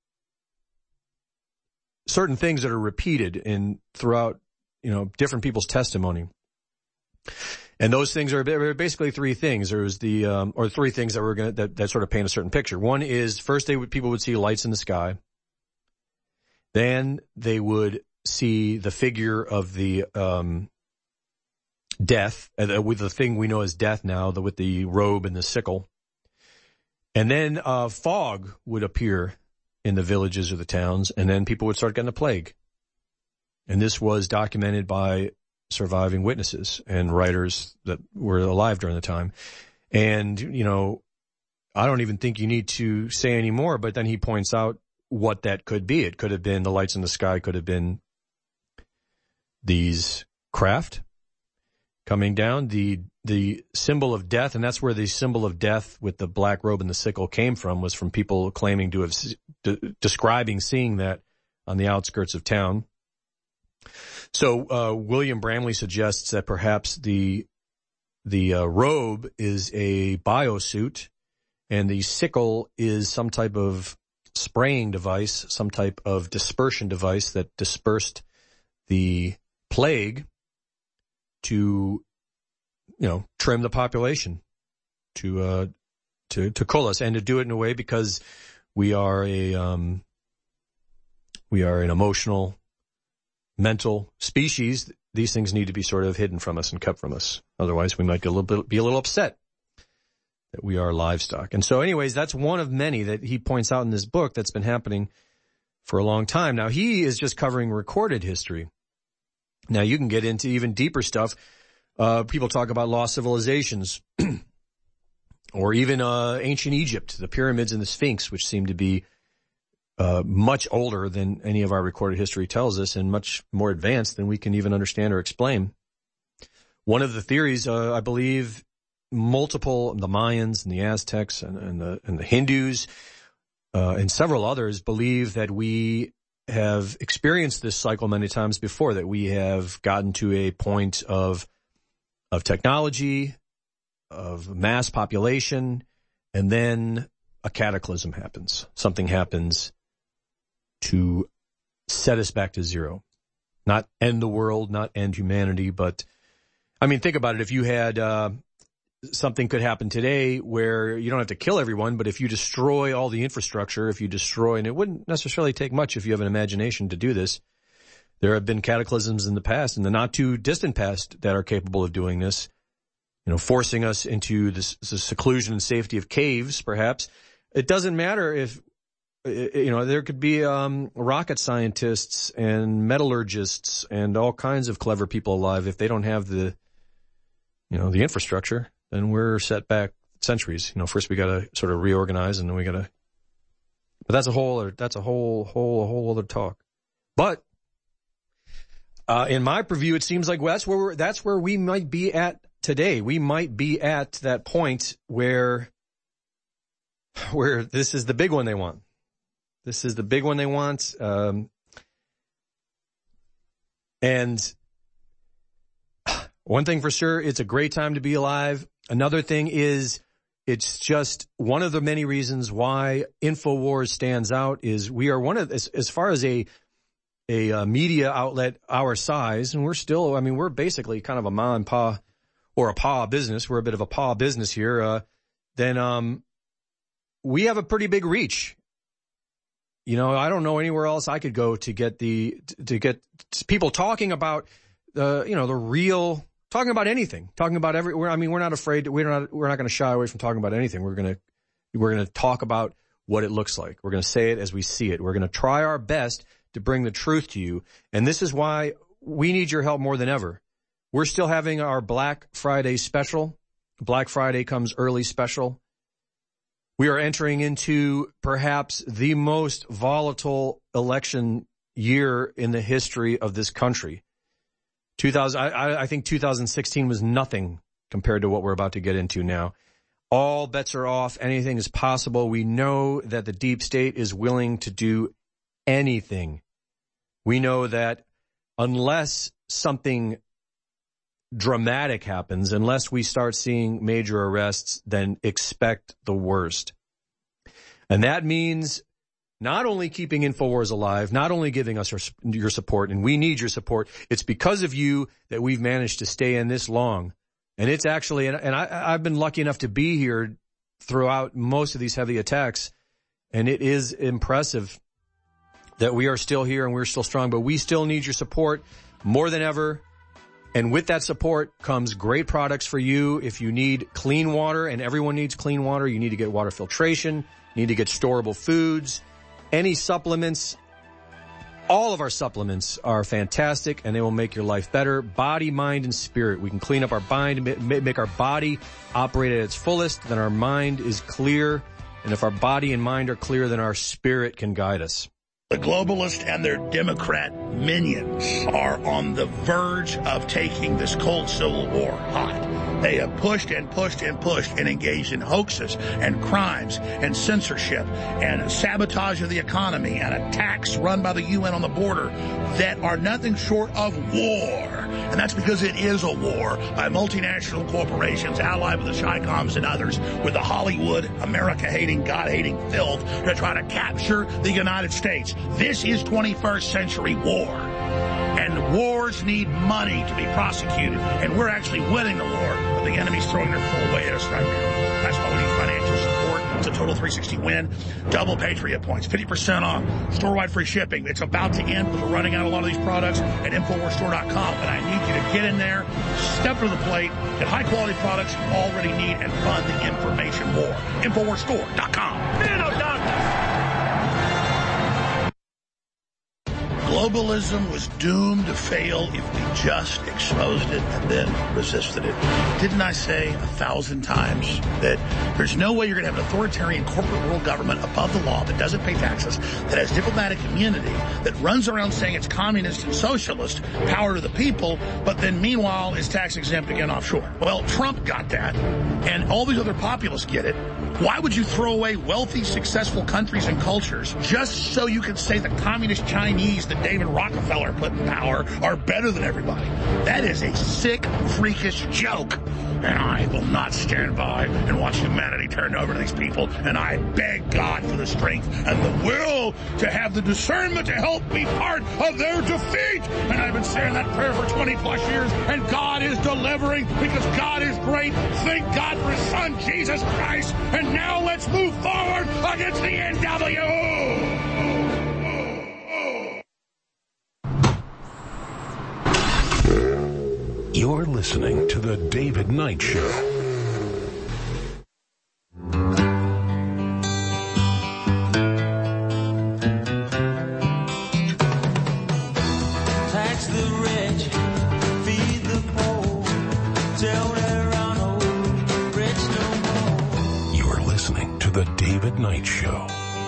certain things that are repeated in throughout, you know, different people's testimony. And those things are basically three things. There was the, um, or three things that were going to, that, that sort of paint a certain picture. One is first they would, people would see lights in the sky. Then they would see the figure of the, um, death, uh, with the thing we know as death now, the, with the robe and the sickle. And then, uh, fog would appear in the villages or the towns, and then people would start getting the plague. And this was documented by surviving witnesses and writers that were alive during the time. And, you know, I don't even think you need to say any more, but then he points out what that could be. It could have been the lights in the sky, could have been these craft coming down, the the symbol of death, and that's where the symbol of death with the black robe and the sickle came from, was from people claiming to have, de- describing seeing that on the outskirts of town. So uh, William Bramley suggests that perhaps the the uh, robe is a biosuit, and the sickle is some type of spraying device, some type of dispersion device that dispersed the plague. to, you know, trim the population, to uh, to to cull us, and to do it in a way because we are a um, we are an emotional, mental species. These things need to be sort of hidden from us and kept from us. Otherwise, we might get a little bit, be a little upset that we are livestock. And so, anyways, that's one of many that he points out in this book that's been happening for a long time. Now, he is just covering recorded history. Now, you can get into even deeper stuff. Uh, people talk about lost civilizations, or even uh, ancient Egypt, the pyramids and the Sphinx, which seem to be uh, much older than any of our recorded history tells us, and much more advanced than we can even understand or explain. One of the theories, uh, I believe, multiple, the Mayans and the Aztecs and, and the and the Hindus uh, and several others believe that we have experienced this cycle many times before, that we have gotten to a point of of technology, of mass population, and then a cataclysm happens. Something happens to set us back to zero. Not end the world, not end humanity, but, I mean, think about it. If you had, uh, something could happen today where you don't have to kill everyone, but if you destroy all the infrastructure, if you destroy, and it wouldn't necessarily take much if you have an imagination to do this. There have been cataclysms in the past, in the not too distant past, that are capable of doing this, you know, forcing us into this, this seclusion and safety of caves, perhaps. It doesn't matter if, you know, there could be um, rocket scientists and metallurgists and all kinds of clever people alive. If they don't have the, you know, the infrastructure, then we're set back centuries. You know, first we got to sort of reorganize, and then we got to. But that's a whole, that's a whole, whole, a whole other talk. But uh, in my purview, it seems like well, that's where we're, that's where we might be at today. We might be at that point where, where this is the big one they want. This is the big one they want. Um, and one thing for sure, it's a great time to be alive. Another thing is, it's just one of the many reasons why InfoWars stands out is we are one of, as, as far as a, a uh, media outlet our size, and we're still, I mean, we're basically kind of a ma and pa or a pa business. We're a bit of a pa business here. Uh, then, um, we have a pretty big reach. You know, I don't know anywhere else I could go to get the, to get people talking about the, you know, the real, talking about anything, talking about every, we're, I mean, we're not afraid, we're not, we're not going to shy away from talking about anything. We're going to, we're going to talk about what it looks like. We're going to say it as we see it. We're going to try our best to bring the truth to you. And this is why we need your help more than ever. We're still having our Black Friday special. Black Friday comes early special. We are entering into perhaps the most volatile election year in the history of this country. two thousand, I, I think two thousand sixteen was nothing compared to what we're about to get into now. All bets are off. Anything is possible. We know that the deep state is willing to do anything. We know that unless something dramatic happens, unless we start seeing major arrests, then expect the worst. And that means not only keeping InfoWars alive, not only giving us your, your support, and we need your support. It's because of you that we've managed to stay in this long. And it's actually, and, and I, I've been lucky enough to be here throughout most of these heavy attacks, and it is impressive that we are still here and we're still strong, but we still need your support more than ever. And with that support comes great products for you. If you need clean water, and everyone needs clean water, you need to get water filtration, you need to get storable foods, any supplements. All of our supplements are fantastic, and they will make your life better. Body, mind, and spirit. We can clean up our mind, make our body operate at its fullest. Then our mind is clear. And if our body and mind are clear, then our spirit can guide us. The globalists and their Democrat minions are on the verge of taking this cold civil war hot. They have pushed and pushed and pushed and engaged in hoaxes and crimes and censorship and sabotage of the economy and attacks run by the U N on the border that are nothing short of war. And that's because it is a war by multinational corporations allied with the Chicoms and others with the Hollywood, America-hating, God-hating filth to try to capture the United States. This is twenty-first century war. And Wars need money to be prosecuted, and we're actually winning the war, but the enemy's throwing their full weight at us right now. That's why we need financial support. It's a total three sixty win. Double Patriot points, fifty percent off, store-wide free shipping. It's about to end, but we're running out of a lot of these products at Infowars Store dot com, and I need you to get in there, step to the plate, get high-quality products you already need, and fund the information war. Infowars Store dot com. Man of darkness. Globalism was doomed to fail if we just exposed it and then resisted it. Didn't I say a thousand times that there's no way you're going to have an authoritarian corporate world government above the law that doesn't pay taxes, that has diplomatic immunity, that runs around saying it's communist and socialist, power to the people, but then meanwhile is tax exempt again offshore? Well, Trump got that, and all these other populists get it. Why would you throw away wealthy, successful countries and cultures just so you can say the communist Chinese that David Rockefeller put in power are better than everybody? That is a sick, freakish joke. And I will not stand by and watch humanity turn over to these people. And I beg God for the strength and the will to have the discernment to help be part of their defeat. And I've been saying that prayer for twenty plus years, and God is delivering because God is great. Thank God for His Son, Jesus Christ. And now let's move forward against the N W. You're listening to The David Knight Show. Tax the rich, feed the poor, tell there are no rich no more. You're listening to The David Knight Show.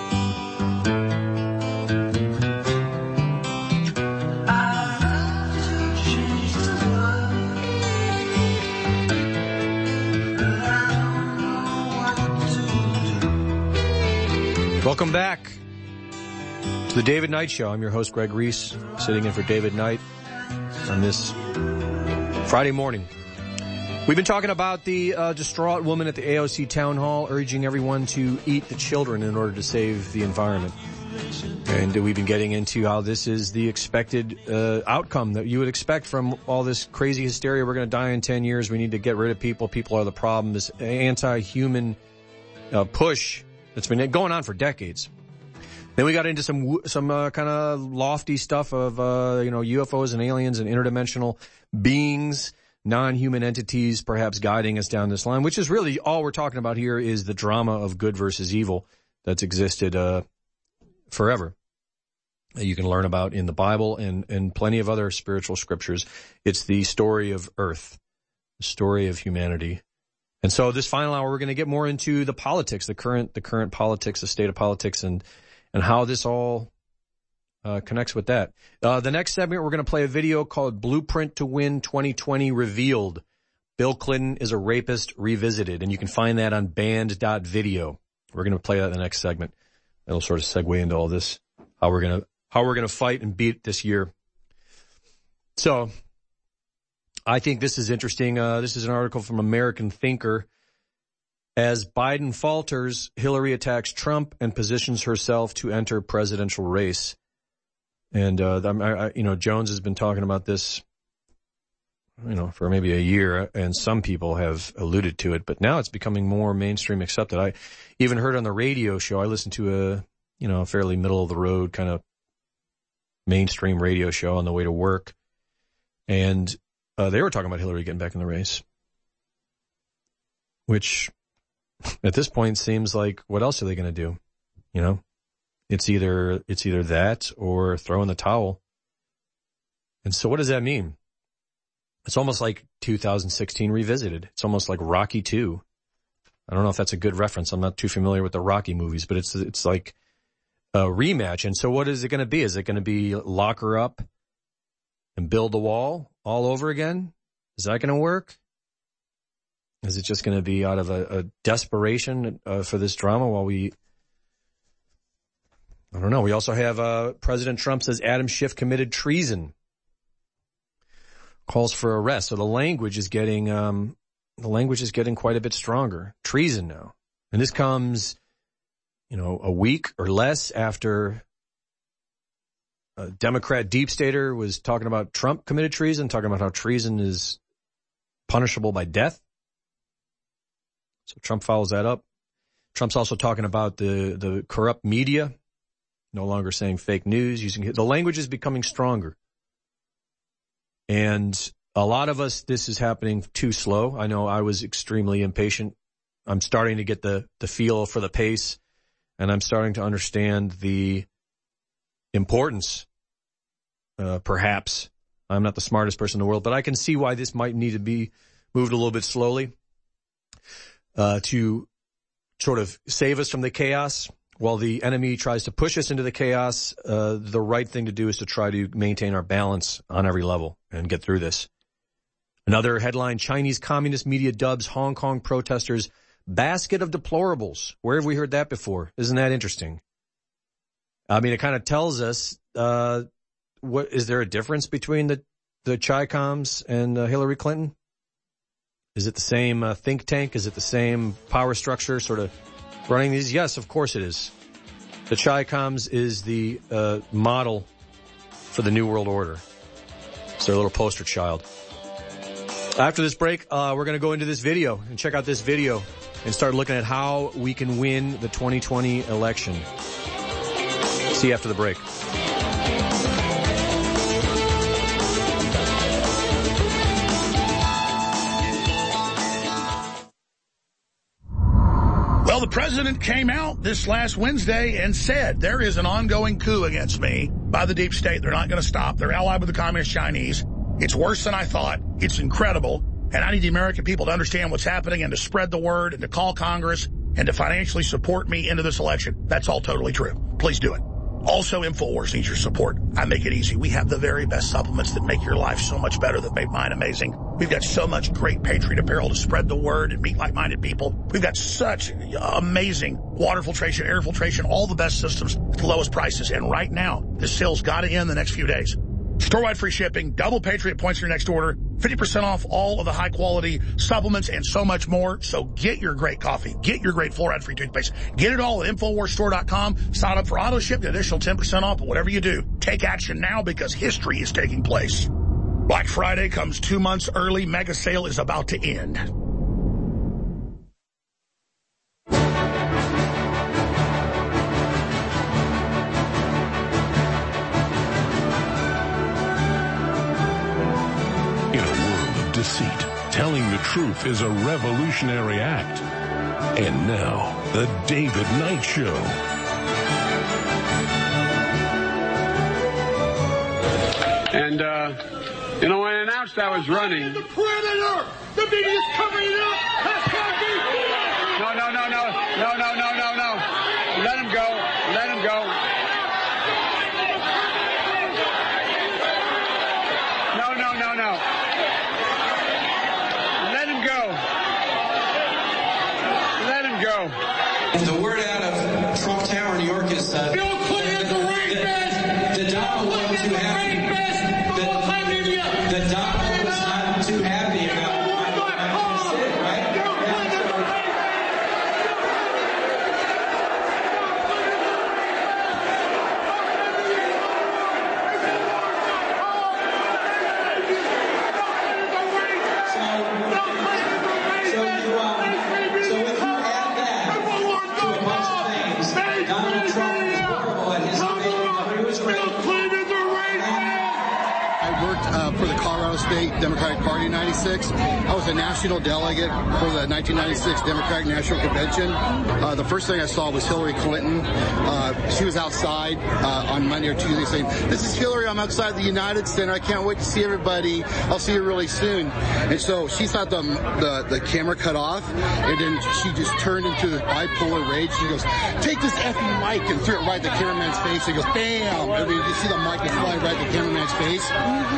Welcome back to the David Knight Show. I'm your host, Greg Reese, sitting in for David Knight on this Friday morning. We've been talking about the uh, distraught woman at the A O C town hall urging everyone to eat the children in order to save the environment. And we've been getting into how this is the expected uh, outcome that you would expect from all this crazy hysteria. We're going to die in ten years. We need to get rid of people. People are the problem. This anti-human uh, push that's been going on for decades. Then we got into some some uh, kind of lofty stuff of uh, you know U F Os and aliens and interdimensional beings, non-human entities, perhaps guiding us down this line. Which is really all we're talking about here is the drama of good versus evil that's existed uh, forever. That you can learn about in the Bible and and plenty of other spiritual scriptures. It's the story of Earth, the story of humanity. And so this final hour, we're going to get more into the politics, the current, the current politics, the state of politics, and, and how this all, uh, connects with that. Uh, the next segment, we're going to play a video called Blueprint to Win twenty twenty Revealed. Bill Clinton is a rapist revisited, and you can find that on band dot video. We're going to play that in the next segment. It'll sort of segue into all this, how we're going to, how we're going to fight and beat this year. So, I think this is interesting. Uh, this is an article from American Thinker. As Biden falters, Hillary attacks Trump and positions herself to enter presidential race. And, uh, I, I, you know, Jones has been talking about this, you know, for maybe a year, and some people have alluded to it, but now it's becoming more mainstream accepted. I even heard on the radio show, I listened to a, you know, a fairly middle of the road kind of mainstream radio show on the way to work. And Uh, they were talking about Hillary getting back in the race, which at this point seems like, what else are they going to do? You know, it's either, it's either that or throw in the towel. And so what does that mean? It's almost like two thousand sixteen revisited. It's almost like Rocky two. I don't know if that's a good reference. I'm not too familiar with the Rocky movies, but it's, it's like a rematch. And so what is it going to be? Is it going to be lock her up and build the wall all over again? Is that going to work? Is it just going to be out of a, a desperation uh, for this drama while we, I don't know. We also have uh, President Trump says Adam Schiff committed treason. Calls for arrest. So the language is getting, um, the language is getting quite a bit stronger. Treason now. And this comes, you know, a week or less after a Democrat deep stater was talking about Trump committed treason, talking about how treason is punishable by death. So Trump follows that up. Trump's also talking about the, the corrupt media, no longer saying fake news, using the language is becoming stronger. And a lot of us, this is happening too slow. I know I was extremely impatient. I'm starting to get the, the feel for the pace, and I'm starting to understand the importance, uh, perhaps. I'm not the smartest person in the world, but I can see why this might need to be moved a little bit slowly uh, to sort of save us from the chaos. While the enemy tries to push us into the chaos, uh, the right thing to do is to try to maintain our balance on every level and get through this. Another headline, Chinese communist media dubs Hong Kong protesters basket of deplorables. Where have we heard that before? Isn't that interesting? I mean, it kind of tells us, uh, what, is there a difference between the, the Chi-Coms and uh, Hillary Clinton? Is it the same uh, think tank? Is it the same power structure sort of running these? Yes, of course it is. The Chi-Coms is the uh, model for the New World Order. It's their little poster child. After this break, uh, we're going to go into this video and check out this video and start looking at how we can win the twenty twenty election. See you after the break. Well, the president came out this last Wednesday and said there is an ongoing coup against me by the deep state. They're not going to stop. They're allied with the communist Chinese. It's worse than I thought. It's incredible. And I need the American people to understand what's happening and to spread the word and to call Congress and to financially support me into this election. That's all totally true. Please do it. Also, InfoWars needs your support. I make it easy. We have the very best supplements that make your life so much better, that make mine amazing. We've got so much great Patriot apparel to spread the word and meet like-minded people. We've got such amazing water filtration, air filtration, all the best systems at the lowest prices. And right now, this sale's got to end the next few days. Store-wide free shipping, double Patriot points for your next order, fifty percent off all of the high-quality supplements, and so much more. So get your great coffee. Get your great fluoride-free toothpaste. Get it all at InfoWars Store dot com. Sign up for auto-ship, get additional ten percent off. But whatever you do, take action now because history is taking place. Black Friday comes two months early. Mega sale is about to end. Deceit. Telling the truth is a revolutionary act. And now, the David Knight Show. And, uh, you know, when I announced I was running... The predator! The media is covering it up! No, no, no, no, no, no, no, no, no. Let him go. Let him go. No, no, no, no. The word out of Trump Tower, New York is uh, Bill Clinton is a rapist! The Donald wasn't too happy. The, the Donald was not too happy about what I said, right? So, so you, um, so with you add that to a bunch of things, Donald Trump is horrible at his debate. He was great. I worked uh, for the Colorado State Democratic Party in ninety-six. I was a national delegate for the nineteen ninety-six Democratic National Convention. Uh, the first thing I saw was Hillary Clinton. Uh, she was outside uh, on Monday or Tuesday saying, "This is Hillary. I'm outside the United Center. I can't wait to see everybody. I'll see you really soon." And so she saw the, the, the camera cut off, and then she just turned into this bipolar rage. She goes, "Take this effing mic," and threw it right at the cameraman's face. She goes, "Bam!" And you see the mic is flying right at the cameraman's face. And they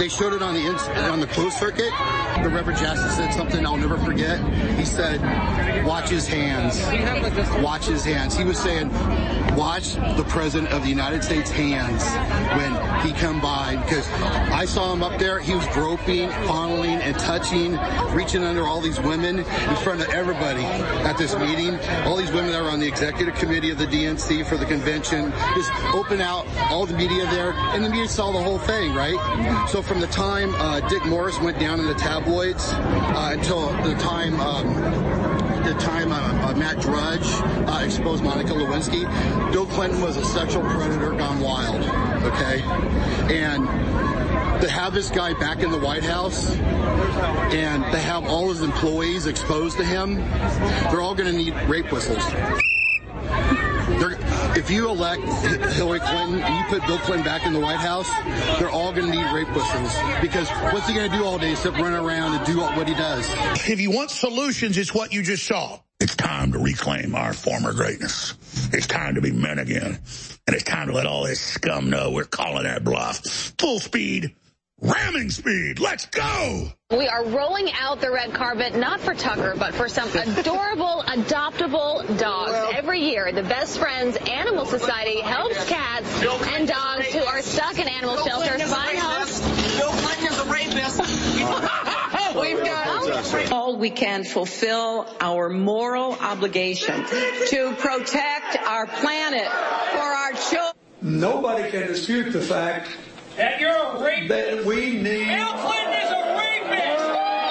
they showed it on the on the closed circuit. The Reverend Jackson said something I'll never forget. He said, "Watch his hands. Watch his hands." He was saying, "Watch the President of the United States' hands when he come by," because I saw him up there. He was groping, fondling, and touching, reaching under all these women in front of everybody at this meeting. All these women that were on the executive committee of the D N C for the convention, just open out all the media there, and the media saw the whole thing, right? So from the time uh, Dick Morris went down in the tabloids uh, until the time um, the time uh, uh, Matt Drudge uh, exposed Monica Lewinsky, Bill Clinton was a sexual predator gone wild, okay? And to have this guy back in the White House and to have all his employees exposed to him, they're all going to need rape whistles. They're, if you elect Hillary Clinton and you put Bill Clinton back in the White House, they're all going to need rape whistles. Because what's he going to do all day except run around and do what he does? If you want solutions, it's what you just saw. It's time to reclaim our former greatness. It's time to be men again. And it's time to let all this scum know we're calling our bluff. Full speed, ramming speed. Let's go! We are rolling out the red carpet, not for Tucker, but for some adorable, adoptable dogs. Well, every year, the Best Friends Animal Society helps cats and dogs who are stuck in animal shelters find homes. Bill Clinton is a rapist. We've got all we can fulfill our moral obligation to protect our planet for our children. Nobody can dispute the fact that you're a rapist. That we need. Bill Clinton is a rapist.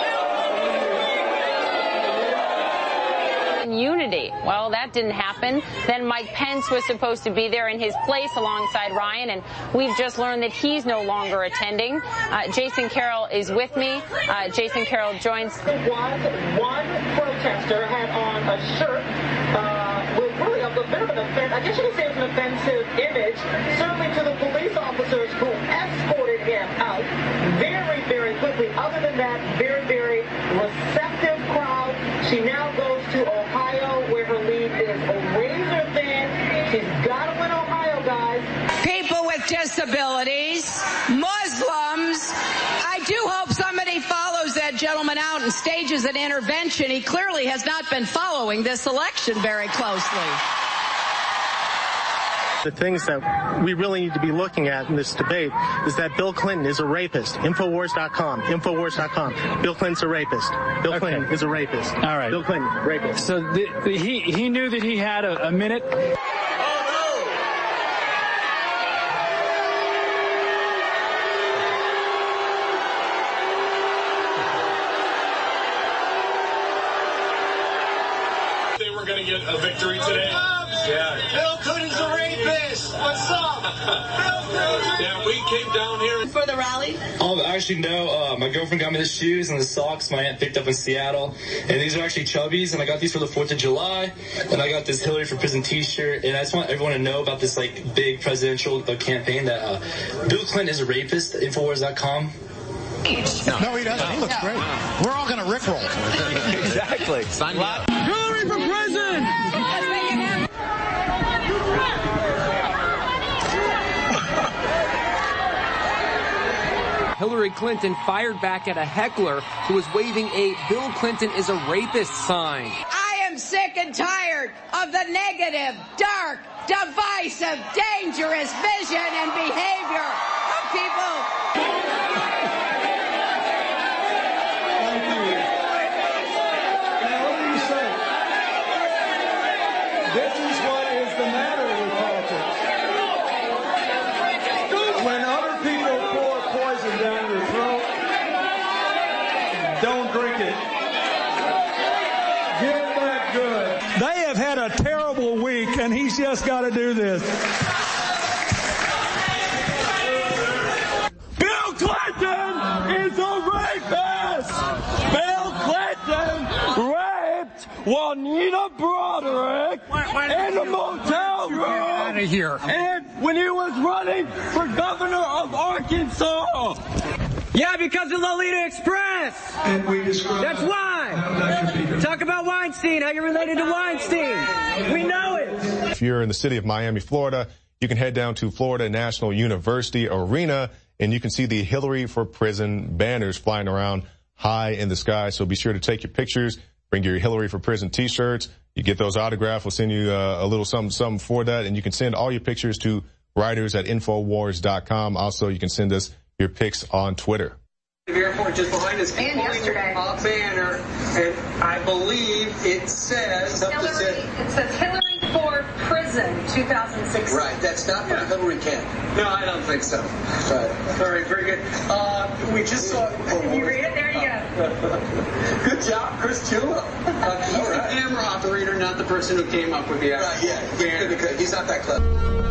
Unity. Well, that didn't happen. Then Mike Pence was supposed to be there in his place alongside Ryan, and we've just learned that he's no longer attending. Uh, Jason Carroll is with me. Uh, Jason Carroll joins. One, one protester had on a shirt uh, with really a, a bit of an offense. I guess you could say it was an offensive image, certainly to the police officers who escorted him out very, very quickly. Other than that, very, very receptive crowd. She now goes to Ohio, where her lead is razor thin. She's got to win Ohio, guys. People with disabilities, Muslims. I do hope somebody follows that gentleman out and stages an intervention. He clearly has not been following this election very closely. The things that we really need to be looking at in this debate is that Bill Clinton is a rapist. Infowars dot com. Infowars dot com. Bill Clinton's a rapist. Bill okay. Clinton is a rapist. All right. Bill Clinton, rapist. So the, the, he, he knew that he had a, a minute. They were going to get a victory today. Yeah. Bill Clinton's a rapist. What's up? Bill Clinton. Yeah, we came down here for the rally. Oh, actually, no. Uh, my girlfriend got me the shoes and the socks my aunt picked up in Seattle. And these are actually Chubbies, and I got these for the fourth of July. And I got this Hillary for Prison t-shirt. And I just want everyone to know about this, like, big presidential uh, campaign that uh, Bill Clinton is a rapist, Infowars dot com. No. no, he doesn't. He looks great. We're all going to rickroll. Exactly. Sign me up. Hillary for president! Hillary Clinton fired back at a heckler who was waving a Bill Clinton is a rapist sign. I am sick and tired of the negative, dark, divisive, dangerous vision and behavior of people. This is what is the matter with politics. When other people pour poison down your throat, don't drink it. Get that good. They have had a terrible week, and he's just got to do this. Bill Clinton is a rapist! Bill Clinton raped Juanita Broderick in a motel room. Out of here. And when he was running for governor of Arkansas. Yeah, because of Lolita Express. And we describe That's why. Talk about Weinstein, how you're related to Weinstein. We know it. If you're in the city of Miami, Florida, you can head down to Florida National University Arena, and you can see the Hillary for Prison banners flying around high in the sky. So be sure to take your pictures, bring your Hillary for Prison T-shirts. You get those autographed. We'll send you uh, a little something, something for that. And you can send all your pictures to writers at infowars dot com. Also, you can send us your pics on Twitter. The airport just behind us, and yesterday, a banner, and I believe it says Hillary, it says Hillary for Prison two thousand sixteen. Right, that's not for the Hillary camp. No, I don't think so. Right. All right, very good. Uh, we just saw. Can you read it? There you go. Good job, Chris Chula. Uh, he's the right. camera operator, not the person who came up with the right, yeah, banner. He's not that clever.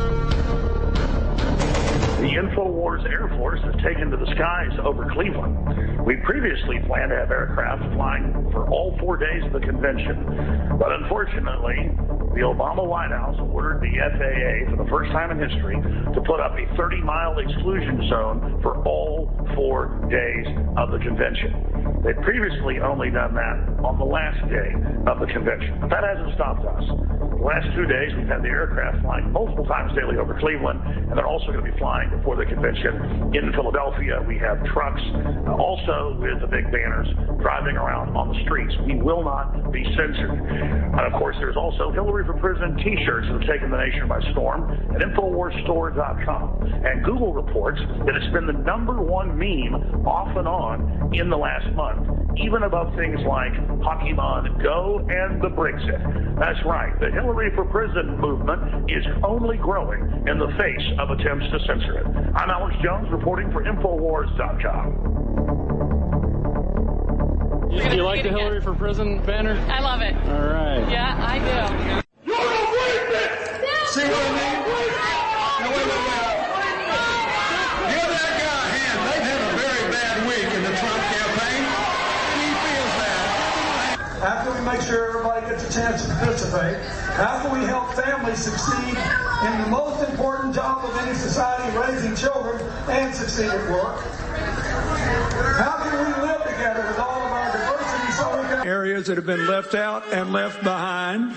The InfoWars Air Force has taken to the skies over Cleveland. We previously planned to have aircraft flying for all four days of the convention, but unfortunately, the Obama White House ordered the F A A for the first time in history to put up a thirty-mile exclusion zone for all four days of the convention. They'd previously only done that on the last day of the convention, but that hasn't stopped us. The last two days, we've had the aircraft flying multiple times daily over Cleveland, and they're also going to be flying before the convention in Philadelphia. We have trucks uh, also with the big banners driving around on the streets. We will not be censored. And of course, there's also Hillary for Prison T-shirts that have taken the nation by storm at infowars store dot com. And Google reports that it's been the number one meme off and on in the last month, even above things like Pokemon Go and the Brexit. That's right. The Hillary for Prison movement is only growing in the face of attempts to censor it. I'm Alex Jones reporting for infowars dot com. You, you like the Hillary for Prison banner? I love it. All right. Yeah, I do. You're a rapist! See what I mean? No, wait, wait, wait. Give that guy a hand. They've had a very bad week in the Trump campaign. He feels that. How can we make sure everybody gets a chance to participate? How can we help families succeed in the most important job of any society, raising children, and succeed at work? How can we live together with all of our diversity so we can... Areas that have been left out and left behind.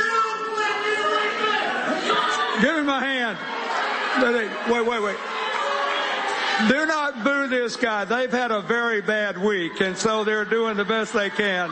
Give him my hand. Wait, wait, wait. Do not boo this guy. They've had a very bad week, and so they're doing the best they can.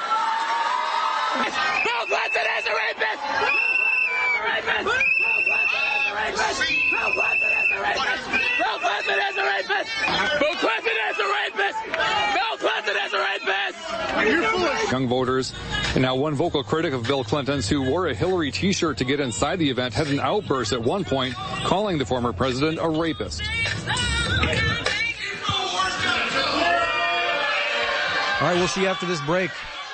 Bill Clinton is a rapist! Bill Clinton is a rapist! Bill Clinton is a rapist! Bill Clinton is a rapist! Bill Clinton is a rapist! Bill Clinton is a rapist! You're foolish. Young voters, and now one vocal critic of Bill Clinton's who wore a Hillary T-shirt to get inside the event had an outburst at one point calling the former president a rapist. All right, we'll see you after this break.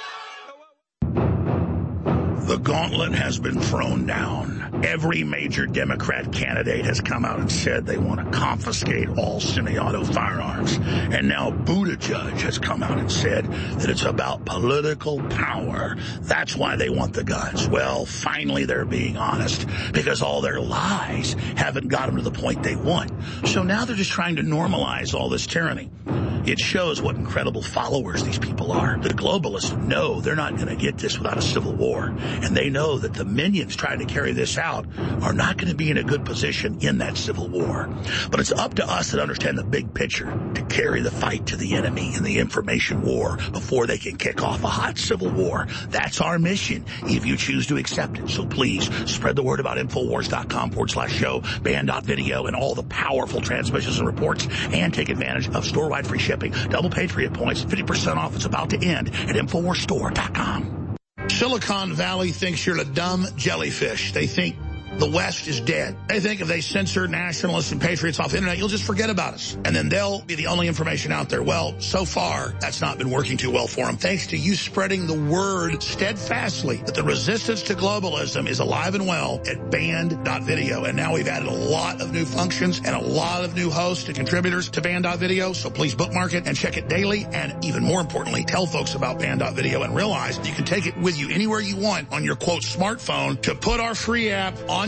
The gauntlet has been thrown down. Every major Democrat candidate has come out and said they want to confiscate all semi-auto firearms. And now Buttigieg has come out and said that it's about political power. That's why they want the guns. Well, finally they're being honest, because all their lies haven't got them to the point they want. So now they're just trying to normalize all this tyranny. It shows what incredible followers these people are. The globalists know they're not going to get this without a civil war. And they know that the minions trying to carry this out are not going to be in a good position in that civil war. But it's up to us that understand the big picture to carry the fight to the enemy in the information war before they can kick off a hot civil war. That's our mission if you choose to accept it. So please spread the word about infowars.com forward slash show, band.video, and all the powerful transmissions and reports, and take advantage of store-wide free shipping, double Patriot points, fifty percent off. It's about to end at infowars store dot com. Silicon Valley thinks you're a dumb jellyfish. They think the West is dead. They think if they censor nationalists and patriots off the internet, you'll just forget about us. And then they'll be the only information out there. Well, so far, that's not been working too well for them. Thanks to you spreading the word steadfastly that the resistance to globalism is alive and well at band.video. And now we've added a lot of new functions and a lot of new hosts and contributors to band.video. So please bookmark it and check it daily. And even more importantly, tell folks about band.video and realize you can take it with you anywhere you want on your, quote, smartphone to put our free app on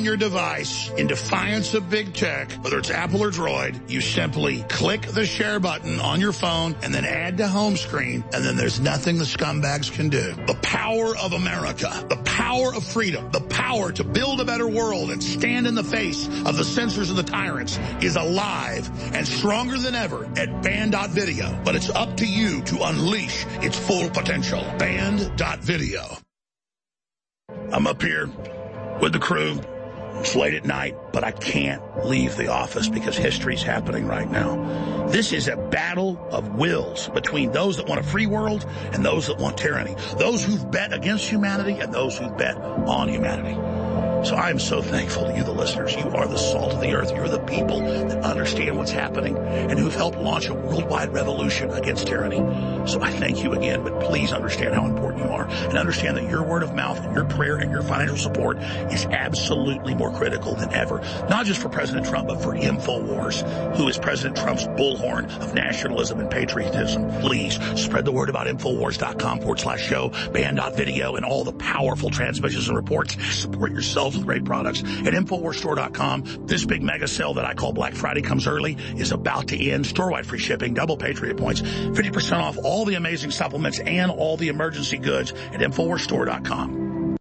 on your device in defiance of big tech, whether it's Apple or Droid, you simply click the share button on your phone and then add to home screen, and then there's nothing the scumbags can do. The power of America, the power of freedom, the power to build a better world and stand in the face of the censors and the tyrants is alive and stronger than ever at band dot video. But it's up to you to unleash its full potential. band dot video. I'm up here with the crew. It's late at night, but I can't leave the office because history's happening right now. This is a battle of wills between those that want a free world and those that want tyranny. Those who've bet against humanity and those who've bet on humanity. So I am so thankful to you, the listeners. You are the salt of the earth. You're the people that understand what's happening and who've helped launch a worldwide revolution against tyranny. So I thank you again, but please understand how important you are and understand that your word of mouth and your prayer and your financial support is absolutely more critical than ever. Not just for President Trump, but for InfoWars, who is President Trump's bullhorn of nationalism and patriotism. Please spread the word about InfoWars.com forward slash show, band.video, and all the powerful transmissions and reports. Support yourself with great products at InfoWars Store dot com. This big mega sale that I call Black Friday comes early is about to end. Store-wide free shipping, double Patriot points, fifty percent off all the amazing supplements and all the emergency goods at InfoWars Store dot com.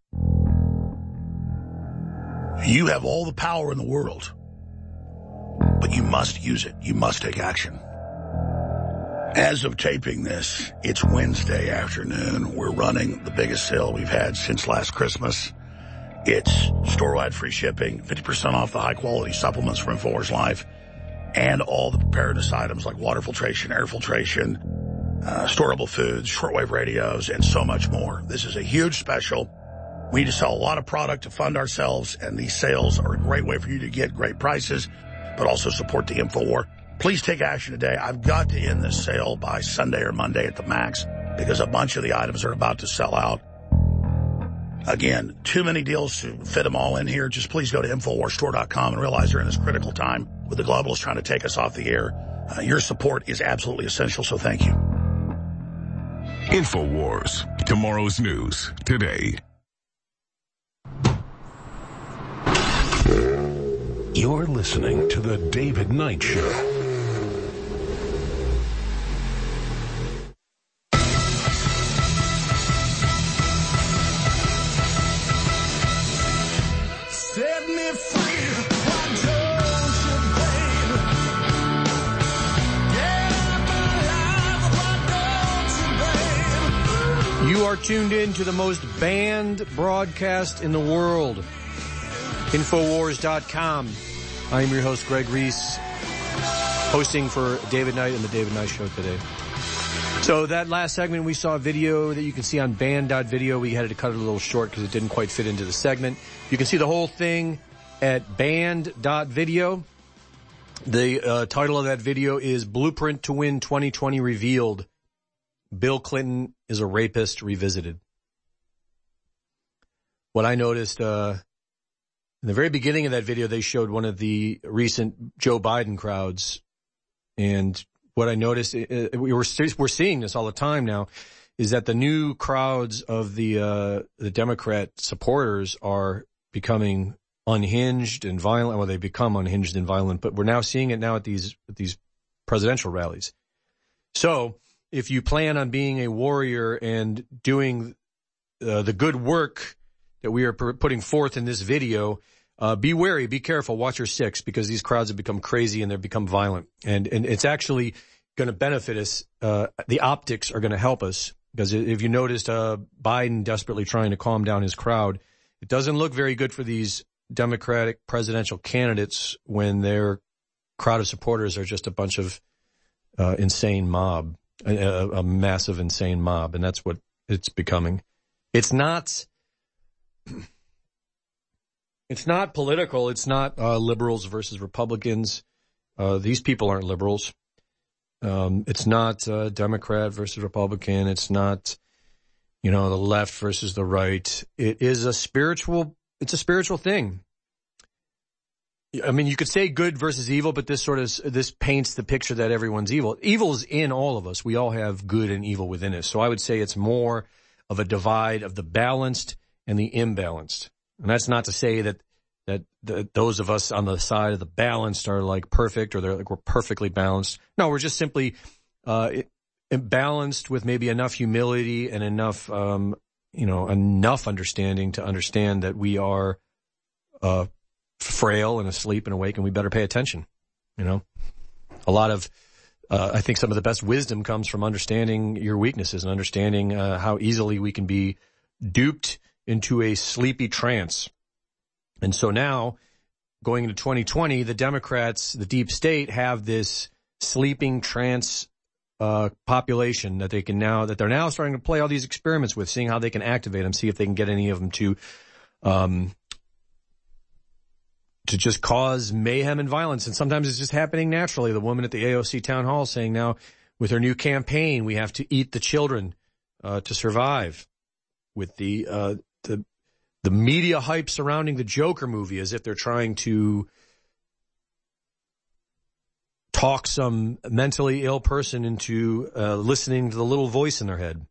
You have all the power in the world, but you must use it. You must take action. As of taping this, it's Wednesday afternoon. We're running the biggest sale we've had since last Christmas. It's store-wide free shipping, fifty percent off the high-quality supplements from InfoWars Life, and all the preparedness items like water filtration, air filtration, uh, storable foods, shortwave radios, and so much more. This is a huge special. We need to sell a lot of product to fund ourselves, and these sales are a great way for you to get great prices, but also support the InfoWar. Please take action today. I've got to end this sale by Sunday or Monday at the max because a bunch of the items are about to sell out. Again, too many deals to fit them all in here. Just please go to InfoWars Store dot com and realize during this critical time with the globalists trying to take us off the air, uh, your support is absolutely essential, so thank you. InfoWars, tomorrow's news today. You're listening to The David Knight Show. Set me free, why don't you, babe? Get my life, why don't you, babe? You are tuned in to the most banned broadcast in the world, InfoWars dot com. I am your host, Greg Reese, hosting for David Knight and the David Knight Show today. So that last segment, we saw a video that you can see on band dot video. We had to cut it a little short because it didn't quite fit into the segment. You can see the whole thing at band dot video. The uh, title of that video is Blueprint to Win twenty twenty Revealed. Bill Clinton is a rapist revisited. What I noticed, uh, in the very beginning of that video, they showed one of the recent Joe Biden crowds. And what I noticed, uh, we were, we're seeing this all the time now, is that the new crowds of the, uh, the Democrat supporters are becoming unhinged and violent. Well, they become unhinged and violent, but we're now seeing it now at these, at these presidential rallies. So if you plan on being a warrior and doing uh, the good work that we are p- putting forth in this video, uh, be wary, be careful, watch your six, because these crowds have become crazy and they've become violent. And, and it's actually going to benefit us. Uh, the optics are going to help us, because if you noticed, uh, Biden desperately trying to calm down his crowd, it doesn't look very good for these Democratic presidential candidates when their crowd of supporters are just a bunch of uh, insane mob, a, a massive insane mob. And that's what it's becoming. It's not, it's not political. It's not uh, liberals versus Republicans. Uh, these people aren't liberals. Um, it's not uh, Democrat versus Republican. It's not, you know, the left versus the right. It is a spiritual, it's a spiritual thing. I mean, you could say good versus evil, but this sort of, this paints the picture that everyone's evil. Evil is in all of us. We all have good and evil within us. So I would say it's more of a divide of the balanced and the imbalanced. And that's not to say that, that the, those of us on the side of the balanced are like perfect, or they're like we're perfectly balanced. No, we're just simply uh, balanced with maybe enough humility and enough, um, you know, enough understanding to understand that we are uh, frail and asleep and awake, and we better pay attention. You know, a lot of, uh, I think some of the best wisdom comes from understanding your weaknesses and understanding uh, how easily we can be duped into a sleepy trance. And so now, going into twenty twenty, the Democrats, the deep state, have this sleeping trance uh, population that they can now, that they're now starting to play all these experiments with, seeing how they can activate them, see if they can get any of them to, um, to just cause mayhem and violence. And sometimes it's just happening naturally. The woman at the A O C town hall saying now, with her new campaign, we have to eat the children uh, to survive. With the uh, the the media hype surrounding the Joker movie, as if they're trying to talk some mentally ill person into uh, listening to the little voice in their head.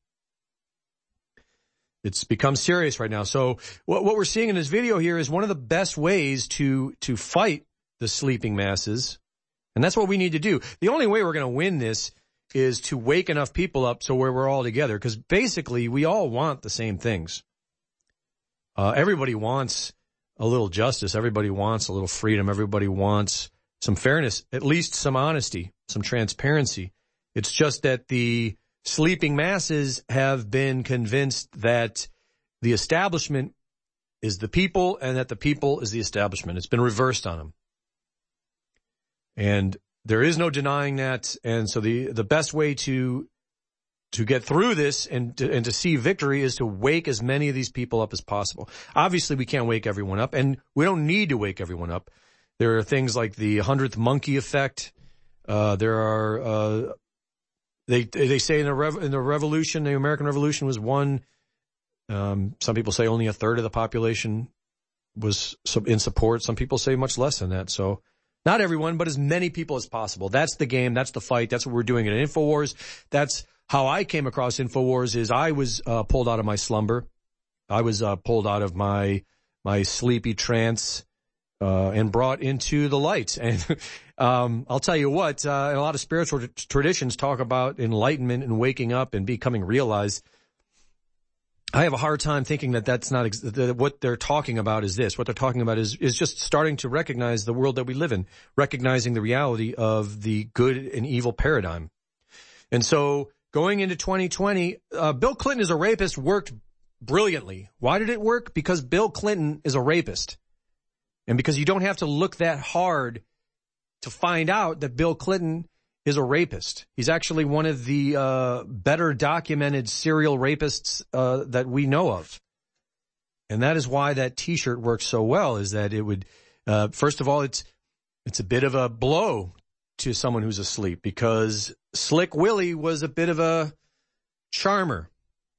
It's become serious right now. So what, what we're seeing in this video here is one of the best ways to to fight the sleeping masses, and that's what we need to do. The only way we're going to win this is to wake enough people up so where we're all together, because basically we all want the same things. Uh, everybody wants a little justice. Everybody wants a little freedom. Everybody wants some fairness, at least some honesty, some transparency. It's just that the sleeping masses have been convinced that the establishment is the people and that the people is the establishment. It's been reversed on them. And there is no denying that. And so the, the best way to to get through this and to, and to see victory is to wake as many of these people up as possible. Obviously, we can't wake everyone up, and we don't need to wake everyone up. There are things like the hundredth monkey effect. Uh, there are, uh, they they say in the, rev, in the revolution, the American Revolution was one. Um, some people say only a third of the population was in support. Some people say much less than that. So not everyone, but as many people as possible. That's the game. That's the fight. That's what we're doing at InfoWars. That's how I came across InfoWars. Is I was uh, pulled out of my slumber. I was uh, pulled out of my my sleepy trance uh, and brought into the light. And um, I'll tell you what, uh, a lot of spiritual t- traditions talk about enlightenment and waking up and becoming realized. I have a hard time thinking that that's not ex- that what they're talking about is this. What they're talking about is is just starting to recognize the world that we live in, recognizing the reality of the good and evil paradigm. And so going into twenty twenty, uh, Bill Clinton is a rapist worked brilliantly. Why did it work? Because Bill Clinton is a rapist. And because you don't have to look that hard to find out that Bill Clinton is a rapist. He's actually one of the uh, better documented serial rapists uh, that we know of. And that is why that T-shirt works so well, is that it would, uh, first of all, it's it's a bit of a blow to someone who's asleep, because Slick Willie was a bit of a charmer.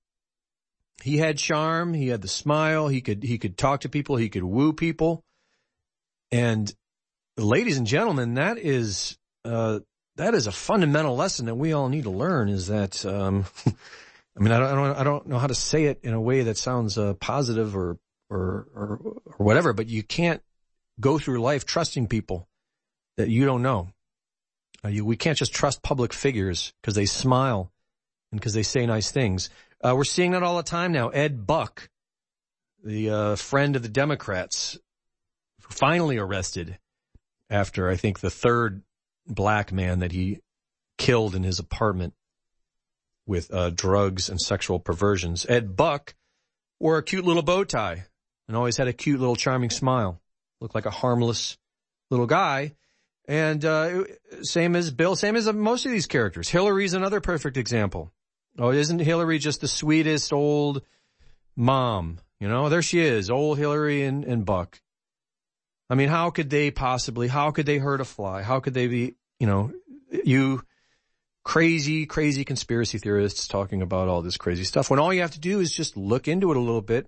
He had charm, he had the smile, he could he could talk to people, he could woo people. And ladies and gentlemen, that is uh That is a fundamental lesson that we all need to learn, is that, um, I mean, I don't, I don't, I don't know how to say it in a way that sounds uh, positive or, or, or, or whatever, but you can't go through life trusting people that you don't know. Uh, you, we can't just trust public figures because they smile and because they say nice things. Uh, we're seeing that all the time now. Ed Buck, the uh, friend of the Democrats, finally arrested after, I think, the third black man that he killed in his apartment with uh, drugs and sexual perversions. Ed Buck wore a cute little bow tie and always had a cute little charming smile. Looked like a harmless little guy. And uh, same as Bill, same as most of these characters. Hillary's another perfect example. Oh, isn't Hillary just the sweetest old mom? You know, there she is, old Hillary and, and Buck. I mean, how could they possibly, how could they hurt a fly? How could they be, you know, you crazy, crazy conspiracy theorists talking about all this crazy stuff, when all you have to do is just look into it a little bit.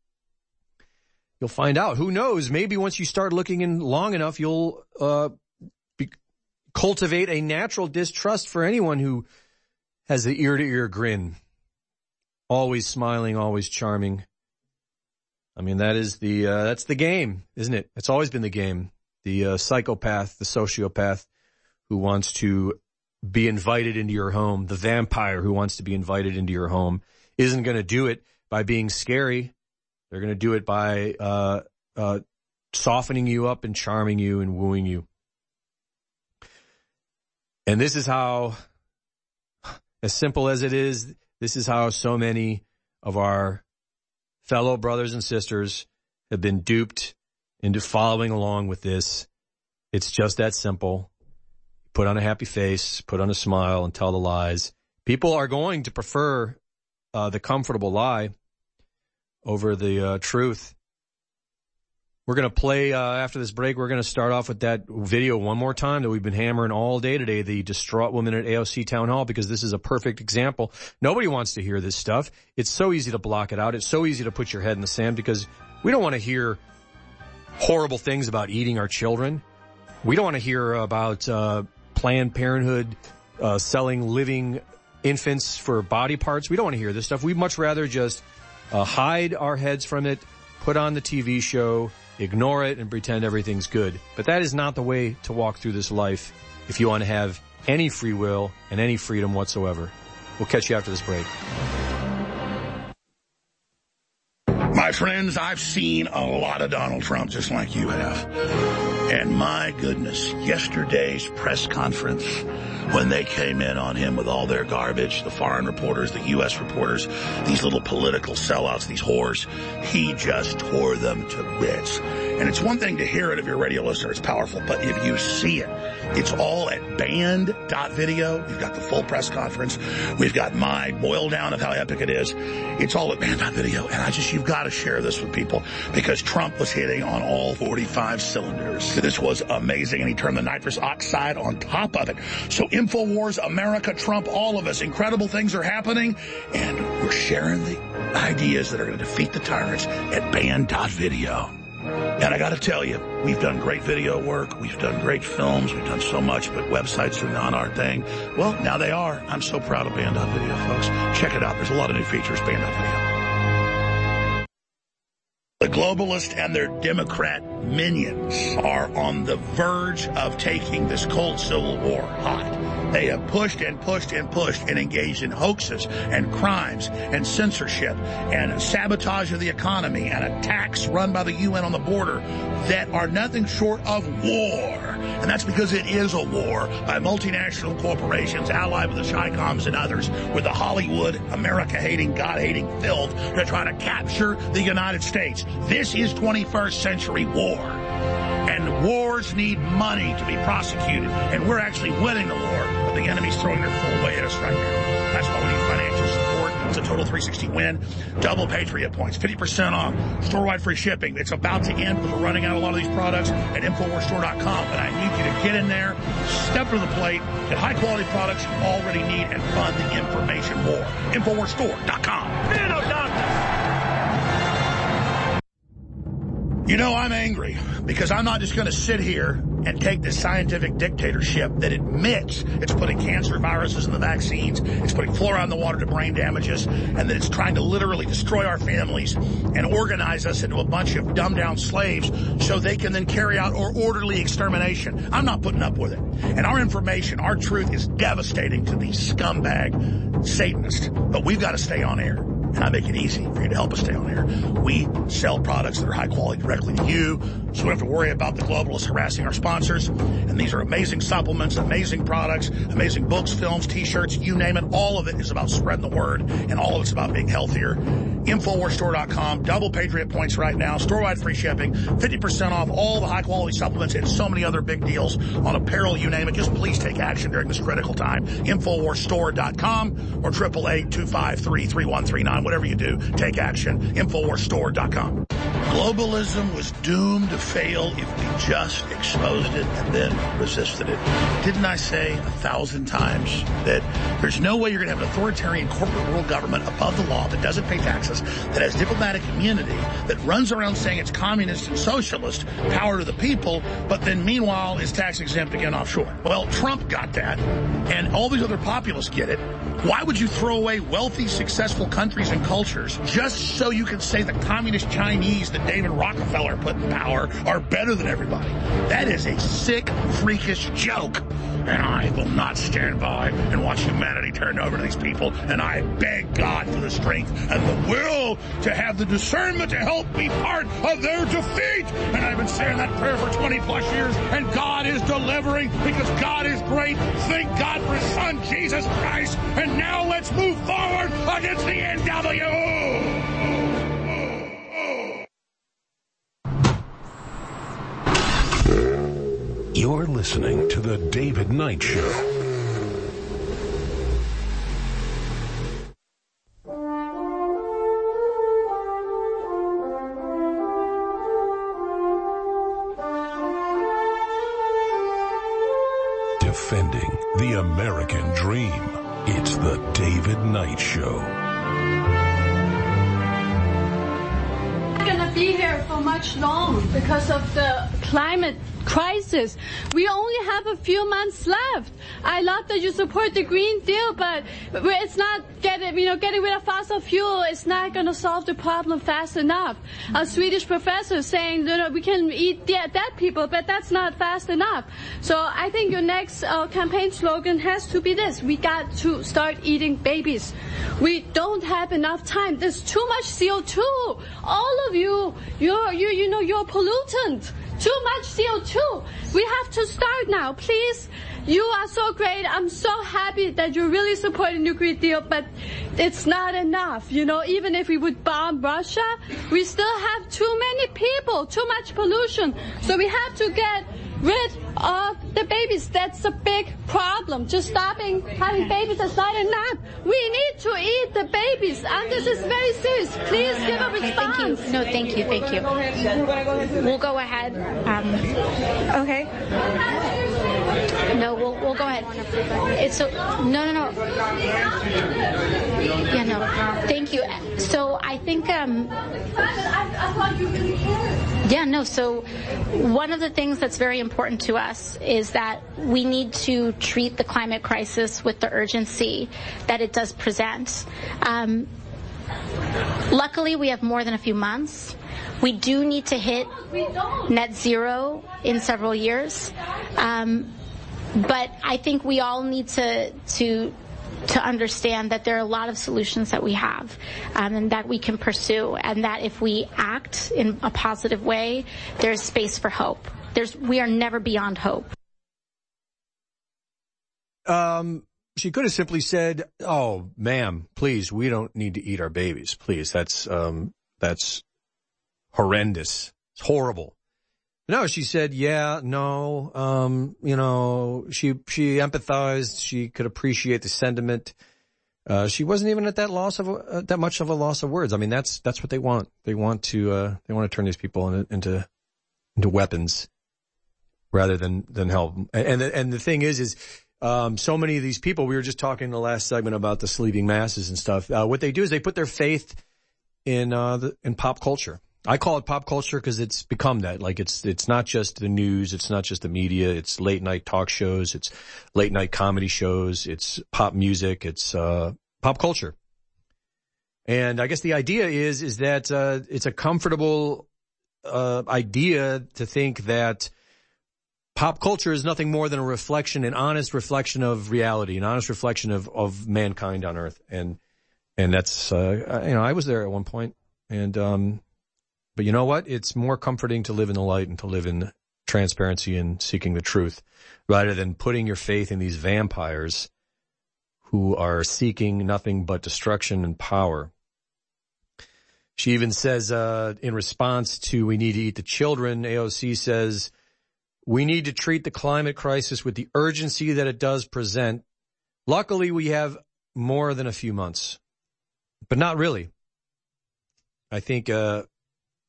You'll find out. Who knows? Maybe once you start looking in long enough, you'll uh, be, cultivate a natural distrust for anyone who has the ear-to-ear grin. Always smiling, always charming. I mean, that is the, uh, that's the game, isn't it? It's always been the game. The uh, psychopath, the sociopath who wants to be invited into your home, the vampire who wants to be invited into your home, isn't going to do it by being scary. They're going to do it by uh, uh, softening you up and charming you and wooing you. And this is how, as simple as it is, this is how so many of our fellow brothers and sisters have been duped into following along with this. It's just that simple. Put on a happy face, put on a smile, and tell the lies. People are going to prefer uh, the comfortable lie over the uh, truth. We're going to play, uh, after this break, we're going to start off with that video one more time that we've been hammering all day today, the distraught woman at A O C Town Hall, because this is a perfect example. Nobody wants to hear this stuff. It's so easy to block it out. It's so easy to put your head in the sand because we don't want to hear horrible things about eating our children. We don't want to hear about uh, Planned Parenthood uh, selling living infants for body parts. We don't want to hear this stuff. We'd much rather just uh, hide our heads from it, put on the T V show, ignore it, and pretend everything's good. But that is not the way to walk through this life if you want to have any free will and any freedom whatsoever. We'll catch you after this break. My friends, I've seen a lot of Donald Trump just like you have. And my goodness, yesterday's press conference, when they came in on him with all their garbage, the foreign reporters, the U S reporters, these little political sellouts, these whores, he just tore them to bits. And it's one thing to hear it if you're a radio listener, it's powerful, but if you see it, it's all at band dot video. You've got the full press conference. We've got my boil down of how epic it is. It's all at band dot video. And I just, you've got to share this with people because Trump was hitting on all forty-five cylinders. This was amazing. And he turned the nitrous oxide on top of it. So InfoWars, America, Trump, all of us, incredible things are happening. And we're sharing the ideas that are going to defeat the tyrants at band dot video. And I got to tell you, we've done great video work. We've done great films. We've done so much, but websites are not our thing. Well, now they are. I'm so proud of band dot video, folks. Check it out. There's a lot of new features, band dot video. The globalists and their Democrat minions are on the verge of taking this cold civil war hot. They have pushed and pushed and pushed and engaged in hoaxes and crimes and censorship and sabotage of the economy and attacks run by the U N on the border that are nothing short of war. And that's because it is a war by multinational corporations allied with the Chi-Coms and others with the Hollywood, America-hating, God-hating filth to try to capture the United States. This is twenty-first century war. And wars need money to be prosecuted. And we're actually winning the war, but the enemy's throwing their full weight at us right now. That's why we need financial support. It's a total three sixty win. Double Patriot points, fifty percent off. Store-wide free shipping. It's about to end because we're running out of a lot of these products at Infowars Store dot com. But I need you to get in there, step to the plate, get high-quality products you already need, and fund the information war. Infowars Store dot com. Man, oh, doctor. You know, I'm angry because I'm not just going to sit here and take this scientific dictatorship that admits it's putting cancer viruses in the vaccines, it's putting fluoride in the water to brain damages, and that it's trying to literally destroy our families and organize us into a bunch of dumbed-down slaves so they can then carry out our orderly extermination. I'm not putting up with it. And our information, our truth is devastating to these scumbag Satanists. But we've got to stay on air. And I make it easy for you to help us stay on air. We sell products that are high quality directly to you, so we don't have to worry about the globalists harassing our sponsors. And these are amazing supplements, amazing products, amazing books, films, T-shirts, you name it. All of it is about spreading the word, and all of it's about being healthier. Infowars Store dot com, double Patriot points right now, store-wide free shipping, fifty percent off all the high-quality supplements, and so many other big deals on apparel, you name it. Just please take action during this critical time. Infowars Store dot com or eight eight eight, two five three, three one three nine. Whatever you do, take action. Infowars Store dot com. Globalism was doomed to fail if we just exposed it and then resisted it. Didn't I say a thousand times that there's no way you're going to have an authoritarian corporate world government above the law that doesn't pay taxes, that has diplomatic immunity, that runs around saying it's communist and socialist, power to the people, but then meanwhile is tax exempt again offshore? Well, Trump got that, and all these other populists get it. Why would you throw away wealthy, successful countries and cultures just so you can say the communist Chinese that David Rockefeller put in power are better than everybody? That is a sick, freakish joke. And I will not stand by and watch humanity turn over to these people. And I beg God for the strength and the will to have the discernment to help be part of their defeat. And I've been saying that prayer for twenty plus years, and God is delivering because God is great. Thank God for his son, Jesus Christ. And now let's move forward against the N W. You're listening to The David Knight Show. Defending the American dream. It's The David Knight Show. We're going to be here for much long because of the climate crisis. We only have a few months left. I love that you support the Green Deal, but it's not getting, you know, getting rid of fossil fuel. It's not going to solve the problem fast enough. A Swedish professor saying, you know, we can eat dead, dead people, but that's not fast enough. So I think your next uh, campaign slogan has to be this: we got to start eating babies. We don't have enough time. There's too much C O two. All of you, you're, you, you know, you're pollutant. Too much C O two. We have to start now, please. You are so great. I'm so happy that you're really supporting the Green Deal, but it's not enough. You know, even if we would bomb Russia, we still have too many people, too much pollution. So we have to get rid of the babies. That's a big problem. Just stopping having babies is not enough. We need to eat the babies, and this is very serious. Please give a response. Thank you. No, thank you, thank you. We'll go ahead. Um, okay. No, we'll we'll go ahead. It's so no, no, no. Yeah, no. Thank you. So I think. Um, yeah, no. So one of the things that's very important to us is that we need to treat the climate crisis with the urgency that it does present. Um, luckily, we have more than a few months. We do need to hit net zero in several years. Um, but I think we all need to, to, to understand that there are a lot of solutions that we have, um, and that we can pursue, and that if we act in a positive way, there's space for hope. There's, we are never beyond hope. Um, she could have simply said, "Oh, ma'am, please, we don't need to eat our babies. Please, that's, um, that's horrendous. It's horrible." No, she said, yeah, no, um, you know, she, she empathized. She could appreciate the sentiment. Uh, she wasn't even at that loss of, uh, that much of a loss of words. I mean, that's, that's what they want. They want to, uh, they want to turn these people into, into, into weapons rather than, than help. And, the, and the thing is, is, um, so many of these people, we were just talking in the last segment about the sleeping masses and stuff. Uh, what they do is they put their faith in, uh, the, in pop culture. I call it pop culture because it's become that. Like, it's, it's not just the news. It's not just the media. It's late night talk shows. It's late night comedy shows. It's pop music. It's, uh, pop culture. And I guess the idea is, is that, uh, it's a comfortable, uh, idea to think that pop culture is nothing more than a reflection, an honest reflection of reality, an honest reflection of, of mankind on earth. And, and that's, uh, you know, I was there at one point and, um, but you know what? It's more comforting to live in the light and to live in transparency and seeking the truth rather than putting your faith in these vampires who are seeking nothing but destruction and power. She even says, uh, in response to we need to eat the children, A O C says, we need to treat the climate crisis with the urgency that it does present. Luckily, we have more than a few months, but not really. I think, uh,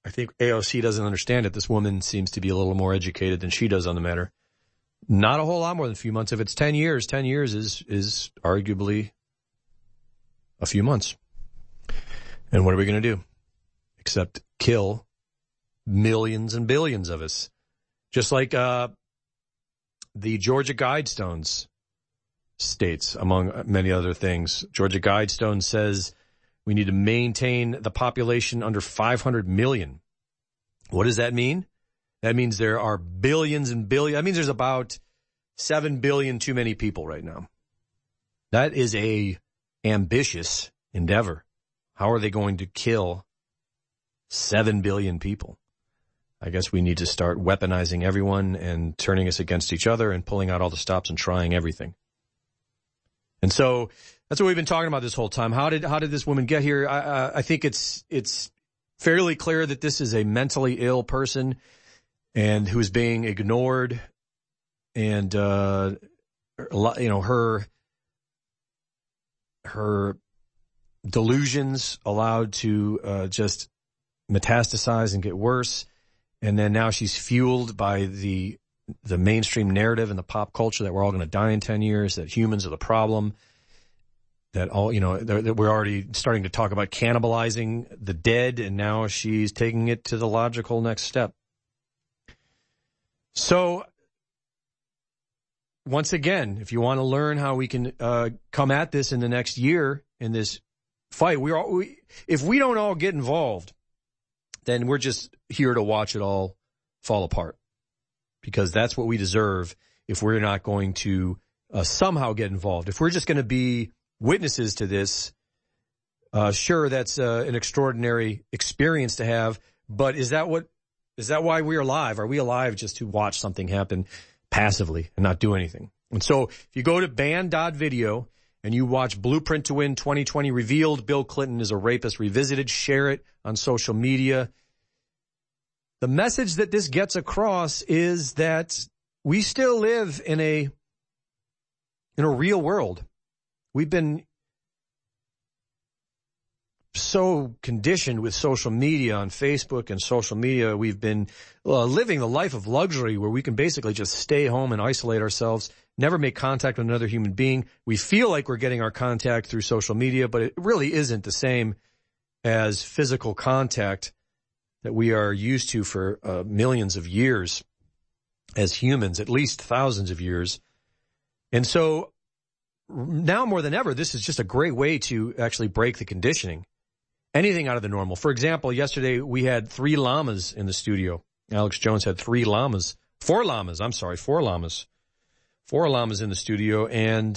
I think A O C doesn't understand it. This woman seems to be a little more educated than she does on the matter. Not a whole lot more than a few months. If it's ten years, ten years is, is arguably a few months. And what are we going to do? Except kill millions and billions of us. Just like, uh, the Georgia Guidestones states, among many other things. Georgia Guidestone says we need to maintain the population under five hundred million. What does that mean? That means there are billions and billions. That means there's about seven billion too many people right now. That is a ambitious endeavor. How are they going to kill seven billion people? I guess we need to start weaponizing everyone and turning us against each other and pulling out all the stops and trying everything. And so that's what we've been talking about this whole time. How did how did this woman get here? I, uh, I think it's it's fairly clear that this is a mentally ill person and who is being ignored, and uh, you know her her delusions allowed to uh, just metastasize and get worse. And then now she's fueled by the the mainstream narrative and the pop culture that we're all going to die in ten years, that humans are the problem, that all, you know, that we're already starting to talk about cannibalizing the dead, and now she's taking it to the logical next step. So, once again, if you want to learn how we can uh, come at this in the next year in this fight, we are we, if we don't all get involved, then we're just here to watch it all fall apart, because that's what we deserve if we're not going to uh, somehow get involved. If we're just going to be witnesses to this, uh, sure, that's uh, an extraordinary experience to have, but is that what, is that why we're alive? Are we alive just to watch something happen passively and not do anything? And so if you go to ban dot video and you watch Blueprint to Win twenty twenty Revealed, Bill Clinton is a Rapist Revisited, share it on social media. The message that this gets across is that we still live in a, in a real world. We've been so conditioned with social media on Facebook and social media. We've been uh, living the life of luxury where we can basically just stay home and isolate ourselves, never make contact with another human being. We feel like we're getting our contact through social media, but it really isn't the same as physical contact that we are used to for uh, millions of years as humans, at least thousands of years. And so now more than ever, this is just a great way to actually break the conditioning. Anything out of the normal. For example, yesterday we had three llamas in the studio. Alex Jones had three llamas, four llamas, I'm sorry, four llamas, four llamas in the studio, and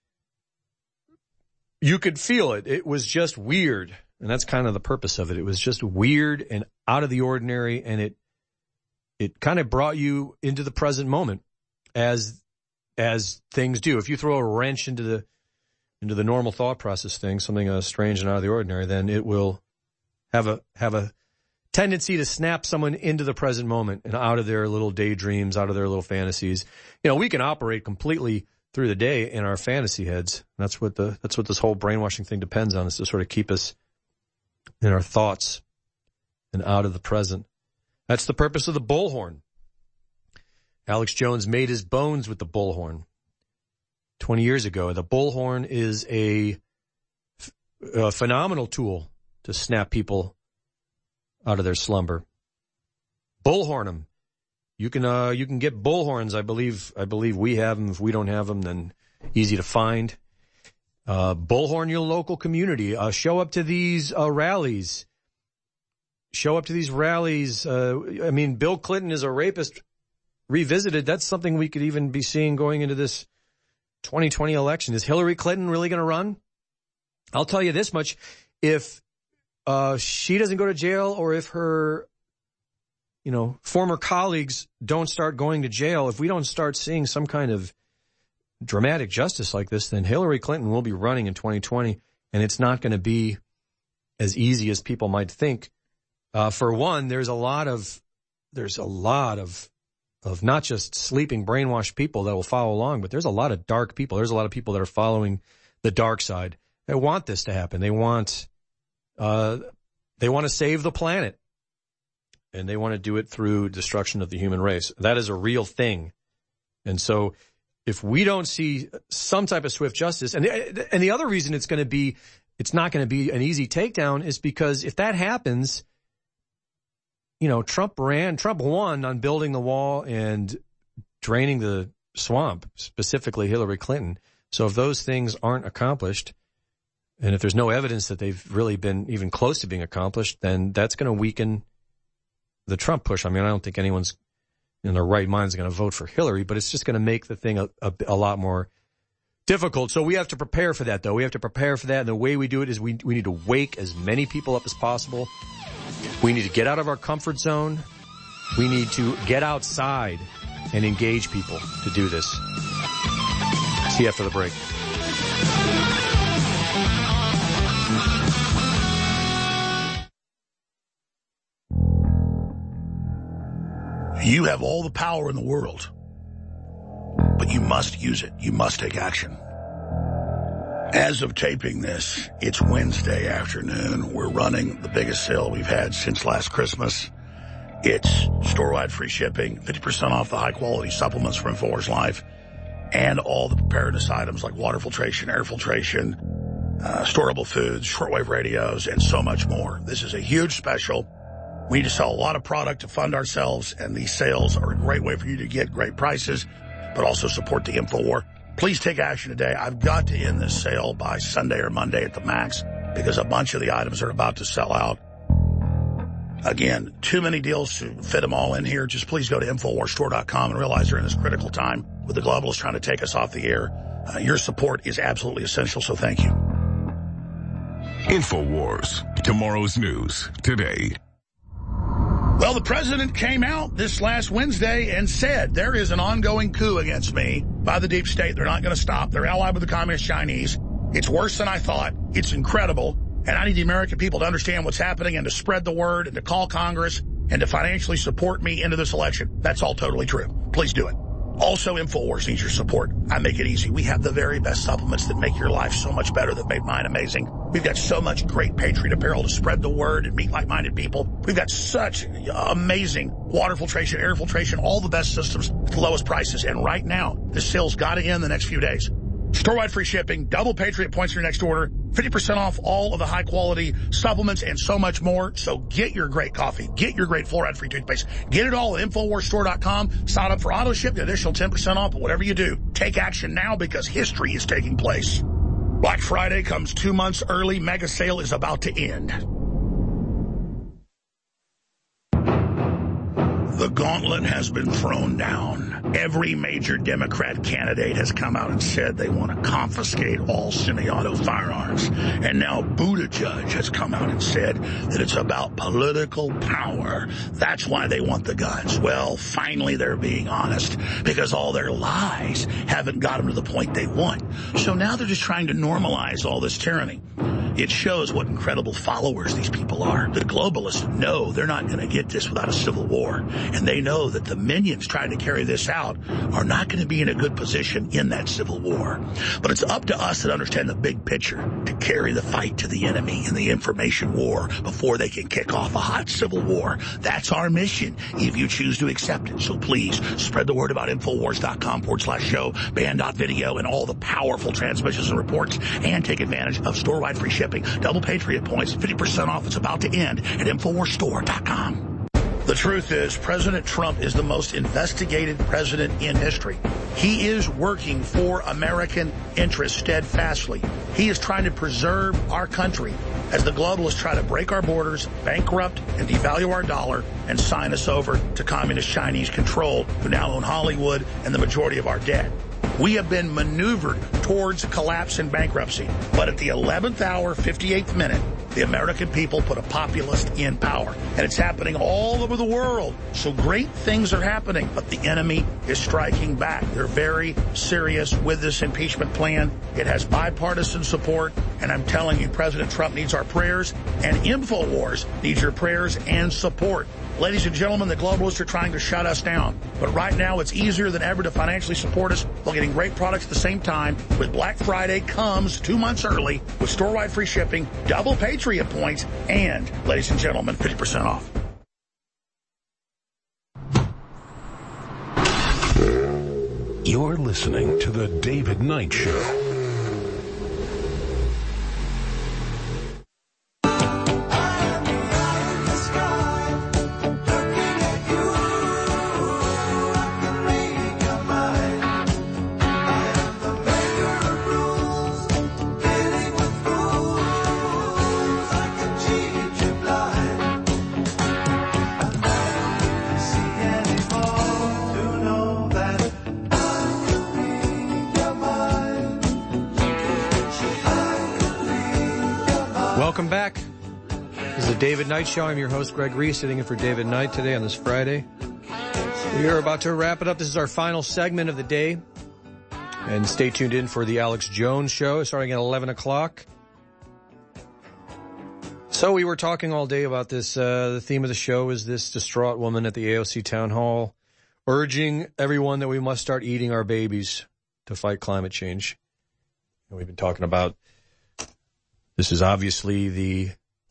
you could feel it. It was just weird. And that's kind of the purpose of it. It was just weird and out of the ordinary, and it it kind of brought you into the present moment, as as things do. If you throw a wrench into the into the normal thought process thing, something uh, strange and out of the ordinary, then it will have a have a tendency to snap someone into the present moment and out of their little daydreams, out of their little fantasies. You know, we can operate completely through the day in our fantasy heads. That's what the that's what this whole brainwashing thing depends on, is to sort of keep us in our thoughts and out of the present. That's the purpose of the bullhorn. Alex Jones made his bones with the bullhorn twenty years ago. The bullhorn is a, a phenomenal tool to snap people out of their slumber. Bullhorn them. You can uh, you can get bullhorns. I believe I believe we have them. If we don't have them, then easy to find. Uh, bullhorn your local community. Uh, show up to these uh, rallies. Show up to these rallies. Uh, I mean, Bill Clinton is a rapist revisited. That's something we could even be seeing going into this twenty twenty election. Is Hillary Clinton really going to run? I'll tell you this much. If uh, she doesn't go to jail, or if her, you know, former colleagues don't start going to jail, if we don't start seeing some kind of dramatic justice like this, then Hillary Clinton will be running in twenty twenty, and it's not going to be as easy as people might think. Uh, for one, there's a lot of, there's a lot of, of not just sleeping brainwashed people that will follow along, but there's a lot of dark people. There's a lot of people that are following the dark side. They want this to happen. They want, uh, they want to save the planet. and they want to do it through destruction of the human race. That is a real thing. And so if we don't see some type of swift justice, and the, and the other reason it's going to be, it's not going to be an easy takedown is because if that happens, you know, Trump ran, Trump won on building the wall and draining the swamp, specifically Hillary Clinton. So if those things aren't accomplished, and if there's no evidence that they've really been even close to being accomplished, then that's going to weaken the Trump push. I mean, I don't think anyone's in their right mind is going to vote for Hillary, but it's just going to make the thing a, a, a lot more difficult. So we have to prepare for that, though. We have to prepare for that, and the way we do it is we we need to wake as many people up as possible. We need to get out of our comfort zone. We need to get outside and engage people to do this. See you after the break. You have all the power in the world, but you must use it. You must take action. As of taping this, it's Wednesday afternoon. We're running the biggest sale we've had since last Christmas. It's store-wide free shipping, fifty percent off the high-quality supplements from InfoWars Life, and all the preparedness items like water filtration, air filtration, uh, storable foods, shortwave radios, and so much more. This is a huge special. We need to sell a lot of product to fund ourselves, and these sales are a great way for you to get great prices, but also support the InfoWar. Please take action today. I've got to end this sale by Sunday or Monday at the max because a bunch of the items are about to sell out. Again, too many deals to fit them all in here. Just please go to InfoWars Store dot com and realize they're in this critical time with the globalists trying to take us off the air. Uh, your support is absolutely essential, so thank you. InfoWars, tomorrow's news today. Well, the president came out this last Wednesday and said there is an ongoing coup against me by the deep state. They're not going to stop. They're allied with the communist Chinese. It's worse than I thought. It's incredible. And I need the American people to understand what's happening and to spread the word and to call Congress and to financially support me into this election. That's all totally true. Please do it. Also, InfoWars needs your support. I make it easy. We have the very best supplements that make your life so much better, that made mine amazing. We've got so much great Patriot apparel to spread the word and meet like-minded people. We've got such amazing water filtration, air filtration, all the best systems at the lowest prices. And right now, this sale's got to end the next few days. Store-wide free shipping, double Patriot points for your next order, fifty percent off all of the high-quality supplements, and so much more. So get your great coffee. Get your great fluoride-free toothpaste. Get it all at InfoWars Store dot com. Sign up for auto-ship, the additional ten percent off. But whatever you do, take action now because history is taking place. Black Friday comes two months early. Mega sale is about to end. The gauntlet has been thrown down. Every major Democrat candidate has come out and said they want to confiscate all semi-auto firearms. And now Buttigieg has come out and said that it's about political power. That's why they want the guns. Well, finally they're being honest because all their lies haven't got them to the point they want. So now they're just trying to normalize all this tyranny. It shows what incredible followers these people are. The globalists know they're not going to get this without a civil war. And they know that the minions trying to carry this out are not going to be in a good position in that civil war. But it's up to us that understand the big picture to carry the fight to the enemy in the information war before they can kick off a hot civil war. That's our mission if you choose to accept it. So please spread the word about InfoWars dot com forward slash show, band.video, and all the powerful transmissions and reports, and take advantage of store-wide free shipping. Double Patriot points, fifty percent off. It's about to end at InfoWars Store dot com. The truth is, President Trump is the most investigated president in history. He is working for American interests steadfastly. He is trying to preserve our country as the globalists try to break our borders, bankrupt and devalue our dollar, and sign us over to communist Chinese control, who now own Hollywood and the majority of our debt. We have been maneuvered towards collapse and bankruptcy. But at the eleventh hour, fifty-eighth minute, the American people put a populist in power. And it's happening all over the world. So great things are happening, but the enemy is striking back. They're very serious with this impeachment plan. It has bipartisan support. And I'm telling you, President Trump needs our prayers, and InfoWars needs your prayers and support. Ladies and gentlemen, the globalists are trying to shut us down. But right now, it's easier than ever to financially support us while getting great products at the same time. With Black Friday comes two months early with store-wide free shipping, double Patriot points, and, ladies and gentlemen, fifty percent off. listening to The David Knight Show. Welcome back. This is the David Knight Show. I'm your host, Greg Reese, sitting in for David Knight today on this Friday. We are about to wrap it up. This is our final segment of the day. And stay tuned in for the Alex Jones Show, starting at eleven o'clock. So we were talking all day about this. Uh, the theme of the show is this distraught woman at the A O C town hall urging everyone that we must start eating our babies to fight climate change. And we've been talking about this is obviously the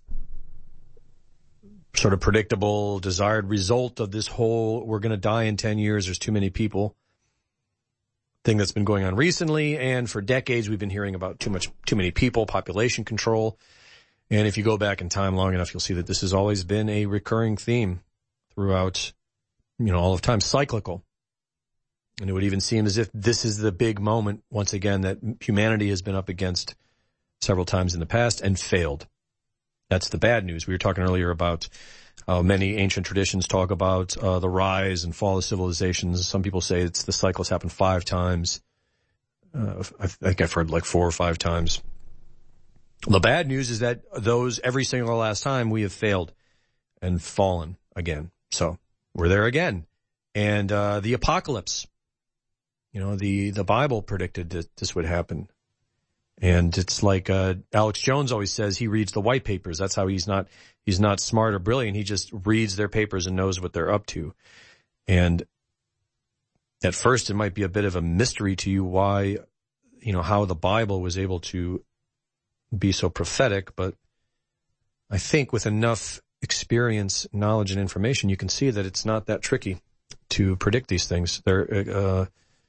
sort of predictable, desired result of this whole we're going to die in ten years, there's too many people thing that's been going on recently. And for decades, we've been hearing about too much, too many people, population control. And if you go back in time long enough, you'll see that this has always been a recurring theme throughout, you know, all of time, cyclical. And it would even seem as if this is the big moment, once again, that humanity has been up against several times in the past and failed. That's the bad news. We were talking earlier about uh, many ancient traditions talk about uh, the rise and fall of civilizations. Some people say it's the cycles happen five times. Uh, I think I've heard like four or five times. The bad news is that those, every single last time, we have failed and fallen again. So we're there again. And uh, the apocalypse, you know, the, the Bible predicted that this would happen. And it's like uh, Alex Jones always says, he reads the white papers. That's how he's not he's not smart or brilliant. He just reads their papers and knows what they're up to. And at first, it might be a bit of a mystery to you why, you know, how the Bible was able to be so prophetic. But I think with enough experience, knowledge, and information, you can see that it's not that tricky to predict these things. They're uh,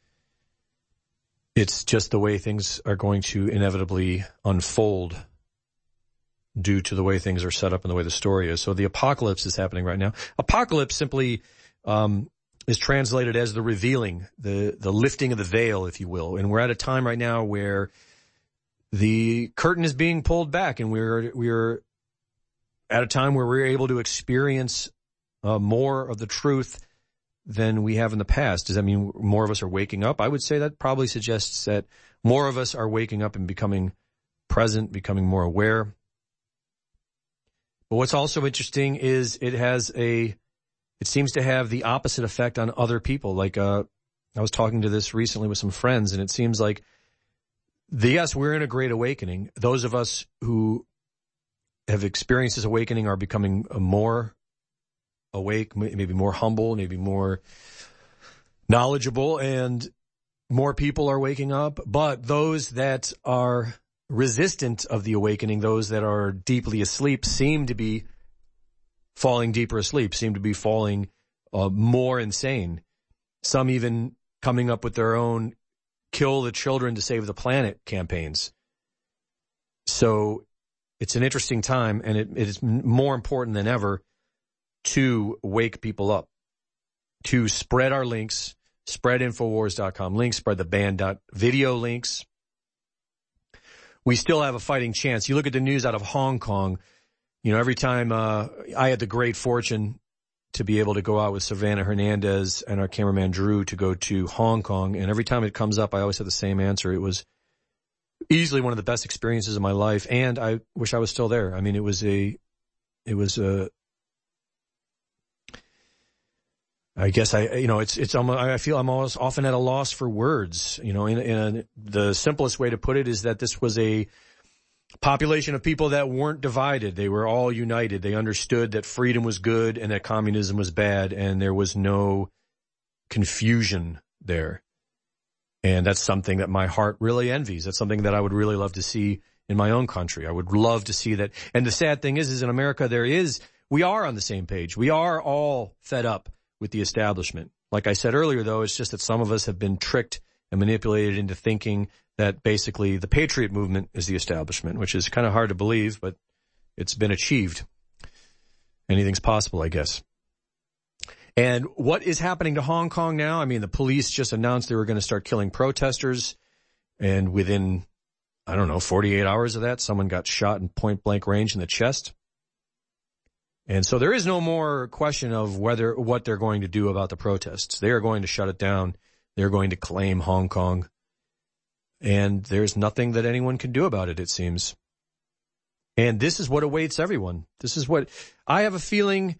It's just the way things are going to inevitably unfold due to the way things are set up and the way the story is. So the apocalypse is happening right now. Apocalypse simply um, is translated as the revealing, the the lifting of the veil, if you will. And we're at a time right now where the curtain is being pulled back, and we're we're at a time where we're able to experience uh, more of the truth than we have in the past. Does that mean more of us are waking up? I would say that probably suggests that more of us are waking up and becoming present, becoming more aware. But what's also interesting is it has a, it seems to have the opposite effect on other people. Like, uh, I was talking to this recently with some friends, and it seems like, the, yes, we're in a great awakening. Those of us who have experienced this awakening are becoming more awake, maybe more humble, maybe more knowledgeable, and more people are waking up. But those that are resistant of the awakening, those that are deeply asleep, seem to be falling deeper asleep, seem to be falling uh, more insane. Some even coming up with their own kill the children to save the planet campaigns. So it's an interesting time, and it, it is more important than ever to wake people up, to spread our links, spread Infowars dot com links, spread the band dot video links. We still have a fighting chance. You look at the news out of Hong Kong, you know, every time uh, I had the great fortune to be able to go out with Savannah Hernandez and our cameraman Drew to go to Hong Kong, and every time it comes up, I always have the same answer. It was easily one of the best experiences of my life, and I wish I was still there. I mean, it was a, it was a, I guess I, you know, it's, it's almost, I feel I'm almost often at a loss for words, you know, in, in a, the simplest way to put it is that this was a population of people that weren't divided. They were all united. They understood that freedom was good and that communism was bad, and there was no confusion there. And that's something that my heart really envies. That's something that I would really love to see in my own country. I would love to see that. And the sad thing is, is in America, there is, we are on the same page. We are all fed up with the establishment. Like I said earlier, though, it's just that some of us have been tricked and manipulated into thinking that basically the Patriot movement is the establishment, which is kind of hard to believe, but it's been achieved. Anything's possible, I guess. And what is happening to Hong Kong now? I mean, the police just announced they were going to start killing protesters, and within, I don't know, forty-eight hours of that, someone got shot in point-blank range in the chest. And so there is no more question of whether what they're going to do about the protests. They are going to shut it down. They're going to claim Hong Kong. And there's nothing that anyone can do about it, it seems. And this is what awaits everyone. This is what I have a feeling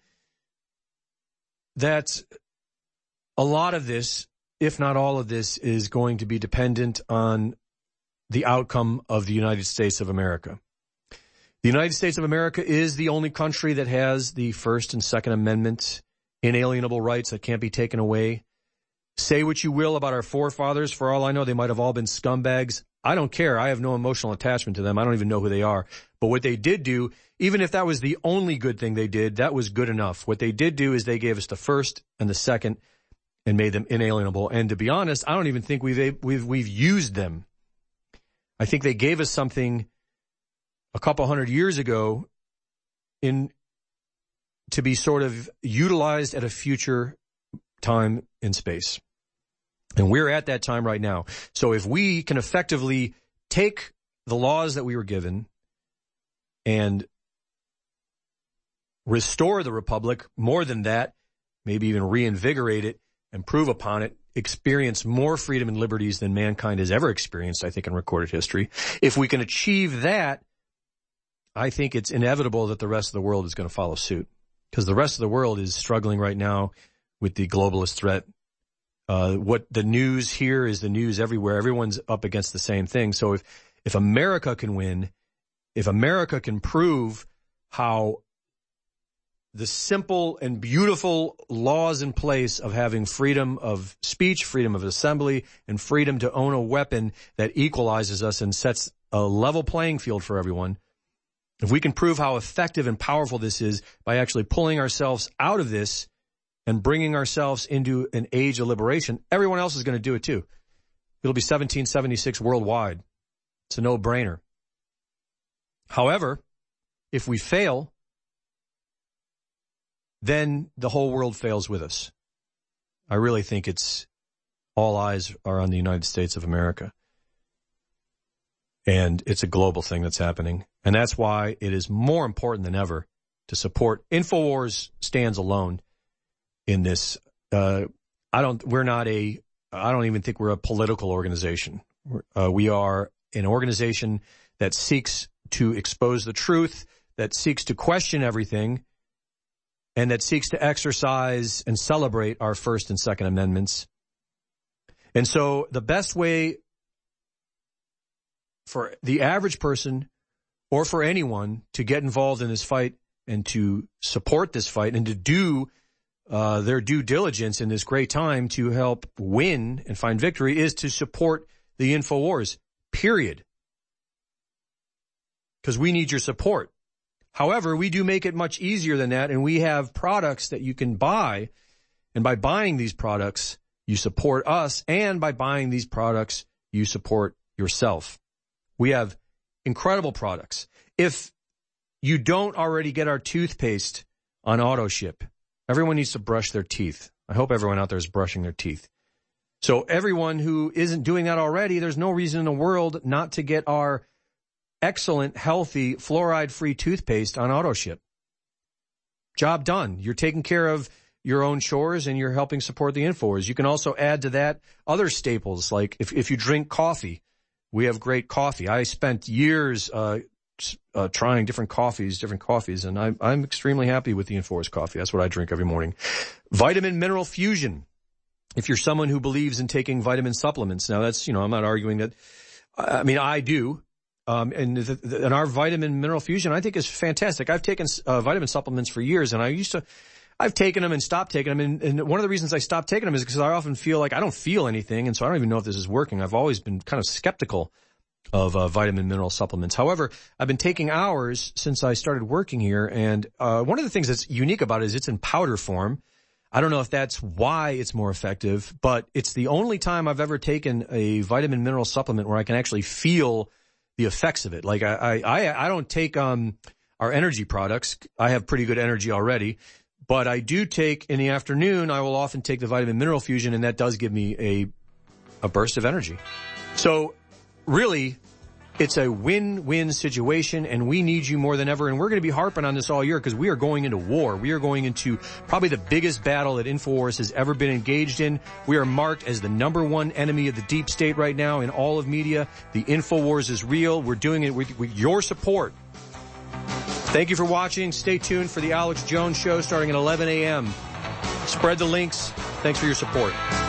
that a lot of this, if not all of this, is going to be dependent on the outcome of the United States of America. The United States of America is the only country that has the First and Second Amendment, inalienable rights that can't be taken away. Say what you will about our forefathers. For all I know, they might have all been scumbags. I don't care. I have no emotional attachment to them. I don't even know who they are. But what they did do, even if that was the only good thing they did, that was good enough. What they did do is they gave us the First and the Second and made them inalienable. And to be honest, I don't even think we've we've we've used them. I think they gave us something a couple hundred years ago in to be sort of utilized at a future time in space. And we're at that time right now. So if we can effectively take the laws that we were given and restore the republic, more than that, maybe even reinvigorate it, improve upon it, experience more freedom and liberties than mankind has ever experienced, I think, in recorded history. If we can achieve that, I think it's inevitable that the rest of the world is going to follow suit, because the rest of the world is struggling right now with the globalist threat. Uh, what the news here is the news everywhere. Everyone's up against the same thing. So if, if America can win, if America can prove how the simple and beautiful laws in place of having freedom of speech, freedom of assembly, and freedom to own a weapon that equalizes us and sets a level playing field for everyone, if we can prove how effective and powerful this is by actually pulling ourselves out of this and bringing ourselves into an age of liberation, everyone else is going to do it too. It'll be seventeen seventy-six worldwide. It's a no-brainer. However, if we fail, then the whole world fails with us. I really think it's all eyes are on the United States of America. And it's a global thing that's happening. And that's why it is more important than ever to support. InfoWars stands alone in this. Uh, I don't, we're not a, I don't even think we're a political organization. Uh, we are an organization that seeks to expose the truth, that seeks to question everything, and that seeks to exercise and celebrate our First and Second Amendments. And so the best way for the average person or for anyone to get involved in this fight and to support this fight and to do uh, their due diligence in this great time to help win and find victory is to support the InfoWars, period. Because we need your support. However, we do make it much easier than that, and we have products that you can buy, and by buying these products, you support us, and by buying these products, you support yourself. We have incredible products. If you don't already get our toothpaste on auto ship, everyone needs to brush their teeth. I hope everyone out there is brushing their teeth. So everyone who isn't doing that already, there's no reason in the world not to get our excellent, healthy, fluoride-free toothpaste on auto ship. Job done. You're taking care of your own chores and you're helping support the InfoWars. You can also add to that other staples, like if, if you drink coffee. We have great coffee. I spent years uh, uh trying different coffees, different coffees, and I, I'm extremely happy with the InfoWars coffee. That's what I drink every morning. Vitamin Mineral Fusion. If you're someone who believes in taking vitamin supplements, now that's, you know, I'm not arguing that. I mean, I do. Um, and, the, the, and our Vitamin Mineral Fusion, I think, is fantastic. I've taken uh, vitamin supplements for years, and I used to, I've taken them and stopped taking them. And, and one of the reasons I stopped taking them is because I often feel like I don't feel anything, and so I don't even know if this is working. I've always been kind of skeptical of uh, vitamin mineral supplements. However, I've been taking ours since I started working here, and uh, one of the things that's unique about it is it's in powder form. I don't know if that's why it's more effective, but it's the only time I've ever taken a vitamin mineral supplement where I can actually feel the effects of it. Like I, I, I don't take, um, our energy products. I have pretty good energy already, but I do take in the afternoon, I will often take the vitamin mineral fusion, and that does give me a, a burst of energy. So really, it's a win-win situation, and we need you more than ever. And we're going to be harping on this all year because we are going into war. We are going into probably the biggest battle that InfoWars has ever been engaged in. We are marked as the number one enemy of the deep state right now in all of media. The InfoWars is real. We're doing it with, with your support. Thank you for watching. Stay tuned for the Alex Jones Show starting at eleven a.m. Spread the links. Thanks for your support.